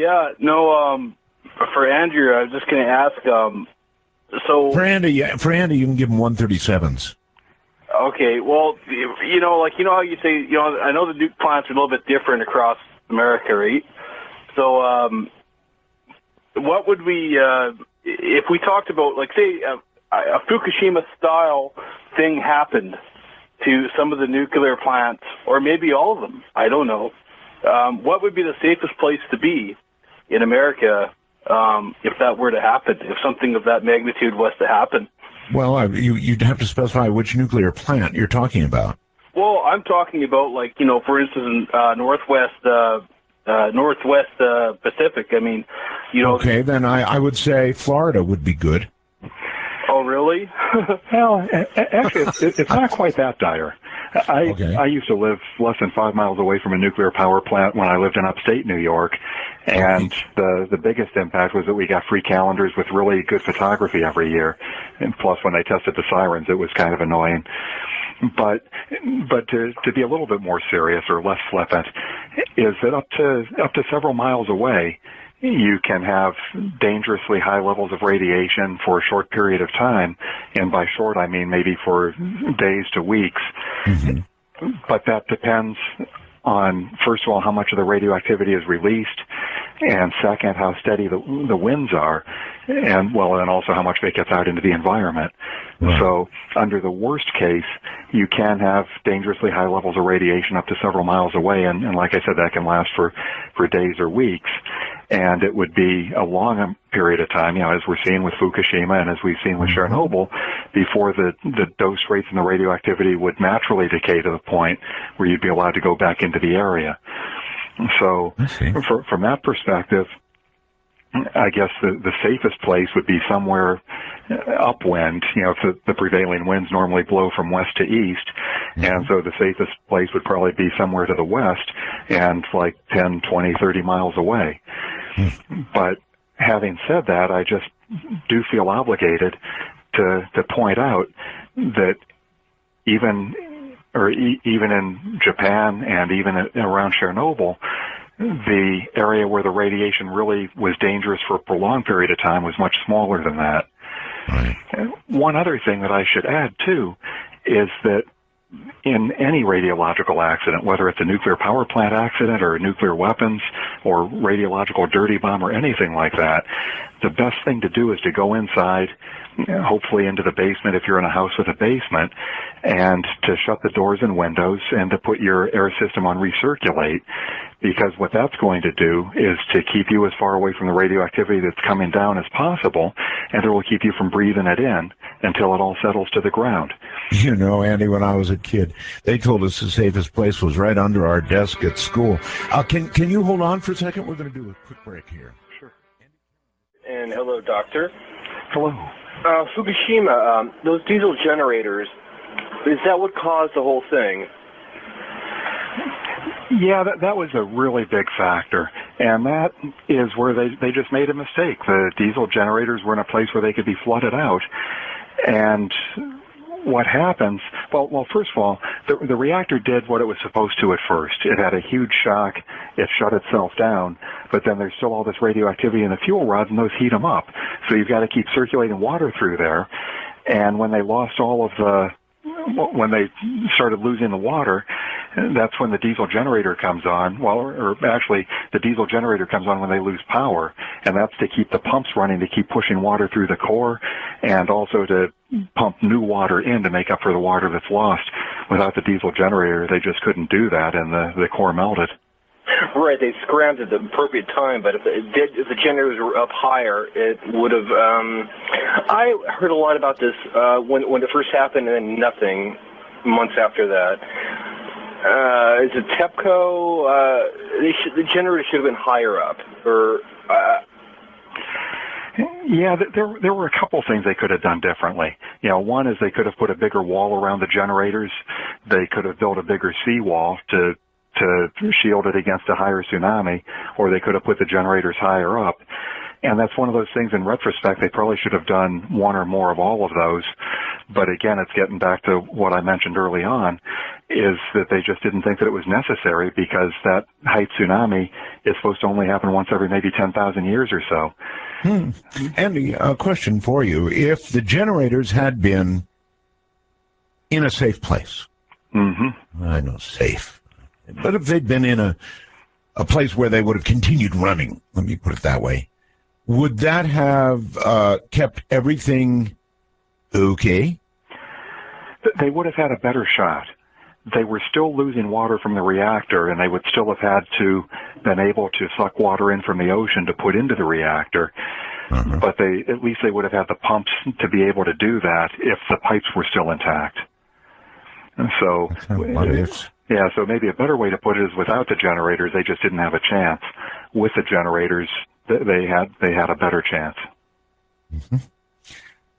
for Andrew, I was just going to ask, For Andy, you can give him 137s. Okay, well, how you say, I know the nuke plants are a little bit different across America, right? So, what would we, if we talked about, like, say, a Fukushima-style thing happened to some of the nuclear plants, or maybe all of them, I don't know, what would be the safest place to be in America if that were to happen, if something of that magnitude was to happen? Well, you'd have to specify which nuclear plant you're talking about. Well, I'm talking about, like, for instance, Northwest Pacific. I mean, Okay, then I would say Florida would be good. Oh, really? Well, actually, it's not quite that dire. I used to live less than 5 miles away from a nuclear power plant when I lived in upstate New York, and the biggest impact was that we got free calendars with really good photography every year, and plus when they tested the sirens, it was kind of annoying. But to be a little bit more serious or less flippant, is that up to several miles away, you can have dangerously high levels of radiation for a short period of time, and by short I mean maybe for days to weeks. Mm-hmm. But that depends on, first of all, how much of the radioactivity is released, and second, how steady the winds are, and also how much of it gets out into the environment. Right. So under the worst case, you can have dangerously high levels of radiation up to several miles away, and like I said, that can last for days or weeks. And it would be a long period of time, as we're seeing with Fukushima and as we've seen with Chernobyl, before the dose rates and the radioactivity would naturally decay to the point where you'd be allowed to go back into the area. So from that perspective, I guess the safest place would be somewhere upwind, if the prevailing winds normally blow from west to east. And so the safest place would probably be somewhere to the west and like 10, 20, 30 miles away. But having said that, I just do feel obligated to point out that even in Japan and even around Chernobyl, the area where the radiation really was dangerous for a prolonged period of time was much smaller than that. Right. One other thing that I should add, too, is that in any radiological accident, whether it's a nuclear power plant accident or nuclear weapons or radiological dirty bomb or anything like that, the best thing to do is to go inside, hopefully into the basement if you're in a house with a basement, and to shut the doors and windows and to put your air system on recirculate, because what that's going to do is to keep you as far away from the radioactivity that's coming down as possible, and it will keep you from breathing it in until it all settles to the ground. Andy, when I was a kid, they told us the safest place was right under our desk at school. Can you hold on for a second? We're going to do a quick break here. Sure. And hello, Doctor. Hello. Fukushima, those diesel generators, is that what caused the whole thing? Yeah, that was a really big factor, and that is where they just made a mistake. The diesel generators were in a place where they could be flooded out, and what happens, well, first of all, the reactor did what it was supposed to at first. It had a huge shock, it shut itself down, but then there's still all this radioactivity in the fuel rods, and those heat them up. So you've got to keep circulating water through there, and when they lost when they started losing the water, that's when the diesel generator comes on. Or actually, the diesel generator comes on when they lose power, and that's to keep the pumps running, to keep pushing water through the core, and also to pump new water in to make up for the water that's lost. Without the diesel generator, they just couldn't do that, and the core melted. Right, they scrammed at the appropriate time, but if the generators were up higher, it would have... I heard a lot about this when it first happened, and then nothing months after that. Is it TEPCO? The generator should have been higher up, or... Yeah, there were a couple things they could have done differently. One is they could have put a bigger wall around the generators. They could have built a bigger seawall to shield it against a higher tsunami, or they could have put the generators higher up. And that's one of those things, in retrospect, they probably should have done one or more of all of those. But again, it's getting back to what I mentioned early on, is that they just didn't think that it was necessary, because that height tsunami is supposed to only happen once every maybe 10,000 years or so. Andy, a question for you. If the generators had been in a safe place, I know safe, but if they'd been in a place where they would have continued running, let me put it that way, would that have kept everything okay? They would have had a better shot. They were still losing water from the reactor, and they would still have had to been able to suck water in from the ocean to put into the reactor. But at least they would have had the pumps to be able to do that if the pipes were still intact. And so... Yeah, so maybe a better way to put it is without the generators, they just didn't have a chance. With the generators, they had a better chance.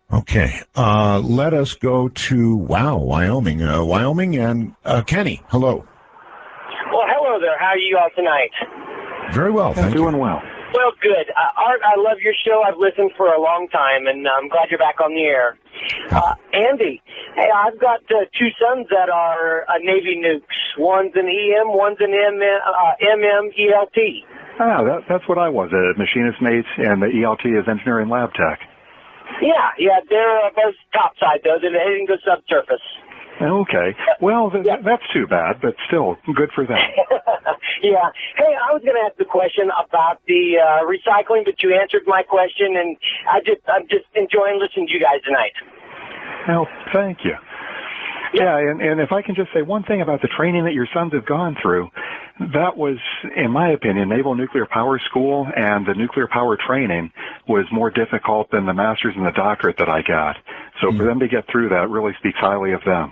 Okay. Let us go to, Wyoming. Wyoming and Kenny. Hello. Well, hello there. How are you all tonight? Very well, thank you. Doing well. Well, good. Art, I love your show. I've listened for a long time, and I'm glad you're back on the air. Andy, hey, I've got two sons that are Navy nukes. One's an EM, one's an MMELT. That's what I was, a machinist mate, and the ELT is engineering lab tech. Yeah, they're both topside, though. They didn't go subsurface. Okay. Well, that's too bad, but still, good for them. Yeah. Hey, I was going to ask the question about the recycling, but you answered my question, and I'm just enjoying listening to you guys tonight. Well, thank you. Yeah, and if I can just say one thing about the training that your sons have gone through, that was, in my opinion, Naval Nuclear Power School and the nuclear power training was more difficult than the master's and the doctorate that I got. So for them to get through that really speaks highly of them.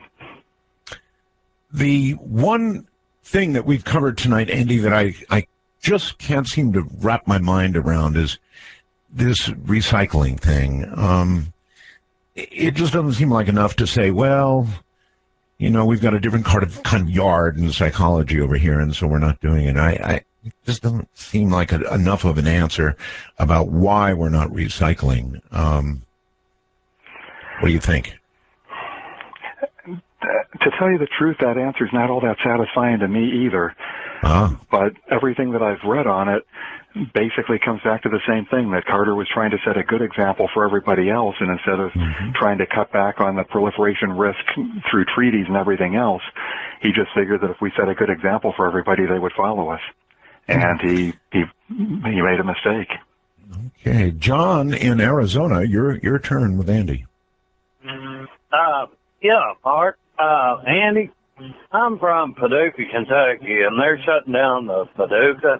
The one thing that we've covered tonight, Andy, that I just can't seem to wrap my mind around is this recycling thing. It just doesn't seem like enough to say, well, you know, we've got a different kind of yard in psychology over here, and so we're not doing it. It just doesn't seem like enough of an answer about why we're not recycling. What do you think? To tell you the truth, that answer is not all that satisfying to me either. But everything that I've read on it basically comes back to the same thing, that Carter was trying to set a good example for everybody else, and instead of trying to cut back on the proliferation risk through treaties and everything else, he just figured that if we set a good example for everybody, they would follow us. And he made a mistake. Okay. John in Arizona, your turn with Andy. Yeah, Art. Andy, I'm from Paducah, Kentucky, and they're shutting down the Paducah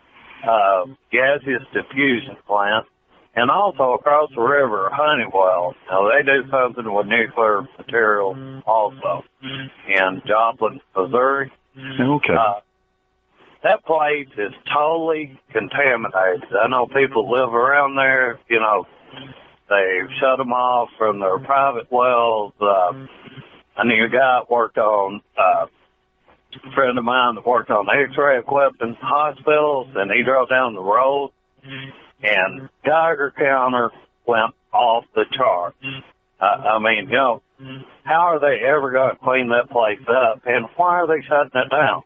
gaseous diffusion plant, and also across the river, Honeywell. Now, they do something with nuclear material also in Joplin, Missouri. Okay. That place is totally contaminated. I know people live around there, you know, they've shut them off from their private wells. I knew a guy that worked on, a friend of mine that worked on X-ray equipment hospitals, and he drove down the road, and Geiger counter went off the charts. I mean, you know, how are they ever going to clean that place up, and why are they shutting it down?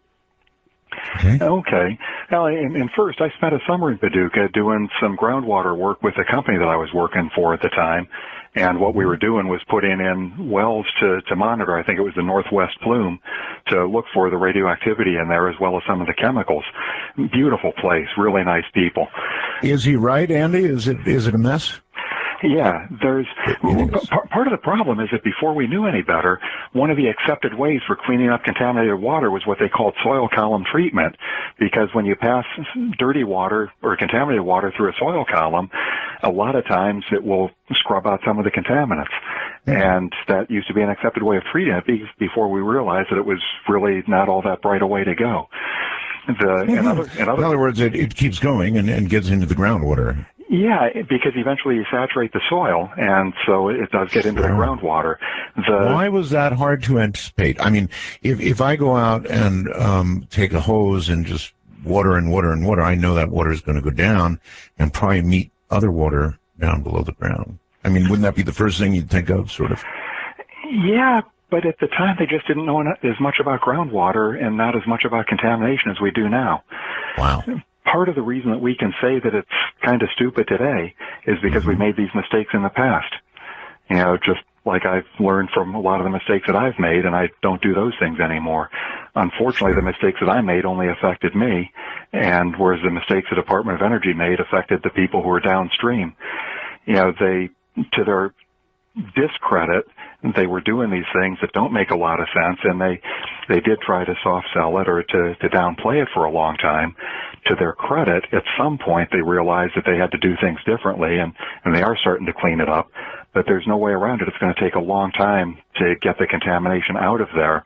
Okay. Now, and first, I spent a summer in Paducah doing some groundwater work with the company that I was working for at the time. And what we were doing was putting in wells to monitor, I think it was the Northwest Plume, to look for the radioactivity in there as well as some of the chemicals. Beautiful place, really nice people. Is he right, Andy? Is it a mess? Yeah, there's part of the problem is that before we knew any better, one of the accepted ways for cleaning up contaminated water was what they called soil column treatment, because when you pass dirty water or contaminated water through a soil column, a lot of times it will scrub out some of the contaminants. And that used to be an accepted way of treating it before we realized that it was really not all that bright a way to go. In other words, it keeps going and gets into the groundwater. Yeah, because eventually you saturate the soil, and so it does get into the groundwater. Why was that hard to anticipate? I mean, if I go out and take a hose and just water and water and water, I know that water is going to go down and probably meet other water down below the ground. I mean, wouldn't that be the first thing you'd think of, sort of? Yeah, but at the time they just didn't know as much about groundwater and not as much about contamination as we do now. Wow. Part of the reason that we can say that it's kind of stupid today is because we made these mistakes in the past. You know, just like I've learned from a lot of the mistakes that I've made, and I don't do those things anymore. Unfortunately, the mistakes that I made only affected me, and whereas the mistakes the Department of Energy made affected the people who were downstream. You know, they, to their discredit, they were doing these things that don't make a lot of sense, and they did try to soft sell it or to downplay it for a long time. To their credit, at some point they realized that they had to do things differently, and they are starting to clean it up, but there's no way around it. It's going to take a long time to get the contamination out of there,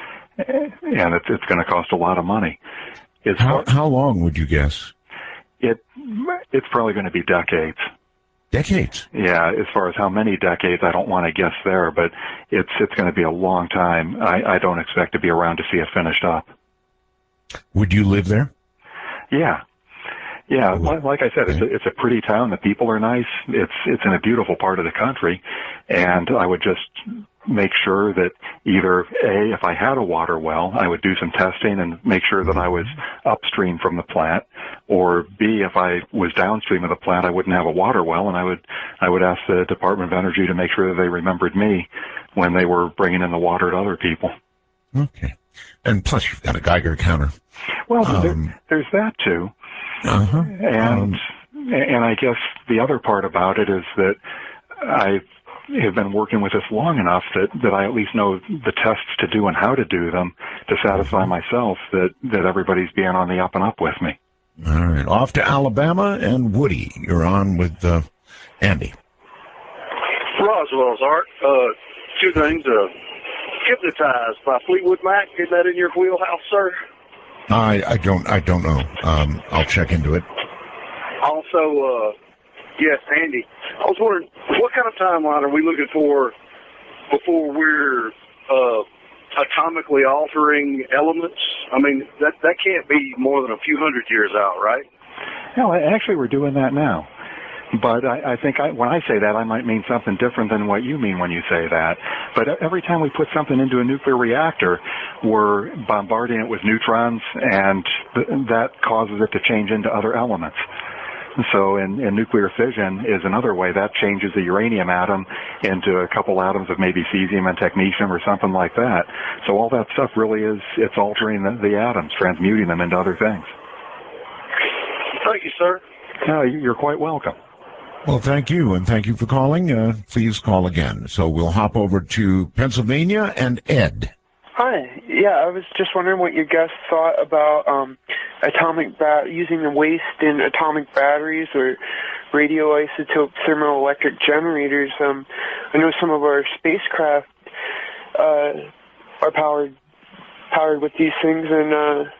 and it's going to cost a lot of money. How long would you guess? It's probably going to be decades. Decades. Yeah, as far as how many decades, I don't want to guess there, but it's going to be a long time. I don't expect to be around to see it finished up. Would you live there? Yeah. Yeah, like I said, it's a pretty town. The people are nice. It's in a beautiful part of the country, and I would just make sure that either A, if I had a water well, I would do some testing and make sure that I was upstream from the plant, or B, if I was downstream of the plant, I wouldn't have a water well, and I would ask the Department of Energy to make sure that they remembered me when they were bringing in the water to other people. Okay, and plus you've got a Geiger counter. Well, there's that too. And I guess the other part about it is that I have been working with this long enough that I at least know the tests to do and how to do them to satisfy myself that everybody's being on the up and up with me. All right. Off to Alabama, and Woody, you're on with Andy. Roswell's Art. Two things. Hypnotized by Fleetwood Mac. Is that in your wheelhouse, sir? I don't know. I'll check into it. Also, yes, Andy. I was wondering, what kind of timeline are we looking for before we're atomically altering elements? I mean, that can't be more than a few hundred years out, right? No, actually, we're doing that now. But I think when I say that, I might mean something different than what you mean when you say that. But every time we put something into a nuclear reactor, we're bombarding it with neutrons, and that causes it to change into other elements. So in nuclear fission is another way that changes the uranium atom into a couple atoms of maybe cesium and technetium or something like that. So all that stuff really it's altering the atoms, transmuting them into other things. Thank you, sir. You're quite welcome. Well, thank you, and thank you for calling. Please call again. So we'll hop over to Pennsylvania and Ed. Hi. Yeah, I was just wondering what your guests thought about using the waste in atomic batteries or radioisotope thermoelectric generators. I know some of our spacecraft are powered with these things, and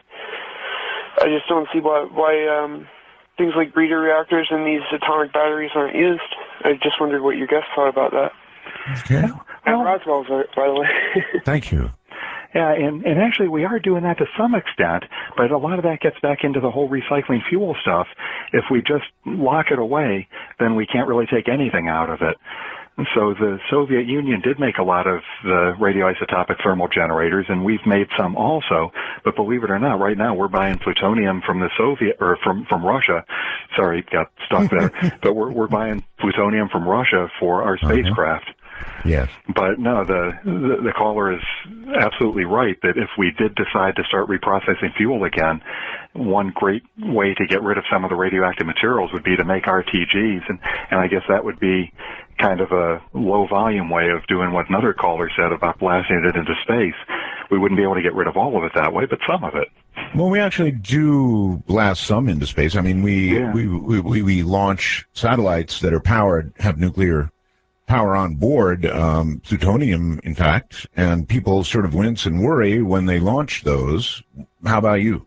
I just don't see why things like breeder reactors and these atomic batteries aren't used. I just wondered what your guests thought about that. Okay. And Roswell's, by the way. Thank you. Yeah, and actually we are doing that to some extent, but a lot of that gets back into the whole recycling fuel stuff. If we just lock it away, then we can't really take anything out of it. So the Soviet Union did make a lot of the radioisotopic thermal generators, and we've made some also. But believe it or not, right now we're buying plutonium from the from Russia. Sorry, got stuck there. But we're buying plutonium from Russia for our spacecraft. Yes. But no, the caller is absolutely right that if we did decide to start reprocessing fuel again, one great way to get rid of some of the radioactive materials would be to make RTGs, and I guess that would be kind of a low volume way of doing what another caller said about blasting it into space. We wouldn't be able to get rid of all of it that way, but some of it. Well, we actually do blast some into space. I mean, we launch satellites that are have nuclear power on board, plutonium, in fact, and people sort of wince and worry when they launch those. How about you?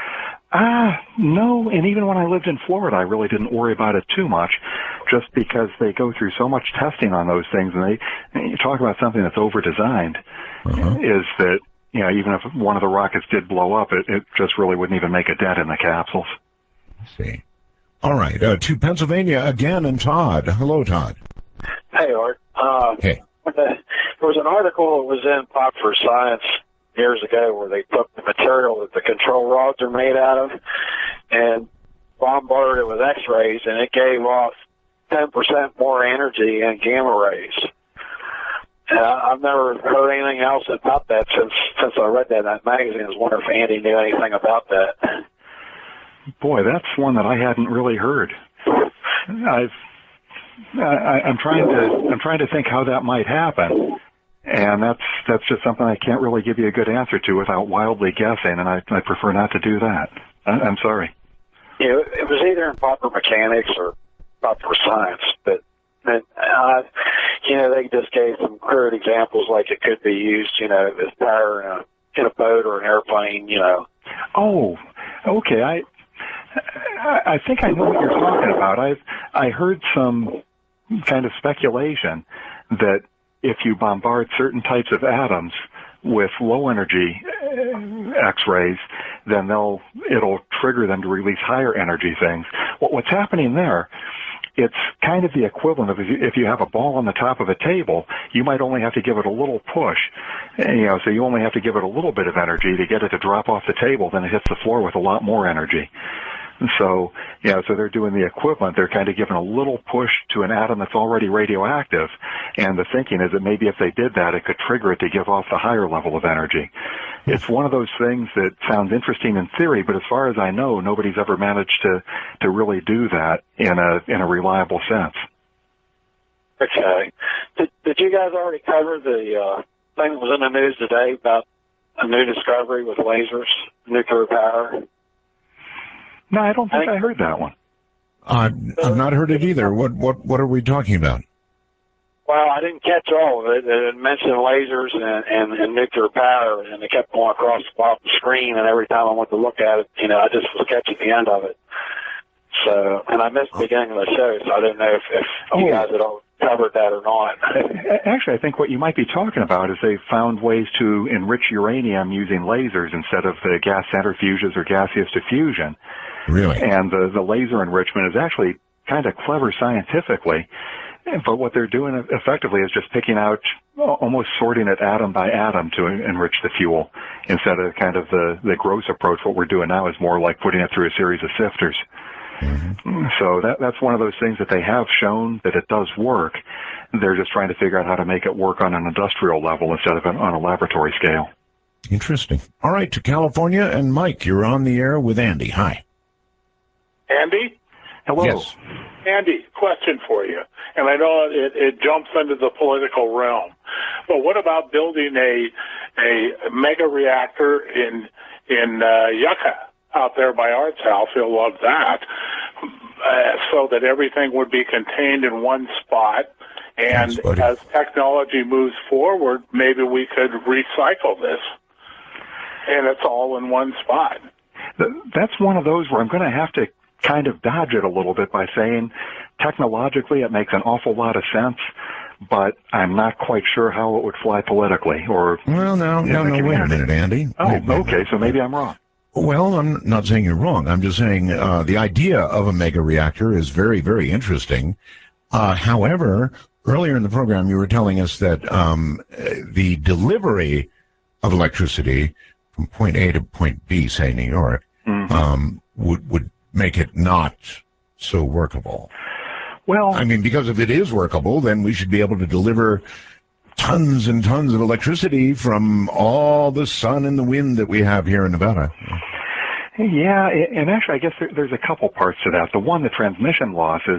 No, and even when I lived in Florida, I really didn't worry about it too much, just because they go through so much testing on those things, and you talk about something that's over-designed, is that, even if one of the rockets did blow up, it just really wouldn't even make a dent in the capsules. I see. All right, to Pennsylvania again, and Todd. Hello, Todd. Hey, Art. Hey. There was an article that was in Popular Science years ago where they took the material that the control rods are made out of and bombarded it with X-rays, and it gave off 10% more energy in gamma rays. And I've never heard anything else about that since I read that in that magazine. I was wondering if Andy knew anything about that. Boy, that's one that I hadn't really heard. I'm trying to think how that might happen, and that's just something I can't really give you a good answer to without wildly guessing, and I prefer not to do that. I'm sorry. Yeah, it was either in Popular Mechanics or Popular Science, but they just gave some crude examples, like it could be used, as power in a boat or an airplane, Oh, okay. I think I know what you're talking about. I heard some kind of speculation that if you bombard certain types of atoms with low energy X-rays, then it'll trigger them to release higher energy things. What's happening there, it's kind of the equivalent of if you have a ball on the top of a table, you might only have to give it a little push. So you only have to give it a little bit of energy to get it to drop off the table, then it hits the floor with a lot more energy. So, so they're doing the equivalent. They're kind of giving a little push to an atom that's already radioactive, and the thinking is that maybe if they did that, it could trigger it to give off the higher level of energy. It's one of those things that sounds interesting in theory, but as far as I know, nobody's ever managed to really do that in a reliable sense. Okay. Did you guys already cover the thing that was in the news today about a new discovery with lasers, nuclear power? No, I don't think I heard that one. I've not heard it either. What are we talking about? Well, I didn't catch all of it. It mentioned lasers and nuclear power, and they kept going across the bottom of the screen, and every time I went to look at it, I just was catching the end of it. So, and I missed the beginning of the show, so I didn't know if you guys had all covered that or not. Actually, I think what you might be talking about is they've found ways to enrich uranium using lasers instead of the gas centrifuges or gaseous diffusion. Really? And the laser enrichment is actually kind of clever scientifically, but what they're doing effectively is just picking out, almost sorting it atom by atom to enrich the fuel, instead of kind of the gross approach. What we're doing now is more like putting it through a series of sifters. Mm-hmm. So that's one of those things that they have shown that it does work. They're just trying to figure out how to make it work on an industrial level instead of on a laboratory scale. Interesting. All right, to California, and Mike, you're on the air with Andy. Hi. Andy? Hello. Yes. Andy, question for you. And I know it jumps into the political realm, but what about building a mega reactor in Yucca out there by Arts House? You'll love that. So that everything would be contained in one spot. And as technology moves forward, maybe we could recycle this. And it's all in one spot. That's one of those where I'm going to have to kind of dodge it a little bit by saying technologically it makes an awful lot of sense, but I'm not quite sure how it would fly politically. Or well, no, wait a minute, Andy. Okay, so maybe I'm wrong. Well, I'm not saying you're wrong. I'm just saying the idea of a mega reactor is very, very interesting. However, earlier in the program, you were telling us that the delivery of electricity from point A to point B, say New York, would make it not so workable. Well, I mean, because if it is workable, then we should be able to deliver tons and tons of electricity from all the sun and the wind that we have here in Nevada. Yeah, and actually, I guess there's a couple parts to that. The one, the transmission losses.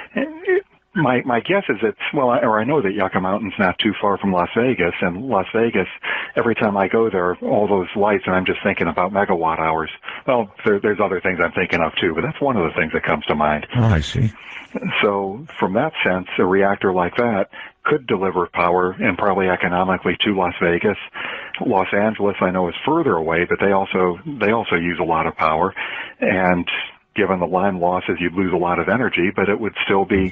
My guess is I know that Yucca Mountain's not too far from Las Vegas, and Las Vegas, every time I go there, all those lights, and I'm just thinking about megawatt hours. Well, there's other things I'm thinking of too, but that's one of the things that comes to mind. Oh, I see. So from that sense, a reactor like that could deliver power, and probably economically, to Las Vegas. Los Angeles, I know, is further away, but they also use a lot of power, and given the line losses, you'd lose a lot of energy, but it would still be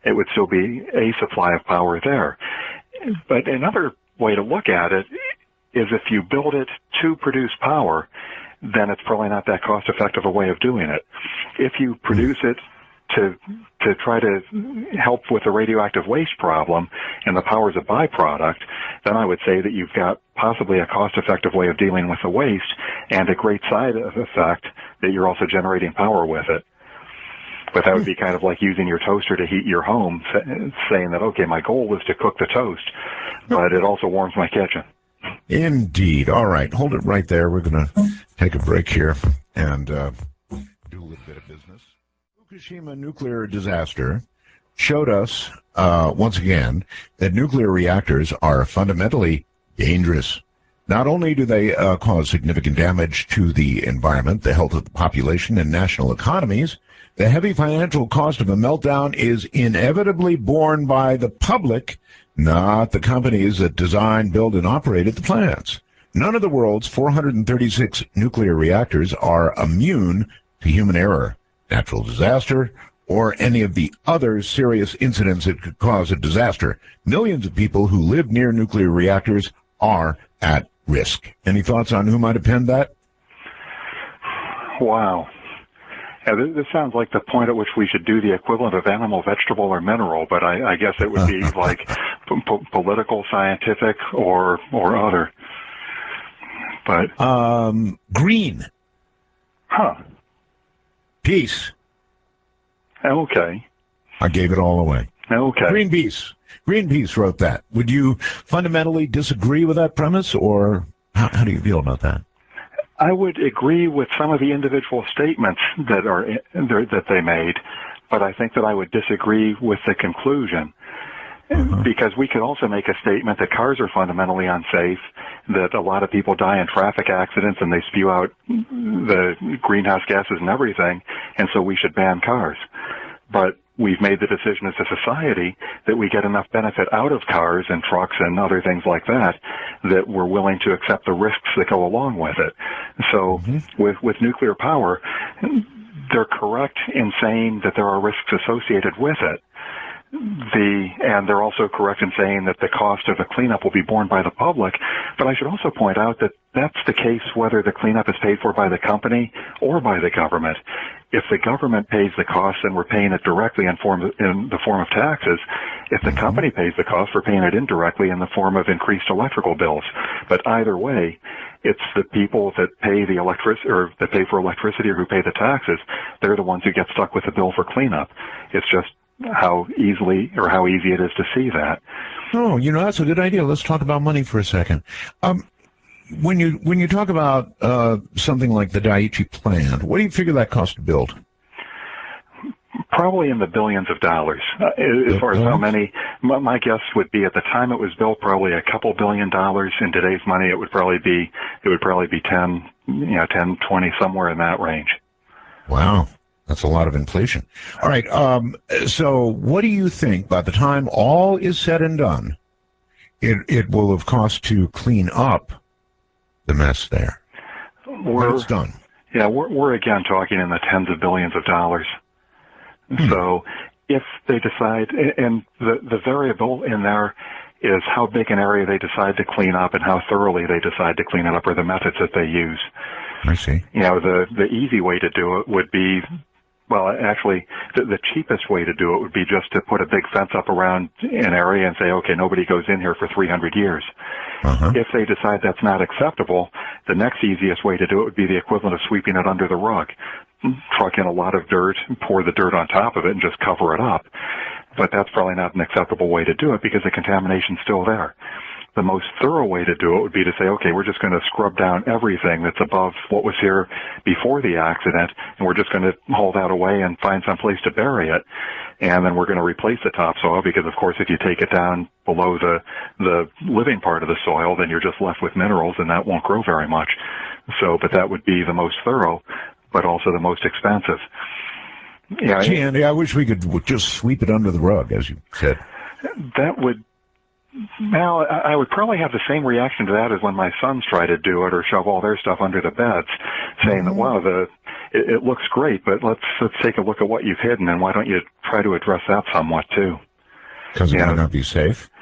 a supply of power there. But another way to look at it is if you build it to produce power, then it's probably not that cost-effective a way of doing it. If you produce it to try to help with the radioactive waste problem, and the power is a byproduct, then I would say that you've got possibly a cost-effective way of dealing with the waste, and a great side effect that you're also generating power with it. But that would be kind of like using your toaster to heat your home, saying that, okay, my goal is to cook the toast, but it also warms my kitchen. Indeed. All right, hold it right there. We're going to take a break here and do a little bit of business. Fukushima nuclear disaster showed us, once again, that nuclear reactors are fundamentally dangerous. Not only do they cause significant damage to the environment, the health of the population, and national economies, the heavy financial cost of a meltdown is inevitably borne by the public, not the companies that design, build, and operate the plants. None of the world's 436 nuclear reactors are immune to human error, natural disaster, or any of the other serious incidents that could cause a disaster. Millions of people who live near nuclear reactors are at risk. Any thoughts on who might have penned that? Wow. Yeah, this sounds like the point at which we should do the equivalent of animal, vegetable, or mineral, but I guess it would be like political, scientific, or other. But green. Huh. Peace. Okay. I gave it all away. Okay. Greenpeace. Greenpeace wrote that. Would you fundamentally disagree with that premise, or how do you feel about that? I would agree with some of the individual statements that they made, but I think that I would disagree with the conclusion. Because we could also make a statement that cars are fundamentally unsafe, that a lot of people die in traffic accidents and they spew out the greenhouse gases and everything, and so we should ban cars. But we've made the decision as a society that we get enough benefit out of cars and trucks and other things like that that we're willing to accept the risks that go along with it. So with nuclear power, they're correct in saying that there are risks associated with it. And they're also correct in saying that the cost of the cleanup will be borne by the public. But I should also point out that that's the case whether the cleanup is paid for by the company or by the government. If the government pays the cost, then we're paying it directly in the form of taxes. If the company pays the cost, we're paying it indirectly in the form of increased electrical bills. But either way, it's the people that pay the or that pay for electricity or who pay the taxes. They're the ones who get stuck with the bill for cleanup. It's just how easy it is to see that. Oh, that's a good idea. Let's talk about money for a second. When you talk about something like the Daiichi plant, what do you figure that cost to build? Probably in the billions of dollars. As far as how many, my guess would be at the time it was built, probably a couple $1 billion. In today's money, it would probably be 10, 20, somewhere in that range. Wow. That's a lot of inflation. All right. So what do you think by the time all is said and done, it will have cost to clean up the mess there? When it's done. Yeah, we're again talking in the tens of billions of dollars. So if they decide, and the variable in there is how big an area they decide to clean up and how thoroughly they decide to clean it up, or the methods that they use. I see. The easy way to do it would be, well, actually, the cheapest way to do it would be just to put a big fence up around an area and say, okay, nobody goes in here for 300 years. If they decide that's not acceptable, the next easiest way to do it would be the equivalent of sweeping it under the rug. Truck in a lot of dirt, pour the dirt on top of it, and just cover it up. But that's probably not an acceptable way to do it because the contamination's still there. The most thorough way to do it would be to say, okay, we're just going to scrub down everything that's above what was here before the accident, and we're just going to haul that away and find some place to bury it. And then we're going to replace the topsoil because, of course, if you take it down below the living part of the soil, then you're just left with minerals, and that won't grow very much. So, but that would be the most thorough, but also the most expensive. Yeah, gee, Andy, I wish we could just sweep it under the rug, as you said. That would. Now, I would probably have the same reaction to that as when my sons try to do it or shove all their stuff under the beds, saying that, wow, it looks great, but let's take a look at what you've hidden, and why don't you try to address that somewhat, too? Because it might not be safe.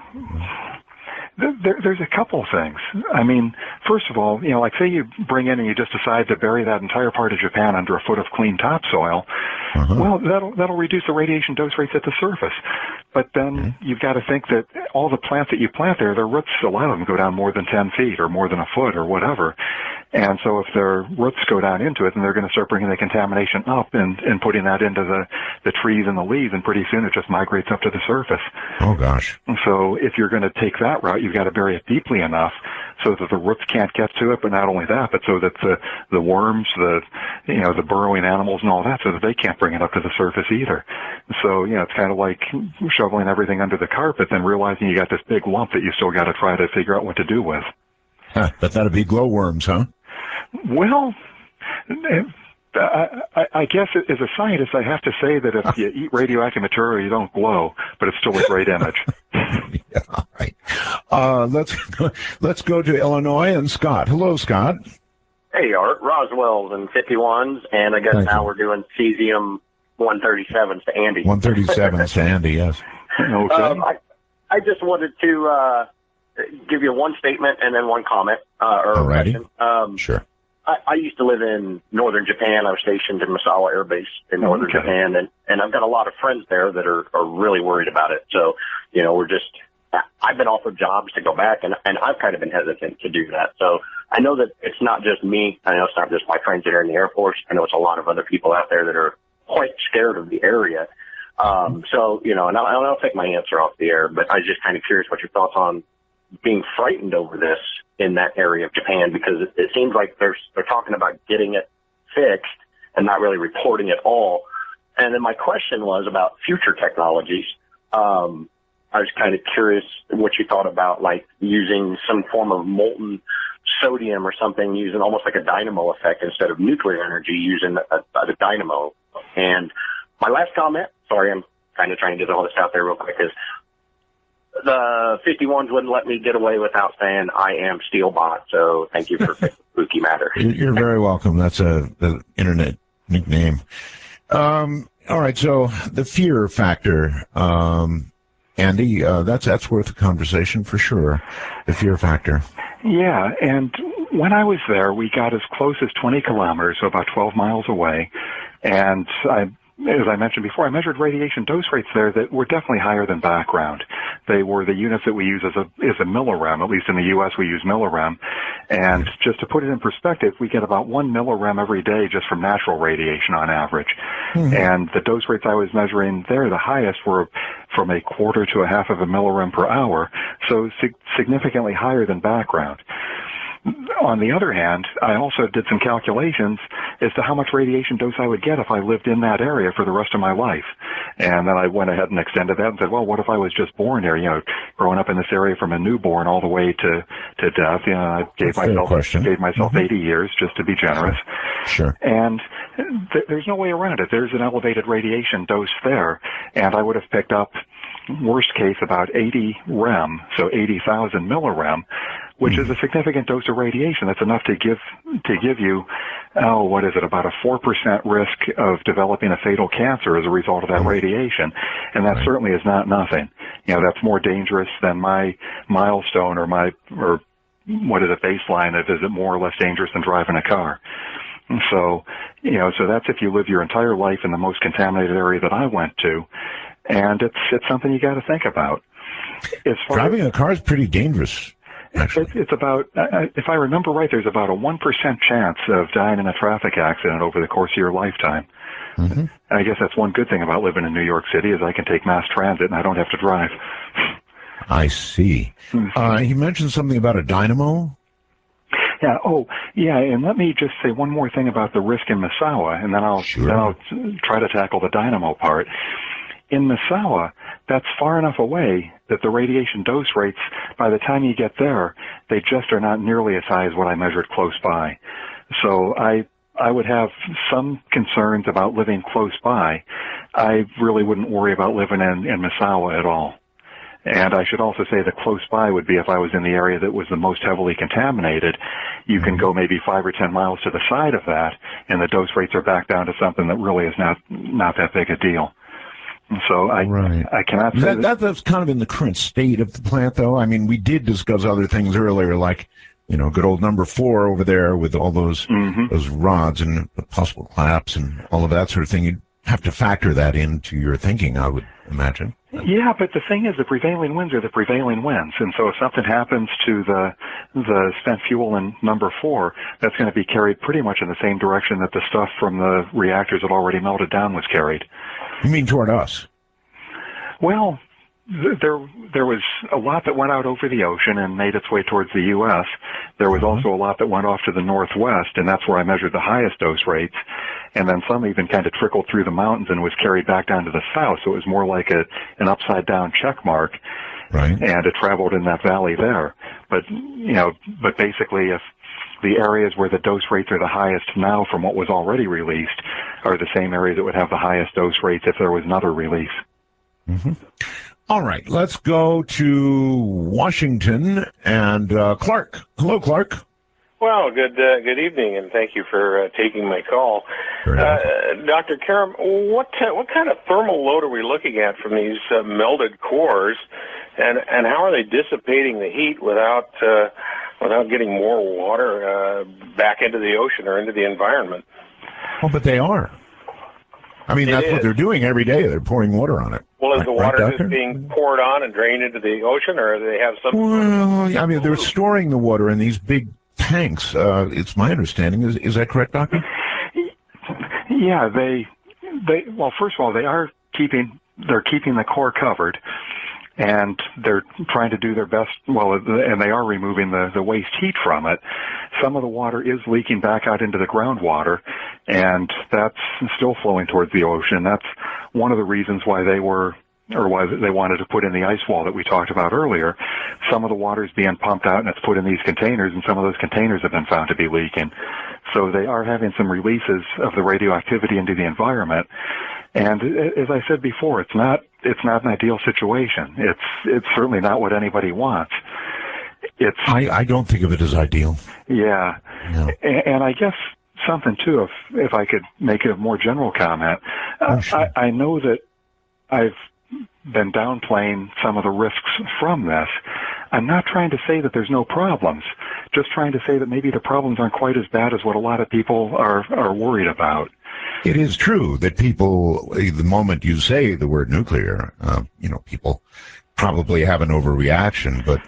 There's a couple of things. I mean, first of all, like say you bring in and you just decide to bury that entire part of Japan under a foot of clean topsoil. Well, that'll reduce the radiation dose rates at the surface. But then you've got to think that all the plants that you plant there, their roots, a lot of them go down more than 10 feet or more than a foot or whatever. And so if their roots go down into it, then they're going to start bringing the contamination up and putting that into the trees and the leaves, and pretty soon it just migrates up to the surface. Oh, gosh. So if you're going to take that route, you've got to bury it deeply enough so that the roots can't get to it, but not only that, but so that the worms, the burrowing animals and all that, so that they can't bring it up to the surface either. So, it's kind of like shoveling everything under the carpet, then realizing you got this big lump that you still got to try to figure out what to do with. But that'd be glowworms, huh? Well, I guess as a scientist, I have to say that if you eat radioactive material, you don't glow, but it's still a great image. Yeah, all right. Let's go to Illinois and Scott. Hello, Scott. Hey, Art. Roswell's in 51s, and I guess now we're doing cesium 137s to Andy. 137s to Andy, yes. Okay. I just wanted to give you one statement and then one comment or Alrighty. question. Sure. I used to live in northern Japan. I was stationed in Misawa Air Base in northern Japan, and I've got a lot of friends there that are really worried about it. So, I've been offered jobs to go back, and I've kind of been hesitant to do that. So I know that it's not just me. I know it's not just my friends that are in the Air Force. I know it's a lot of other people out there that are quite scared of the area. And I'll take my answer off the air, but I was just kind of curious what your thoughts on being frightened over this in that area of Japan, because it seems like they're talking about getting it fixed and not really reporting it all. And then my question was about future technologies. I was kind of curious what you thought about, like, using some form of molten sodium or something, using almost like a dynamo effect instead of nuclear energy, using a dynamo. And my last comment, sorry, I'm kind of trying to get all this out there real quick, is the 51s wouldn't let me get away without saying I am Steelbot, so thank you for Spooky Matter. You're very welcome. That's the internet nickname. All right, so the fear factor, Andy, that's worth a conversation for sure, the fear factor. Yeah, and when I was there, we got as close as 20 kilometers, so about 12 miles away, and as I mentioned before, I measured radiation dose rates there that were definitely higher than background. They were the units that we use as a millirem. At least in the U.S., we use millirem. And just to put it in perspective, we get about 1 millirem every day just from natural radiation on average. Mm-hmm. And the dose rates I was measuring there, the highest, were from 1/4 to 1/2 of a millirem per hour, so significantly higher than background. On the other hand, I also did some calculations as to how much radiation dose I would get if I lived in that area for the rest of my life. And then I went ahead and extended that and said, well, what if I was just born here, growing up in this area from a newborn all the way to death? I gave myself 80 years just to be generous. Sure. And there's no way around it. There's an elevated radiation dose there, and I would have picked up, worst case, about 80 rem, so 80,000 millirem, which is a significant dose of radiation. That's enough to give you, about a 4% risk of developing a fatal cancer as a result of that radiation. And that certainly is not nothing. That's more dangerous than my milestone or what is a baseline of, is it more or less dangerous than driving a car? So, so that's if you live your entire life in the most contaminated area that I went to. And it's something you got to think about. Driving a car is pretty dangerous. It's about, if I remember right, there's about a 1% chance of dying in a traffic accident over the course of your lifetime. Mm-hmm. And I guess that's one good thing about living in New York City, is I can take mass transit and I don't have to drive. I see. Mm-hmm. He mentioned something about a dynamo. Yeah. Oh, yeah. And let me just say one more thing about the risk in Misawa, and then I'll try to tackle the dynamo part. In Misawa, that's far enough away that the radiation dose rates, by the time you get there, they just are not nearly as high as what I measured close by. So I would have some concerns about living close by. I really wouldn't worry about living in Misawa at all. And I should also say that close by would be if I was in the area that was the most heavily contaminated. You can go maybe 5 or 10 miles to the side of that, and the dose rates are back down to something that really is not that big a deal. So I cannot say that's kind of in the current state of the plant, though. I mean, we did discuss other things earlier, like good old number 4 over there with all those rods and the possible collapse and all of that sort of thing. You'd have to factor that into your thinking, I would imagine. Yeah, but the thing is, the prevailing winds are the prevailing winds, and so if something happens to the spent fuel in number 4, that's going to be carried pretty much in the same direction that the stuff from the reactors that already melted down was carried. You mean toward us? Well, there was a lot that went out over the ocean and made its way towards the U.S. There was also a lot that went off to the northwest, and that's where I measured the highest dose rates. And then some even kind of trickled through the mountains and was carried back down to the south, so it was more like an upside-down check mark. Right. And it traveled in that valley there. But basically, if the areas where the dose rates are the highest now from what was already released are the same areas that would have the highest dose rates if there was another release. Mm-hmm. All right, let's go to Washington and Clark. Hello, Clark. Well, good evening, and thank you for taking my call. Dr. Karam, what kind of thermal load are we looking at from these melted cores, and how are they dissipating the heat without getting more water back into the ocean or into the environment? Oh, but they are. I mean, that's what they're doing every day. They're pouring water on it. Well, is the water right, just being poured on and drained into the ocean, or do they have some? Well, I mean, they're storing the water in these big tanks. It's my understanding. Is that correct, Doctor? Yeah, they well, first of all, they're keeping the core covered, and they're trying to do their best. Well, and they are removing the waste heat from it. Some of the water is leaking back out into the groundwater, and that's still flowing towards the ocean. That's one of the reasons why they wanted to put in the ice wall that we talked about earlier. Some of the water is being pumped out and it's put in these containers, and some of those containers have been found to be leaking. So they are having some releases of the radioactivity into the environment. And as I said before, it's not an ideal situation. It's certainly not what anybody wants. I don't think of it as ideal. Yeah. No. And I guess something too, if I could make a more general comment, sure. I know that I've been downplaying some of the risks from this. I'm not trying to say that there's no problems, just trying to say that maybe the problems aren't quite as bad as what a lot of people are worried about. It is true that people, the moment you say the word nuclear, people probably have an overreaction, but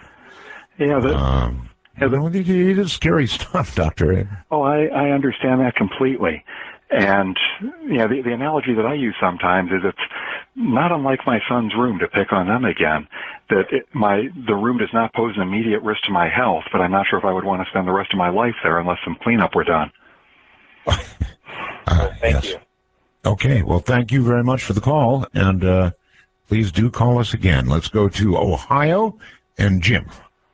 it is scary stuff, Doctor. Oh, I understand that completely. And the analogy that I use sometimes is it's not unlike my son's room, to pick on them again, that the room does not pose an immediate risk to my health, but I'm not sure if I would want to spend the rest of my life there unless some cleanup were done. Thank you. Okay, well, thank you very much for the call, and please do call us again. Let's go to Ohio and Jim.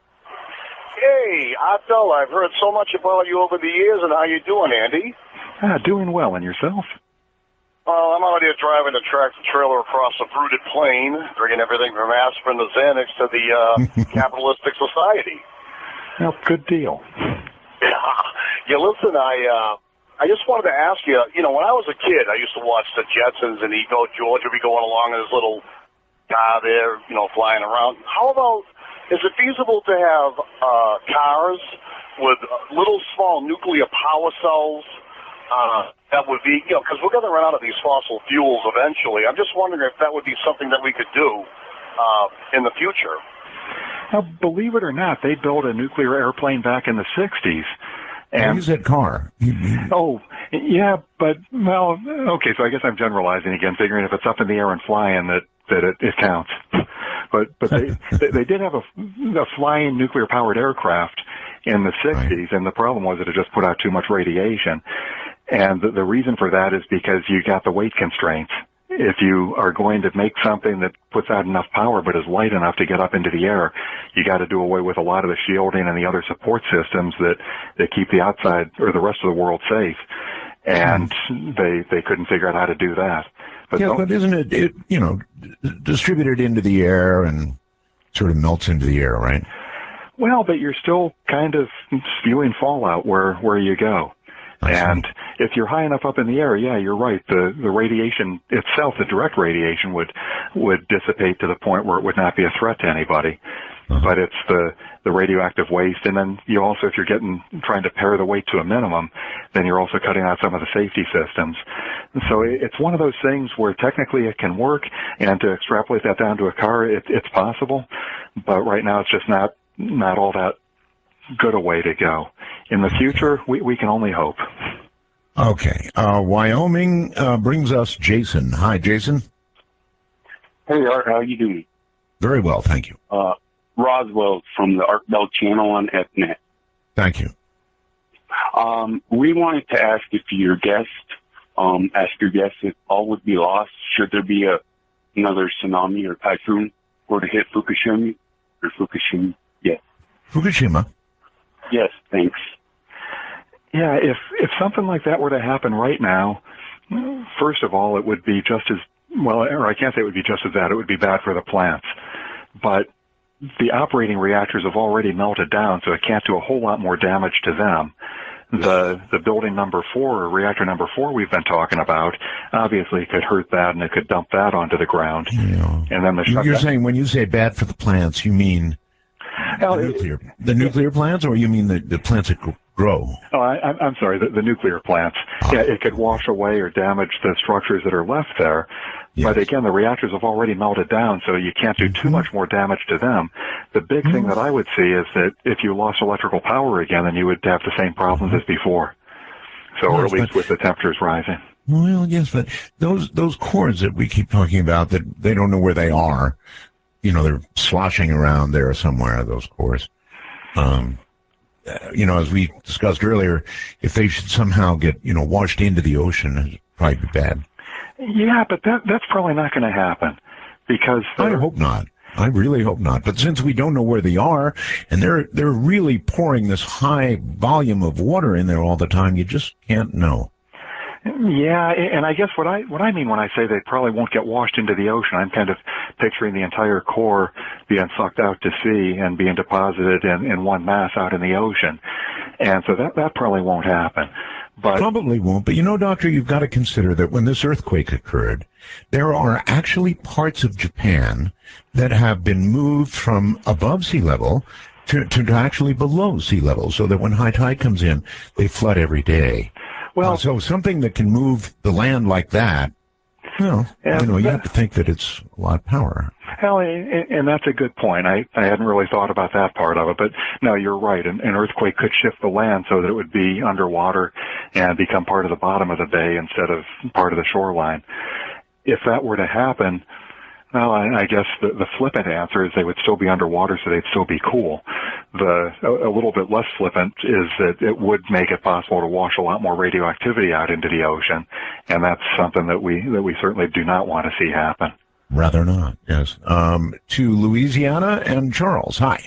Hey, Otto, I've heard so much about you over the years, and how you doing, Andy? Doing well, and yourself? Well, I'm out here driving a tractor trailer across a fruited plain, bringing everything from aspirin to Xanax to the capitalistic society. Well, good deal. Yeah, listen, I just wanted to ask you, when I was a kid, I used to watch the Jetsons, and George would be going along in his little car there, flying around. How about, is it feasible to have cars with little small nuclear power cells that would be, because we're going to run out of these fossil fuels eventually. I'm just wondering if that would be something that we could do in the future. Now, believe it or not, they built a nuclear airplane back in the 60s. And use that car. Oh, yeah, but, well, okay, so I guess I'm generalizing again, figuring if it's up in the air and flying that it counts. But they did have a flying nuclear-powered aircraft in the 60s, right. And the problem was that it just put out too much radiation. And the reason for that is because you got the weight constraints. If you are going to make something that puts out enough power but is light enough to get up into the air, you got to do away with a lot of the shielding and the other support systems that keep the outside or the rest of the world safe. And they couldn't figure out how to do that. But isn't it distributed into the air and sort of melts into the air, right? Well, but you're still kind of spewing fallout where you go. And if you're high enough up in the air, yeah, you're right. The radiation itself, the direct radiation, would dissipate to the point where it would not be a threat to anybody. But it's the radioactive waste, and then you also, if you're trying to pare the weight to a minimum, then you're also cutting out some of the safety systems. And so it's one of those things where technically it can work, and to extrapolate that down to a car, it's possible. But right now, it's just not all that good a way to go. In the future, we can only hope. Okay. Wyoming brings us Jason. Hi, Jason. Hey, Art. How are you doing? Very well, thank you. Roswell from the Art Bell channel on FNet. Thank you. We wanted to ask if your guest, if all would be lost, should there be another tsunami or typhoon were to hit Fukushima? Yes. Fukushima? Yes, thanks. Yeah, if something like that were to happen right now, first of all, it would be just as, well, or I can't say it would be just as bad, it would be bad for the plants. But the operating reactors have already melted down, so it can't do a whole lot more damage to them. The building number 4, or reactor number 4 we've been talking about, obviously could hurt that, and it could dump that onto the ground. Yeah. And then You're saying when you say bad for the plants, you mean the nuclear plants, or you mean the plants that grow? Oh, I'm sorry, the nuclear plants. Yeah, it could wash away or damage the structures that are left there. Yes. But again, the reactors have already melted down, so you can't do too much more damage to them. The big thing that I would see is that if you lost electrical power again, then you would have the same problems as before. So, or at least with the temperatures rising. Well, yes, but those cores that we keep talking about, that they don't know where they are, they're sloshing around there somewhere, those cores. As we discussed earlier, if they should somehow get, washed into the ocean, it'd probably be bad. Yeah, but that's probably not going to happen, because I hope not. I really hope not. But since we don't know where they are, and they're really pouring this high volume of water in there all the time, you just can't know. Yeah, and I guess what I mean when I say they probably won't get washed into the ocean, I'm kind of picturing the entire core being sucked out to sea and being deposited in one mass out in the ocean. And so that probably won't happen. But probably won't. But Doctor, you've got to consider that when this earthquake occurred, there are actually parts of Japan that have been moved from above sea level to actually below sea level, so that when high tide comes in, they flood every day. Well, so something that can move the land like that, you have to think that it's a lot of power. Hell, and that's a good point. I hadn't really thought about that part of it, but no, you're right. An earthquake could shift the land so that it would be underwater and become part of the bottom of the bay instead of part of the shoreline. If that were to happen, well, I guess the flippant answer is they would still be underwater, so they'd still be cool. A little bit less flippant is that it would make it possible to wash a lot more radioactivity out into the ocean, and that's something that we certainly do not want to see happen. Rather not, yes. To Louisiana and Charles, hi.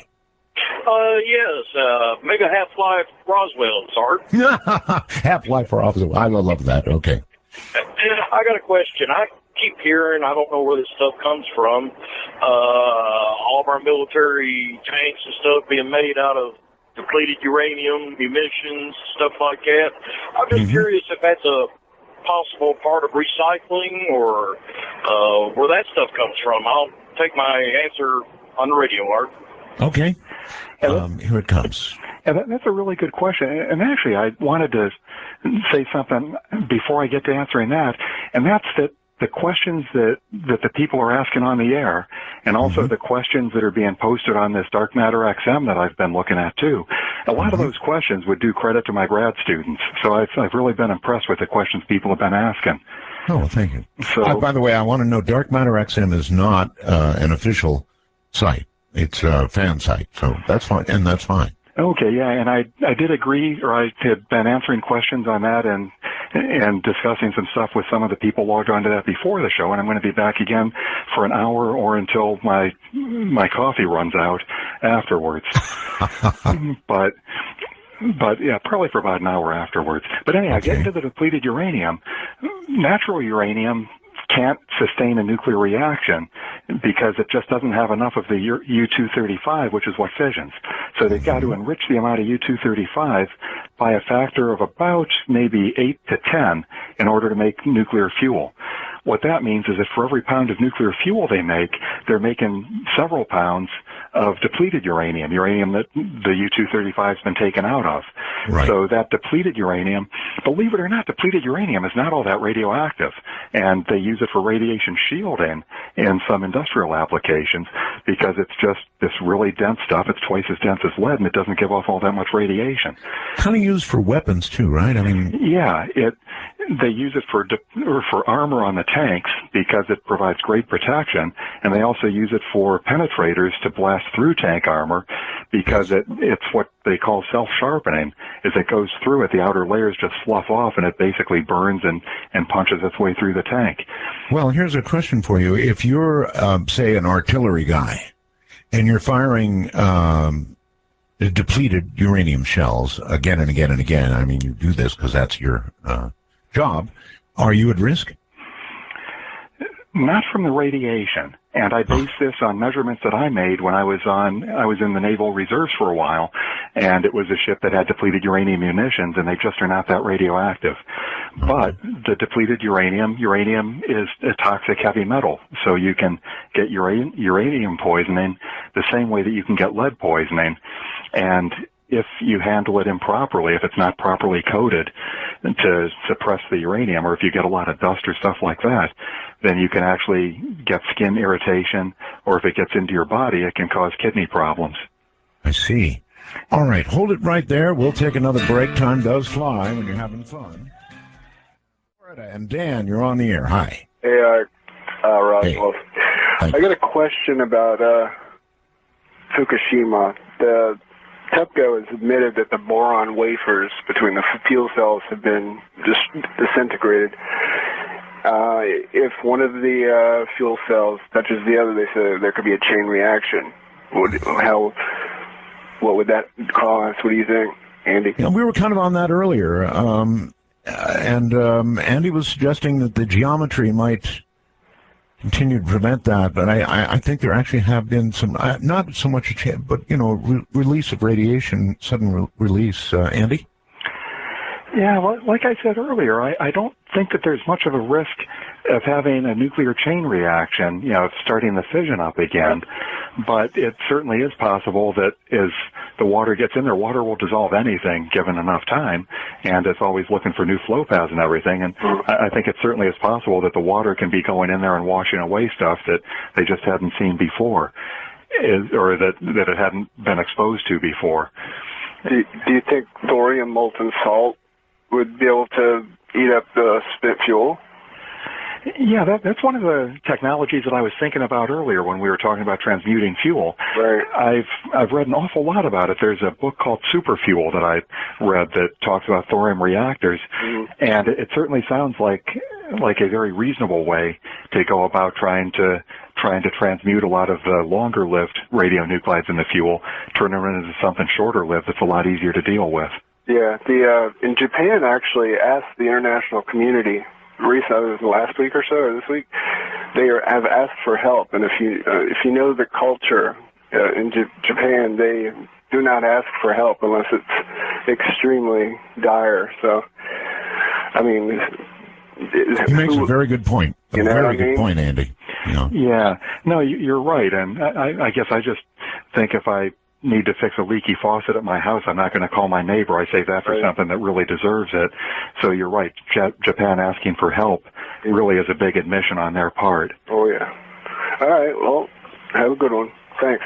Yes, Mega Half-Life Roswell, Art. Half-Life Roswell, I love that, okay. I got a question. I keep hearing, I don't know where this stuff comes from, all of our military tanks and stuff being made out of depleted uranium, munitions, stuff like that. I'm just curious if that's a possible part of recycling or where that stuff comes from. I'll take my answer on the radio, Art. Okay. Here it comes. And that's a really good question. And actually, I wanted to say something before I get to answering that, and that's that the questions that the people are asking on the air, and also the questions that are being posted on this Dark Matter XM that I've been looking at too. A lot of those questions would do credit to my grad students. So I've really been impressed with the questions people have been asking. Oh, well, thank you. So, by the way, I want to know Dark Matter XM is not an official site. It's a fan site, so that's fine, and that's fine. Okay, yeah, and I did agree, or I had been answering questions on that and discussing some stuff with some of the people logged onto that before the show, and I'm going to be back again for an hour or until my coffee runs out afterwards. But yeah, probably for about an hour afterwards. But anyhow, getting to the depleted uranium, natural uranium can't sustain a nuclear reaction because it just doesn't have enough of the U-235, which is what fissions. So they've got to enrich the amount of U-235 by a factor of about maybe 8 to 10 in order to make nuclear fuel. What that means is that for every pound of nuclear fuel they make, they're making several pounds of depleted uranium that the U-235 has been taken out of. Right. So that depleted uranium, believe it or not, depleted uranium is not all that radioactive, and they use it for radiation shielding in some industrial applications because it's just this really dense stuff. It's twice as dense as lead, and it doesn't give off all that much radiation. Kind of used for weapons too, right? I mean, yeah, they use it for armor on the tanks because it provides great protection, and they also use it for penetrators to blast through tank armor because it's what they call self-sharpening. As it goes through it, the outer layers just slough off, and it basically burns and punches its way through the tank. Well, here's a question for you. If you're, say, an artillery guy, and you're firing depleted uranium shells again and again and again, I mean, you do this because that's your job, are you at risk? Not from the radiation. And I base this on measurements that I made when I was in the Naval Reserves for a while, and it was a ship that had depleted uranium munitions, and they just are not that radioactive. But the depleted uranium is a toxic heavy metal, so you can get uranium poisoning the same way that you can get lead poisoning. And if you handle it improperly, if it's not properly coated to suppress the uranium, or if you get a lot of dust or stuff like that, then you can actually get skin irritation, or if it gets into your body, it can cause kidney problems. I see. All right, hold it right there. We'll take another break. Time does fly when you're having fun. And Dan, you're on the air. Hi. Hey, Roswell. I got a question about Fukushima. The TEPCO has admitted that the boron wafers between the fuel cells have been disintegrated. If one of the fuel cells touches the other, they say there could be a chain reaction. What would that cause? What do you think, Andy? You know, we were kind of on that earlier, and Andy was suggesting that the geometry might continue to prevent that, but I think there actually have been some, not so much a chance, but, you know, release of radiation, sudden release. Andy? Yeah, like I said earlier, I don't think that there's much of a risk of having a nuclear chain reaction, you know, starting the fission up again. But it certainly is possible that as the water gets in there, water will dissolve anything given enough time, and it's always looking for new flow paths and everything. And I think it certainly is possible that the water can be going in there and washing away stuff that they just hadn't seen before, or that it hadn't been exposed to before. Do you think thorium molten salt would be able to eat up the spent fuel? Yeah, that's one of the technologies that I was thinking about earlier when we were talking about transmuting fuel. Right. I've read an awful lot about it. There's a book called Superfuel that I read that talks about thorium reactors, and it certainly sounds like a very reasonable way to go about trying to transmute a lot of the longer-lived radionuclides in the fuel, turn them into something shorter-lived that's a lot easier to deal with. Yeah, in Japan actually asked the international community recently, last week or so, or this week, they have asked for help. And if you know the culture in Japan, they do not ask for help unless it's extremely dire. So, I mean, he makes a very good point. A very good point, Andy. You know? Yeah, no, you're right. And I guess I just think if I need to fix a leaky faucet at my house, I'm not going to call my neighbor. I save that for something that really deserves it. So you're right. Japan asking for help really is a big admission on their part. Oh, yeah. All right. Well, have a good one. Thanks.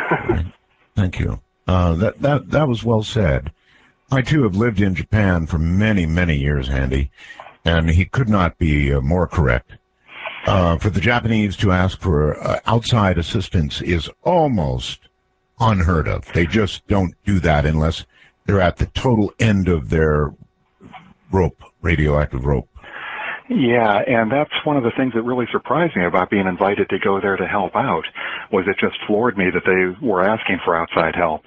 Thank you. That was well said. I, too, have lived in Japan for many, many years, Andy, and he could not be more correct. For the Japanese to ask for outside assistance is almost unheard of. They just don't do that unless they're at the total end of their rope, radioactive rope. Yeah, and that's one of the things that really surprised me about being invited to go there to help out, was it just floored me that they were asking for outside help.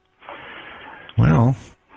Well,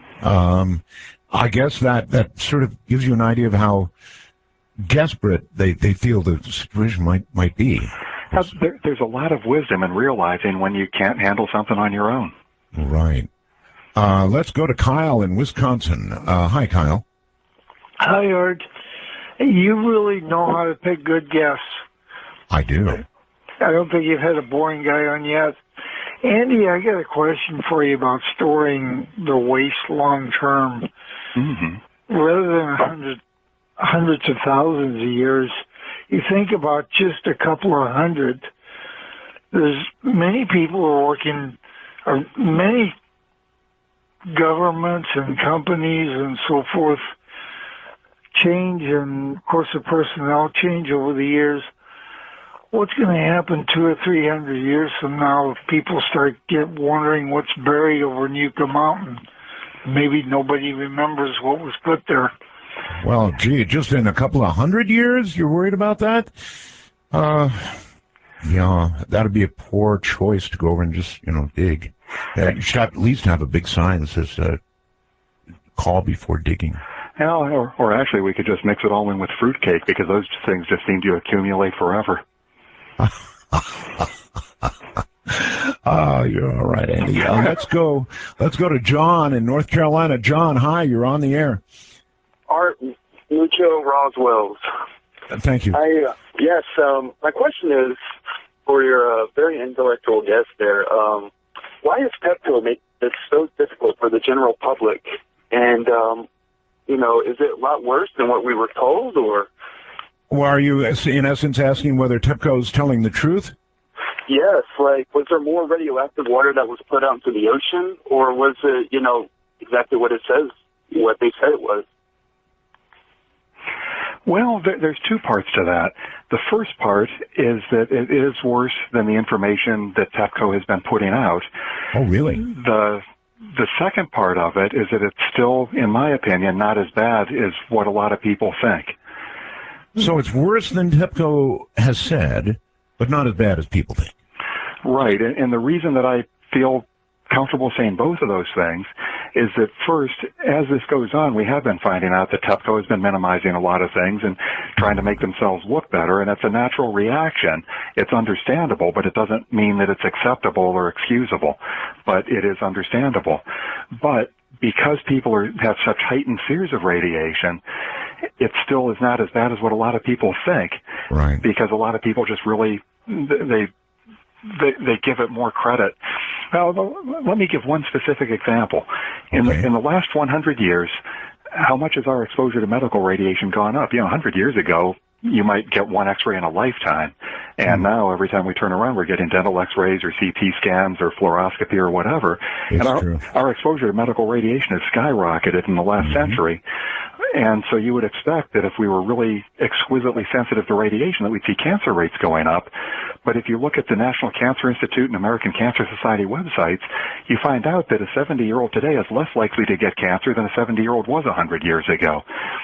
I guess that sort of gives you an idea of how desperate they feel the situation might be. There's a lot of wisdom in realizing when you can't handle something on your own. Right. Let's go to Kyle in Wisconsin. Hi, Kyle. Hi, Art. You really know how to pick good guests. I do. I don't think you've had a boring guy on yet. Andy, I got a question for you about storing the waste long term. Mm-hmm. Rather than hundreds of thousands of years, you think about just a couple of hundred. There's many people who are working, or many governments and companies and so forth change, and of course the personnel change over the years. What's going to happen 200 or 300 years from now if people start wondering what's buried over Nuka Mountain? Maybe nobody remembers what was put there. Well, gee, just in a couple of hundred years, you're worried about that? Yeah, that'd be a poor choice to go over and just, dig. You should at least have a big sign that says, call before digging. Or actually, we could just mix it all in with fruitcake, because those things just seem to accumulate forever. Oh, you're all right, Andy. Let's go to John in North Carolina. John, hi, you're on the air. Art Mucho Roswell's. Thank you. Yes, my question is for your very intellectual guest there. Why is Pepco making this so difficult for the general public? And, is it a lot worse than what we were told, or? Well, are you, in essence, asking whether TEPCO is telling the truth? Yes, was there more radioactive water that was put out into the ocean, or was it, exactly what they said it was? Well, there's two parts to that. The first part is that it is worse than the information that TEPCO has been putting out. Oh, really? The second part of it is that it's still, in my opinion, not as bad as what a lot of people think. So it's worse than TEPCO has said, but not as bad as people think. Right, and the reason that I feel comfortable saying both of those things is that first, as this goes on, we have been finding out that TEPCO has been minimizing a lot of things and trying to make themselves look better, and it's a natural reaction. It's understandable, but it doesn't mean that it's acceptable or excusable, but it is understandable. But because people have such heightened fears of radiation, it still is not as bad as what a lot of people think. Right. Because a lot of people just really, they give it more credit. Well, let me give one specific example. In the last 100 years, how much has our exposure to medical radiation gone up? 100 years ago, you might get one X-ray in a lifetime. And now every time we turn around, we're getting dental X-rays or CT scans or fluoroscopy or whatever. It's and true. Our exposure to medical radiation has skyrocketed in the last century. And so you would expect that if we were really exquisitely sensitive to radiation, that we'd see cancer rates going up. But if you look at the National Cancer Institute and American Cancer Society websites, you find out that a 70-year-old today is less likely to get cancer than a 70-year-old was 100 years ago.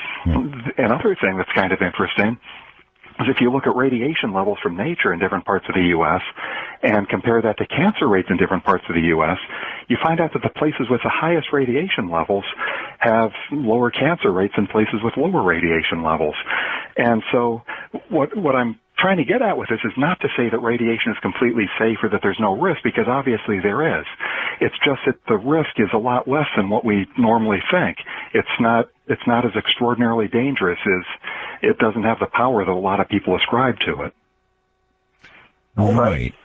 Another thing that's kind of interesting is if you look at radiation levels from nature in different parts of the U.S. and compare that to cancer rates in different parts of the U.S., you find out that the places with the highest radiation levels have lower cancer rates than places with lower radiation levels. And so what I'm trying to get at with this is not to say that radiation is completely safe or that there's no risk, because obviously there is. It's just that the risk is a lot less than what we normally think. It's not as extraordinarily dangerous as it doesn't have the power that a lot of people ascribe to it. Right.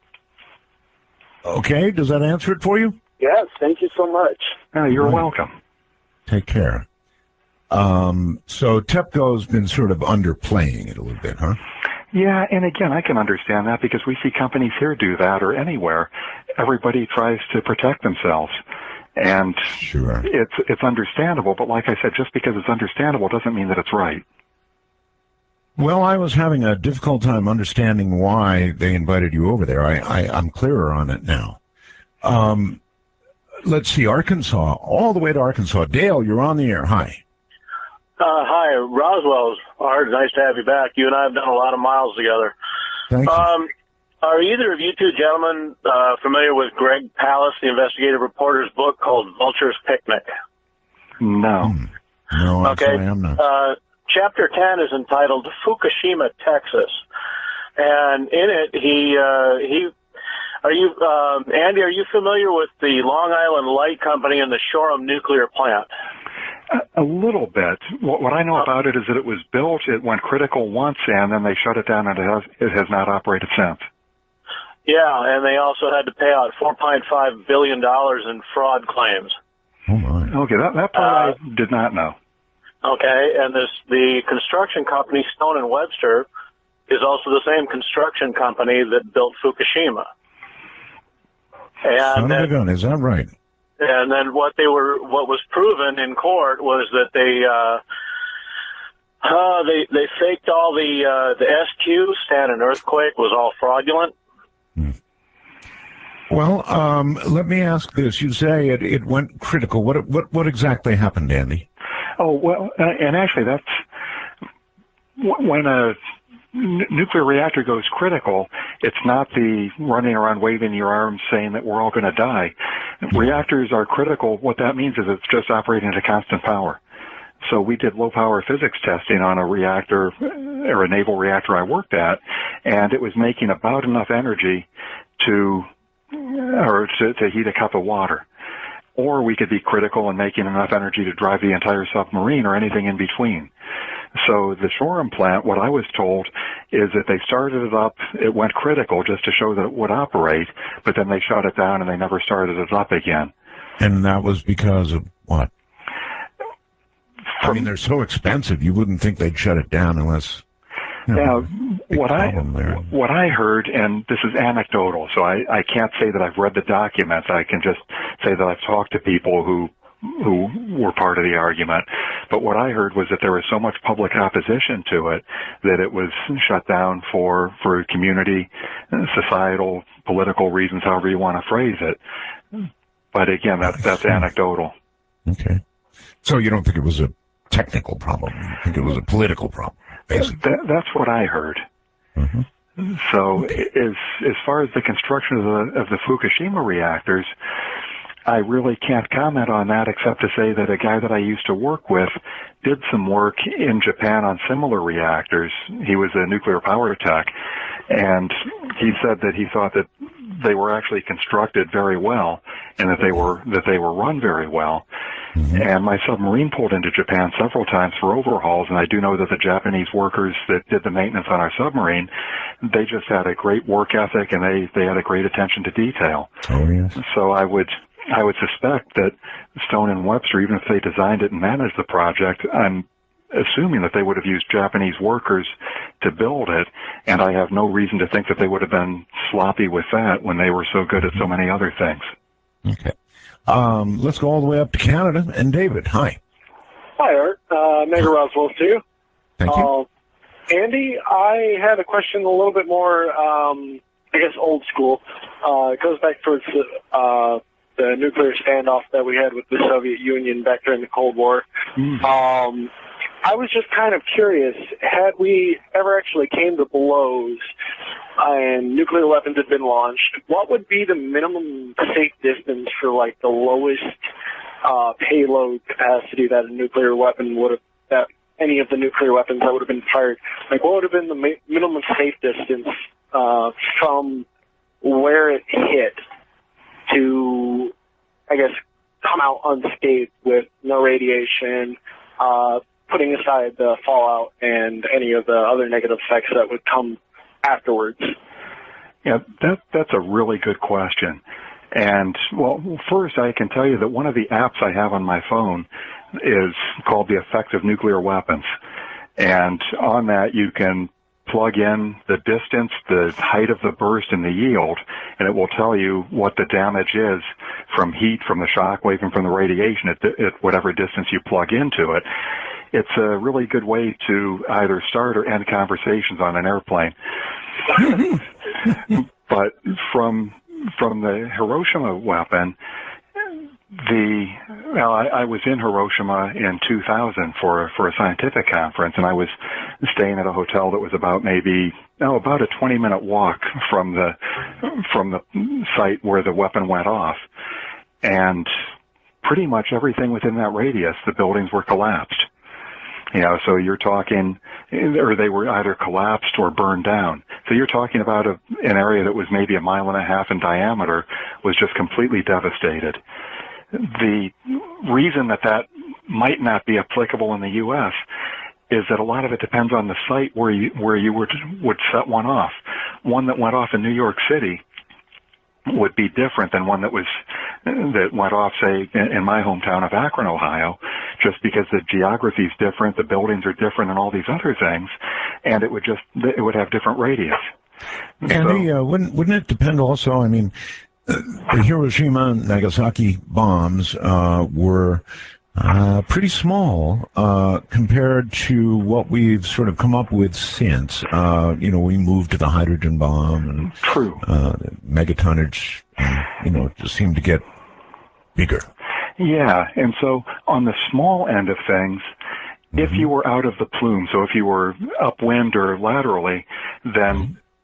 Okay, does that answer it for you? Yes, thank you so much. You're welcome. Take care. So TEPCO's been sort of underplaying it a little bit, huh? Yeah, and again, I can understand that because we see companies here do that or anywhere. Everybody tries to protect themselves. And sure, it's understandable, but like I said, just because it's understandable doesn't mean that it's right. Well, I was having a difficult time understanding why they invited you over there. I'm clearer on it now. Let's see, Arkansas, all the way to Arkansas. Dale, you're on the air. Hi. Hi, Roswell's. Art, nice to have you back. You and I have done a lot of miles together. Thank you. Are either of you two gentlemen familiar with Greg Palast, the investigative reporter's book called Vulture's Picnic? No. No, okay. I am not. Chapter 10 is entitled Fukushima, Texas. And in it, Andy, are you familiar with the Long Island Light Company and the Shoreham nuclear plant? A little bit. What I know about it is that it was built, it went critical once, and then they shut it down, and it has not operated since. Yeah, and they also had to pay out $4.5 billion in fraud claims. Oh, my. Okay, that part I did not know. Okay, and the construction company, Stone & Webster, is also the same construction company that built Fukushima. Son of a gun, is that right? And then what was proven in court was that they faked all the SQ, stand an earthquake, was all fraudulent. Well, let me ask this. You say it went critical. What exactly happened, Andy? Oh, well, and actually that's when a nuclear reactor goes critical, it's not the running around waving your arms saying that we're all going to die. Reactors are critical. What that means is it's just operating at a constant power. So we did low-power physics testing on a reactor, or a naval reactor I worked at, and it was making about enough energy to heat a cup of water. Or we could be critical in making enough energy to drive the entire submarine or anything in between. So the Shoreham plant, what I was told is that they started it up, it went critical just to show that it would operate, but then they shut it down and they never started it up again. And that was because of what? I mean, they're so expensive, you wouldn't think they'd shut it down unless... What I heard, and this is anecdotal, so I can't say that I've read the documents. I can just say that I've talked to people who were part of the argument. But what I heard was that there was so much public opposition to it that it was shut down for community, societal, political reasons, however you want to phrase it. But again, that's anecdotal. Okay. So you don't think it was a technical problem? You think it was a political problem? That's what I heard. Mm-hmm. So as far as the construction of the Fukushima reactors, I really can't comment on that except to say that a guy that I used to work with did some work in Japan on similar reactors. He was a nuclear power tech, and he said that he thought that they were actually constructed very well and that they were run very well. Mm-hmm. And my submarine pulled into Japan several times for overhauls, and I do know that the Japanese workers that did the maintenance on our submarine, they just had a great work ethic and they had a great attention to detail. Oh, yes. So I would suspect that Stone and Webster, even if they designed it and managed the project, I'm assuming that they would have used Japanese workers to build it, and I have no reason to think that they would have been sloppy with that when they were so good at so many other things. Okay. Let's go all the way up to Canada. And David, hi. Hi, Art. Mega Roswell to you. Thank you. Andy, I had a question a little bit more, I guess, old school. It goes back towards the nuclear standoff that we had with the Soviet Union back during the Cold War. I was just kind of curious, had we ever actually came to blows and nuclear weapons had been launched, what would be the minimum safe distance for, like, the lowest payload capacity that a nuclear weapon would have, that any of the nuclear weapons that would have been fired? Like, what would have been the minimum safe distance from where it hit to, I guess, come out unscathed with no radiation, putting aside the fallout and any of the other negative effects that would come afterwards? Yeah, that's a really good question. And, well, first I can tell you that one of the apps I have on my phone is called The Effect of Nuclear Weapons. And on that you can plug in the distance, the height of the burst, and the yield, and it will tell you what the damage is from heat, from the shock wave, and from the radiation at whatever distance you plug into it. It's a really good way to either start or end conversations on an airplane. But from the Hiroshima weapon, I was in Hiroshima in 2000 for a scientific conference, and I was staying at a hotel that was about a 20-minute walk from the site where the weapon went off, and pretty much everything within that radius, the buildings were collapsed. So you're talking, or they were either collapsed or burned down. So you're talking about an area that was maybe 1.5 miles in diameter was just completely devastated. The reason that might not be applicable in the U.S. is that a lot of it depends on the site where you would set one off. One that went off in New York City would be different than one that went off, say, in my hometown of Akron, Ohio, just because the geography is different, the buildings are different, and all these other things, and it would have different radius. Andy, wouldn't it depend also? I mean, the Hiroshima and Nagasaki bombs were pretty small compared to what we've sort of come up with since. We moved to the hydrogen bomb and true megatonnage, it just seemed to get bigger. Yeah, and so on the small end of things, if you were out of the plume, so if you were upwind or laterally, then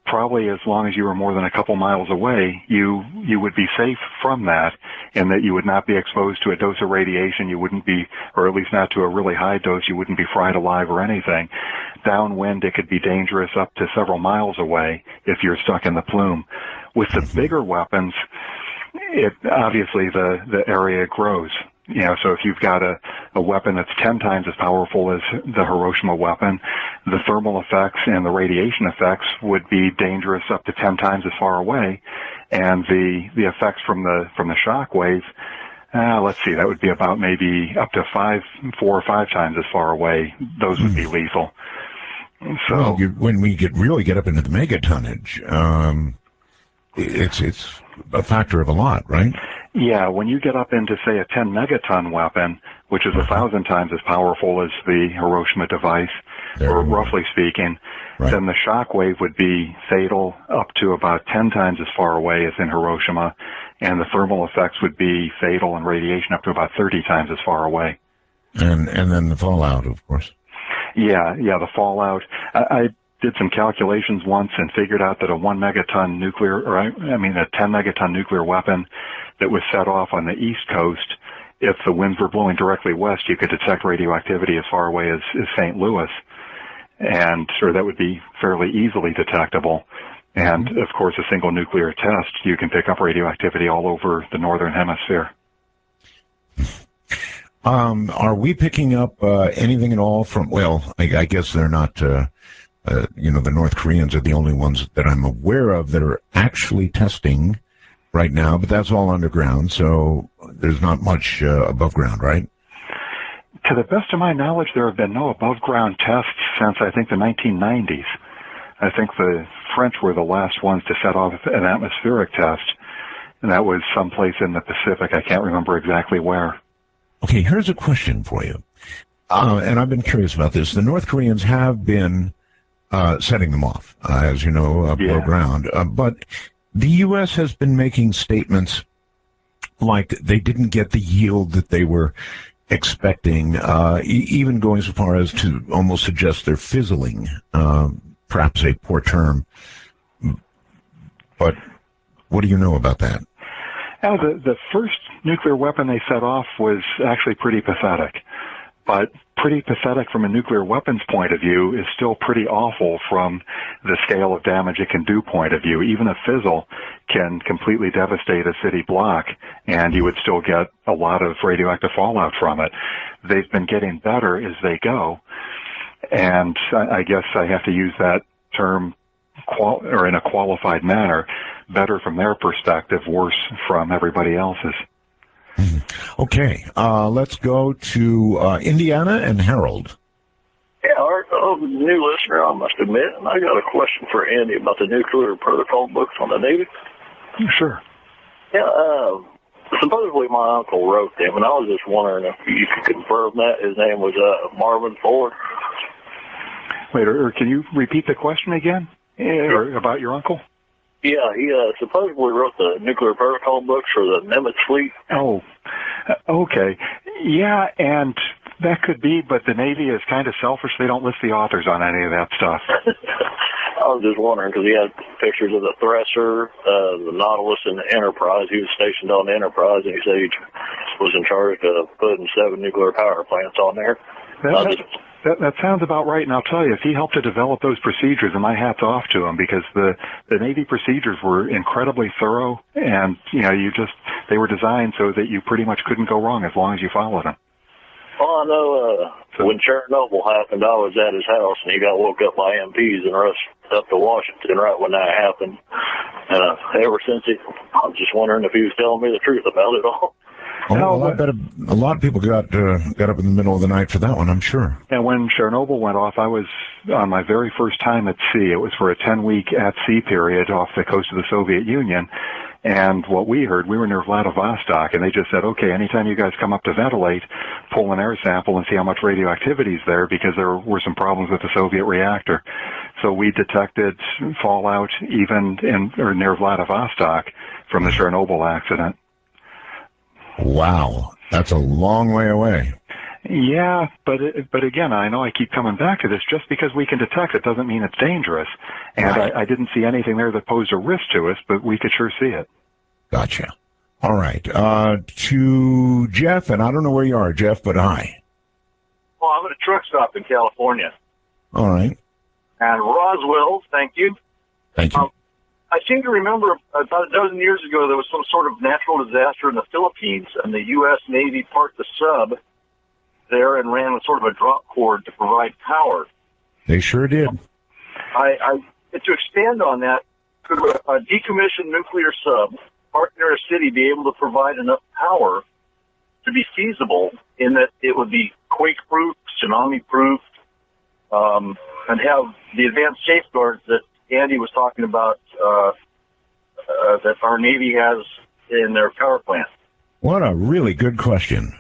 probably as long as you were more than a couple miles away, you would be safe from that, and that you would not be exposed to a dose of radiation. You wouldn't be, or at least not to a really high dose, you wouldn't be fried alive or anything. Downwind, it could be dangerous up to several miles away if you're stuck in the plume. With the bigger weapons, it obviously the area grows. You know, so if you've got a weapon that's 10 times as powerful as the Hiroshima weapon, the thermal effects and the radiation effects would be dangerous up to 10 times as far away, and the effects from the shock wave, let's see, that would be about maybe up to 4 or 5 times as far away. Those would be lethal. So well, when we really get up into the megatonnage, it's a factor of a lot, right? Yeah, when you get up into, say, a 10 megaton weapon, which is 1,000 times as powerful as the Hiroshima device, or roughly speaking, then the shock wave would be fatal up to about 10 times as far away as in Hiroshima, and the thermal effects would be fatal and radiation up to about 30 times as far away. And then the fallout, of course. Yeah, the fallout. I did some calculations once and figured out that a 10 megaton nuclear weapon that was set off on the East Coast, if the winds were blowing directly west, you could detect radioactivity as far away as St. Louis. And sure, that would be fairly easily detectable. And of course, a single nuclear test, you can pick up radioactivity all over the northern hemisphere. Are we picking up anything at all from, well, I guess they're not, the North Koreans are the only ones that I'm aware of that are actually testing right now, but that's all underground, so there's not much above ground, right? To the best of my knowledge, there have been no above-ground tests since, I think, the 1990s. I think the French were the last ones to set off an atmospheric test, and that was someplace in the Pacific. I can't remember exactly where. Okay, here's a question for you, and I've been curious about this. The North Koreans have been setting them off, as you know, below ground, but the U.S. has been making statements like they didn't get the yield that they were expecting, even going so far as to almost suggest they're fizzling, perhaps a poor term. But what do you know about that? Now, the first nuclear weapon they set off was actually pretty pathetic. But pretty pathetic from a nuclear weapons point of view is still pretty awful from the scale of damage it can do point of view. Even a fizzle can completely devastate a city block, and you would still get a lot of radioactive fallout from it. They've been getting better as they go, and I guess I have to use that term or in a qualified manner, better from their perspective, worse from everybody else's. Okay, let's go to Indiana and Harold. Yeah, Art, I'm a new listener, I must admit, and I got a question for Andy about the nuclear protocol books on the Navy. Sure. Yeah, supposedly my uncle wrote them, and I was just wondering if you could confirm that. His name was Marvin Ford. Wait, or can you repeat the question again? Or about your uncle? Yeah, he supposedly wrote the nuclear protocol books for the Nimitz fleet. Oh, okay. Yeah, and that could be, but the Navy is kind of selfish. They don't list the authors on any of that stuff. I was just wondering, because he had pictures of the Thresher, the Nautilus, and the Enterprise. He was stationed on the Enterprise, and he said he was in charge of putting 7 nuclear power plants on there. That sounds about right, and I'll tell you, if he helped to develop those procedures, and my hat's off to him, because the Navy procedures were incredibly thorough, and they were designed so that you pretty much couldn't go wrong as long as you followed them. Well, I know when Chernobyl happened, I was at his house, and he got woke up by MPs and rushed up to Washington right when that happened. And ever since, I was just wondering if he was telling me the truth about it all. Oh, I bet a lot of people got up in the middle of the night for that one, I'm sure. And when Chernobyl went off, I was on my very first time at sea. It was for a 10-week at-sea period off the coast of the Soviet Union. And what we heard, we were near Vladivostok, and they just said, okay, anytime you guys come up to ventilate, pull an air sample and see how much radioactivity is there, because there were some problems with the Soviet reactor. So we detected fallout even near Vladivostok from the Chernobyl accident. Wow, that's a long way away. Yeah, but again, I know I keep coming back to this. Just because we can detect it doesn't mean it's dangerous. And Right. I didn't see anything there that posed a risk to us, but we could sure see it. Gotcha. All right. To Jeff, and I don't know where you are, Jeff, but hi. Well, I'm at a truck stop in California. All right. And Roswell, thank you. Thank you. I seem to remember about a dozen years ago there was some sort of natural disaster in the Philippines, and the U.S. Navy parked the sub there and ran with sort of a drop cord to provide power. They sure did. To expand on that, could a decommissioned nuclear sub parked near a city be able to provide enough power to be feasible in that it would be quake-proof, tsunami-proof, and have the advanced safeguards that Andy was talking about that our Navy has in their power plant? What a really good question.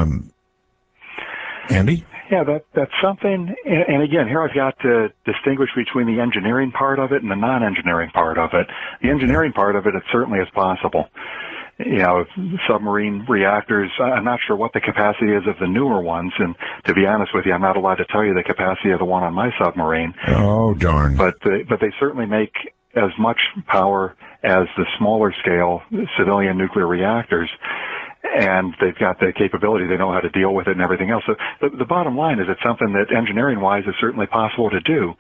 Andy? Yeah, that's something. And again, here I've got to distinguish between the engineering part of it and the non-engineering part of it. The engineering part of it, it certainly is possible. You know, submarine reactors, I'm not sure what the capacity is of the newer ones, and to be honest with you, I'm not allowed to tell you the capacity of the one on my submarine. Oh, darn. But they certainly make as much power as the smaller scale civilian nuclear reactors, and they've got the capability. They know how to deal with it and everything else. So the bottom line is it's something that engineering-wise is certainly possible to do.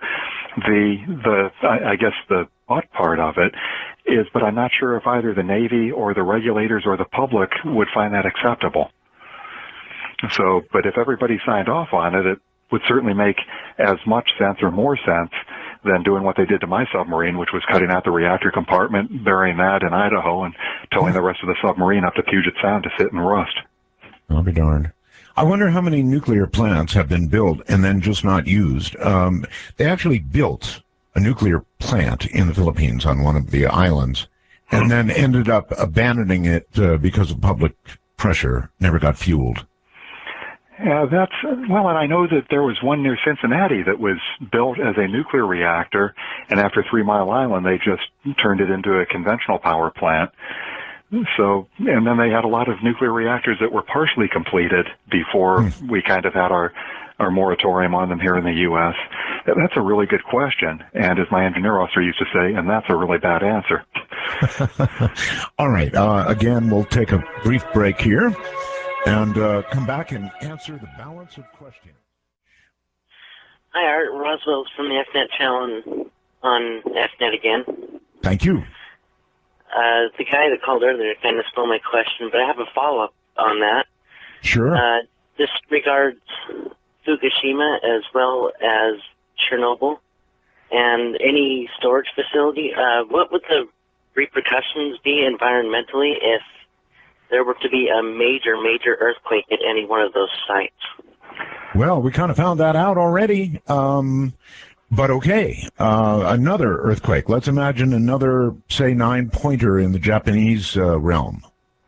I guess the but part of it is, but I'm not sure if either the Navy or the regulators or the public would find that acceptable. So, but if everybody signed off on it, it would certainly make as much sense or more sense than doing what they did to my submarine, which was cutting out the reactor compartment, burying that in Idaho, and towing the rest of the submarine up to Puget Sound to sit and rust. I'll be darned. I wonder how many nuclear plants have been built and then just not used. They actually built a nuclear plant in the Philippines on one of the islands and then ended up abandoning it because of public pressure, never got fueled. Yeah, and I know that there was one near Cincinnati that was built as a nuclear reactor, and after 3 Mile Island, they just turned it into a conventional power plant. So, and then they had a lot of nuclear reactors that were partially completed before we kind of had our moratorium on them here in the U.S. That's a really good question, and as my engineer officer used to say, and that's a really bad answer. All right. Again, we'll take a brief break here and come back and answer the balance of questions. Hi, Art. Roswell's from the FNet channel on FNet again. Thank you. The guy that called earlier kind of stole my question, but I have a follow-up on that. Sure. This regards Fukushima as well as Chernobyl and any storage facility. What would the repercussions be environmentally if there were to be a major, major earthquake at any one of those sites? Well, we kind of found that out already. But okay, another earthquake. Let's imagine another, say, 9-pointer in the Japanese realm.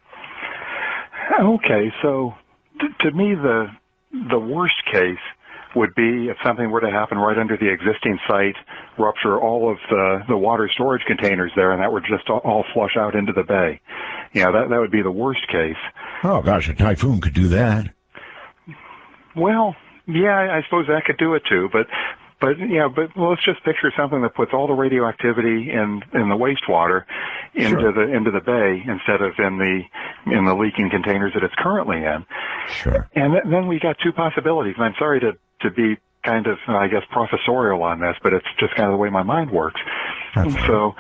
Okay, so to me, the worst case would be if something were to happen right under the existing site, rupture all of the water storage containers there, and that would just all flush out into the bay. Yeah, that would be the worst case. Oh, gosh, a typhoon could do that. Well, yeah, I suppose that could do it too, but let's just picture something that puts all the radioactivity in the wastewater into the bay instead of in the leaking containers that it's currently in. Sure. And then we got two possibilities. And I'm sorry to be kind of, I guess, professorial on this, but it's just kind of the way my mind works. So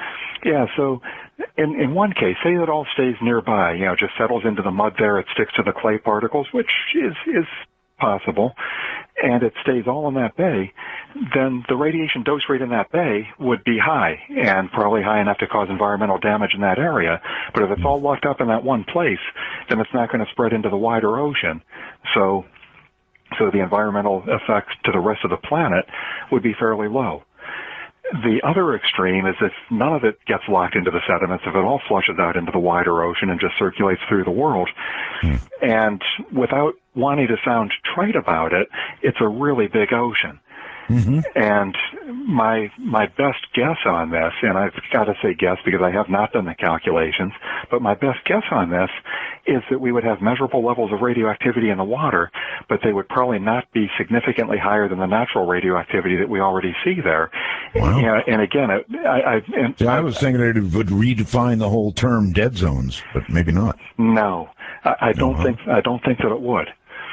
in one case, say that all stays nearby, just settles into the mud there, it sticks to the clay particles, which is possible, and it stays all in that bay, then the radiation dose rate in that bay would be high, and probably high enough to cause environmental damage in that area. But if it's all locked up in that one place, then it's not going to spread into the wider ocean. So the environmental effects to the rest of the planet would be fairly low. The other extreme is if none of it gets locked into the sediments, if it all flushes out into the wider ocean and just circulates through the world. And without wanting to sound trite about it, it's a really big ocean. Mm-hmm. And my best guess on this, and I've got to say guess because I have not done the calculations, but my best guess on this is that we would have measurable levels of radioactivity in the water, but they would probably not be significantly higher than the natural radioactivity that we already see there. Wow. And again, I was thinking that it would redefine the whole term dead zones, but maybe not. No, I don't think that it would.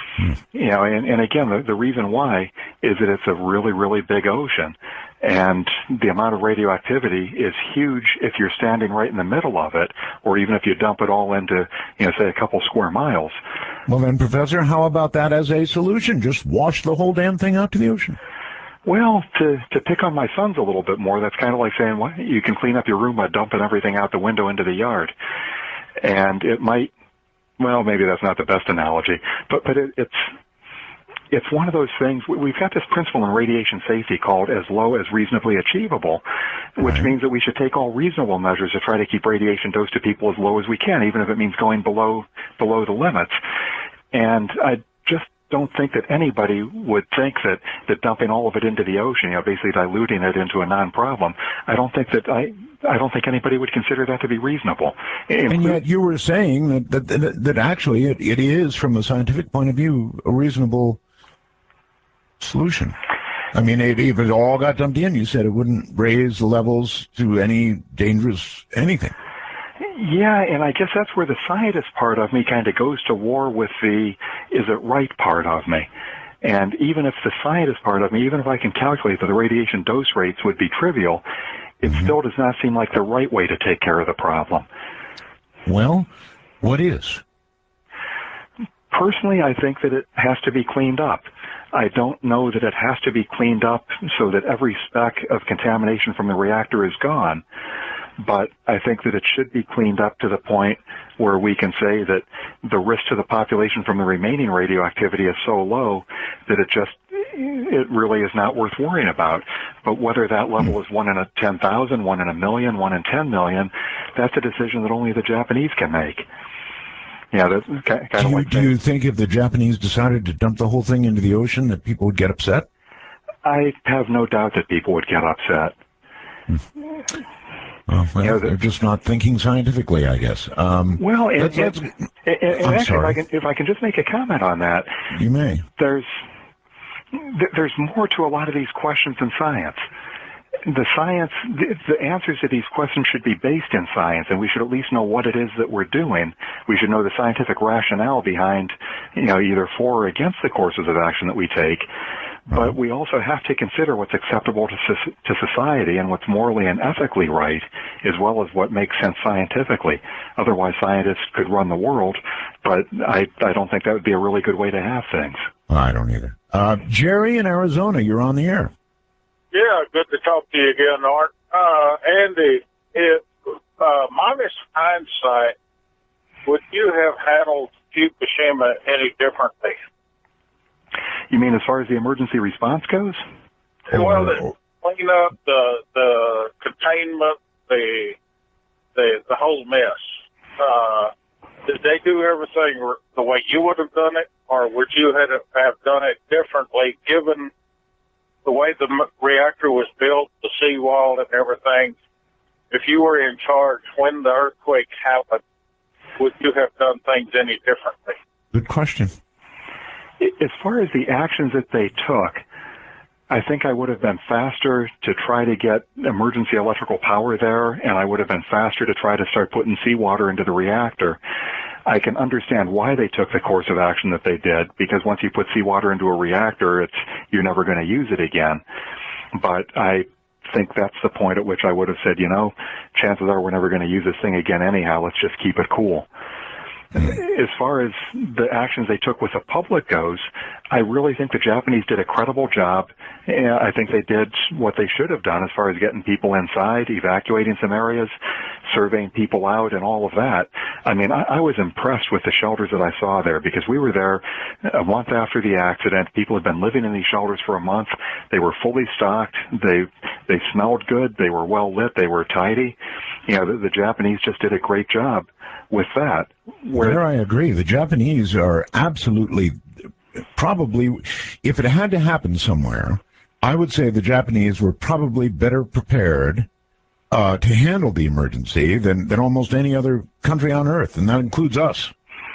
And again, the reason why is that it's a really, really big ocean, and the amount of radioactivity is huge if you're standing right in the middle of it, or even if you dump it all into, say a couple square miles. Well then, Professor, how about that as a solution? Just wash the whole damn thing out to the ocean. Well, to pick on my sons a little bit more, that's kind of like saying, well, you can clean up your room by dumping everything out the window into the yard. And it might, well, maybe that's not the best analogy, but it's one of those things. We've got this principle in radiation safety called as low as reasonably achievable, which means that we should take all reasonable measures to try to keep radiation dose to people as low as we can, even if it means going below the limits. And I just don't think that anybody would think that dumping all of it into the ocean, basically diluting it into a non-problem, I don't think anybody would consider that to be reasonable. And yet you were saying that actually it is, from a scientific point of view, a reasonable solution. I mean, if it all got dumped in, you said it wouldn't raise the levels to any dangerous anything. Yeah, and I guess that's where the scientist part of me kind of goes to war with the is it right part of me. And even if the scientist part of me, even if I can calculate that the radiation dose rates would be trivial, it still does not seem like the right way to take care of the problem. Well, what is? Personally, I think that it has to be cleaned up. I don't know that it has to be cleaned up so that every speck of contamination from the reactor is gone. But I think that it should be cleaned up to the point where we can say that the risk to the population from the remaining radioactivity is so low that it really is not worth worrying about. But whether that level is 1 in 10,000, 1 in a million, 1 in 10 million, that's a decision that only the Japanese can make. Yeah, that's kind of like. Do you think if the Japanese decided to dump the whole thing into the ocean that people would get upset? I have no doubt that people would get upset. Well, they're just not thinking scientifically, I guess. Well, actually, if I can just make a comment on that. You may. There's more to a lot of these questions than science. The answers to these questions should be based in science, and we should at least know what it is that we're doing. We should know the scientific rationale behind, either for or against the courses of action that we take. But we also have to consider what's acceptable to society and what's morally and ethically right, as well as what makes sense scientifically. Otherwise, scientists could run the world, but I don't think that would be a really good way to have things. I don't either. Jerry in Arizona, you're on the air. Yeah, good to talk to you again, Art. Andy, if minus hindsight, would you have handled Fukushima any differently? You mean as far as the emergency response goes? Well, the cleanup, the containment, the whole mess. Did they do everything the way you would have done it, or would you have done it differently, given the way the reactor was built, the seawall and everything? If you were in charge when the earthquake happened, would you have done things any differently? Good question. As far as the actions that they took, I think I would have been faster to try to get emergency electrical power there, and I would have been faster to try to start putting seawater into the reactor. I can understand why they took the course of action that they did, because once you put seawater into a reactor, you're never going to use it again. But I think that's the point at which I would have said, chances are we're never going to use this thing again anyhow. Let's just keep it cool. As far as the actions they took with the public goes, I really think the Japanese did a credible job. I think they did what they should have done as far as getting people inside, evacuating some areas, surveying people out, and all of that. I mean, I was impressed with the shelters that I saw there, because we were there a month after the accident. People had been living in these shelters for a month. They were fully stocked. They smelled good. They were well lit. They were tidy. The Japanese just did a great job with that. There I agree. The Japanese are absolutely, probably, if it had to happen somewhere, I would say the Japanese were probably better prepared to handle the emergency than almost any other country on Earth, and that includes us.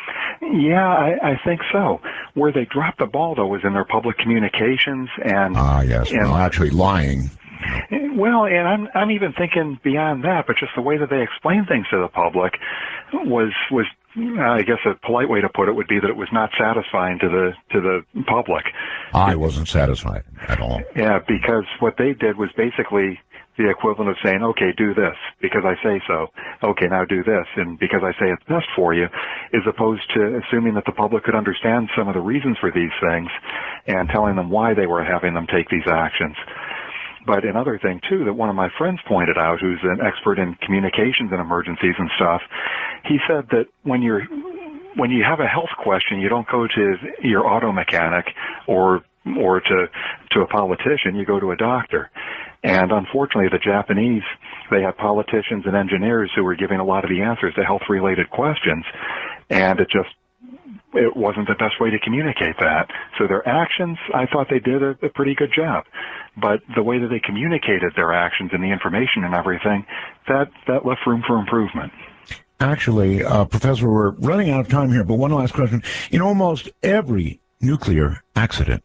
Yeah, I think so. Where they dropped the ball, though, was in their public communications and yes, and, well, actually lying. Well, and I'm even thinking beyond that, but just the way that they explained things to the public was I guess a polite way to put it would be that it was not satisfying to the public. I wasn't satisfied at all. Yeah, because what they did was basically the equivalent of saying, okay, do this because I say so. Okay, now do this, and because I say it's best for you, as opposed to assuming that the public could understand some of the reasons for these things and telling them why they were having them take these actions. But another thing, too, that one of my friends pointed out, who's an expert in communications and emergencies and stuff, he said that when you have a health question, you don't go to your auto mechanic or to a politician, you go to a doctor. And unfortunately, the Japanese, they had politicians and engineers who were giving a lot of the answers to health-related questions, and it wasn't the best way to communicate that. So their actions, I thought they did a pretty good job. But the way that they communicated their actions and the information and everything, that left room for improvement. Actually, Professor, we're running out of time here, but one last question. In almost every nuclear accident,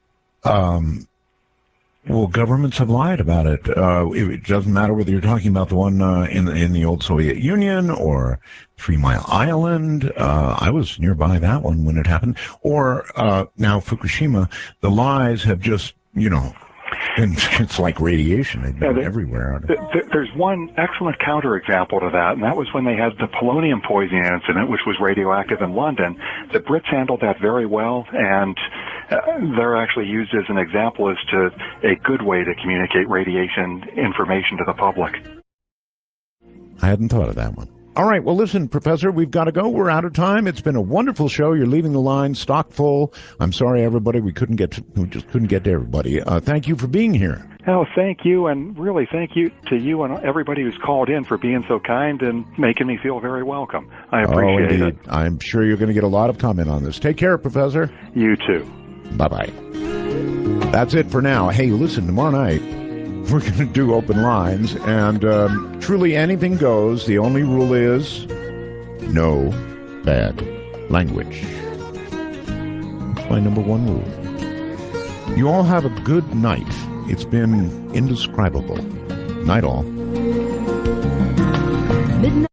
governments have lied about it. It doesn't matter whether you're talking about the one in the old Soviet Union or 3 Mile Island. I was nearby that one when it happened. Or now Fukushima. The lies have just, it's like radiation. They've been everywhere. There's one excellent counterexample to that, and that was when they had the polonium poisoning incident, which was radioactive in London. The Brits handled that very well, and they're actually used as an example as to a good way to communicate radiation information to the public. I hadn't thought of that one. All right, well, listen, Professor, we've got to go. We're out of time. It's been a wonderful show. You're leaving the line stock full. I'm sorry, everybody. We just couldn't get to everybody. Thank you for being here. Oh, thank you, and really thank you to you and everybody who's called in for being so kind and making me feel very welcome. I appreciate it. I'm sure you're going to get a lot of comment on this. Take care, Professor. You too. Bye-bye. That's it for now. Hey, listen, tomorrow night, we're going to do open lines, and truly anything goes. The only rule is no bad language. That's my number one rule. You all have a good night. It's been indescribable. Night all. Midnight.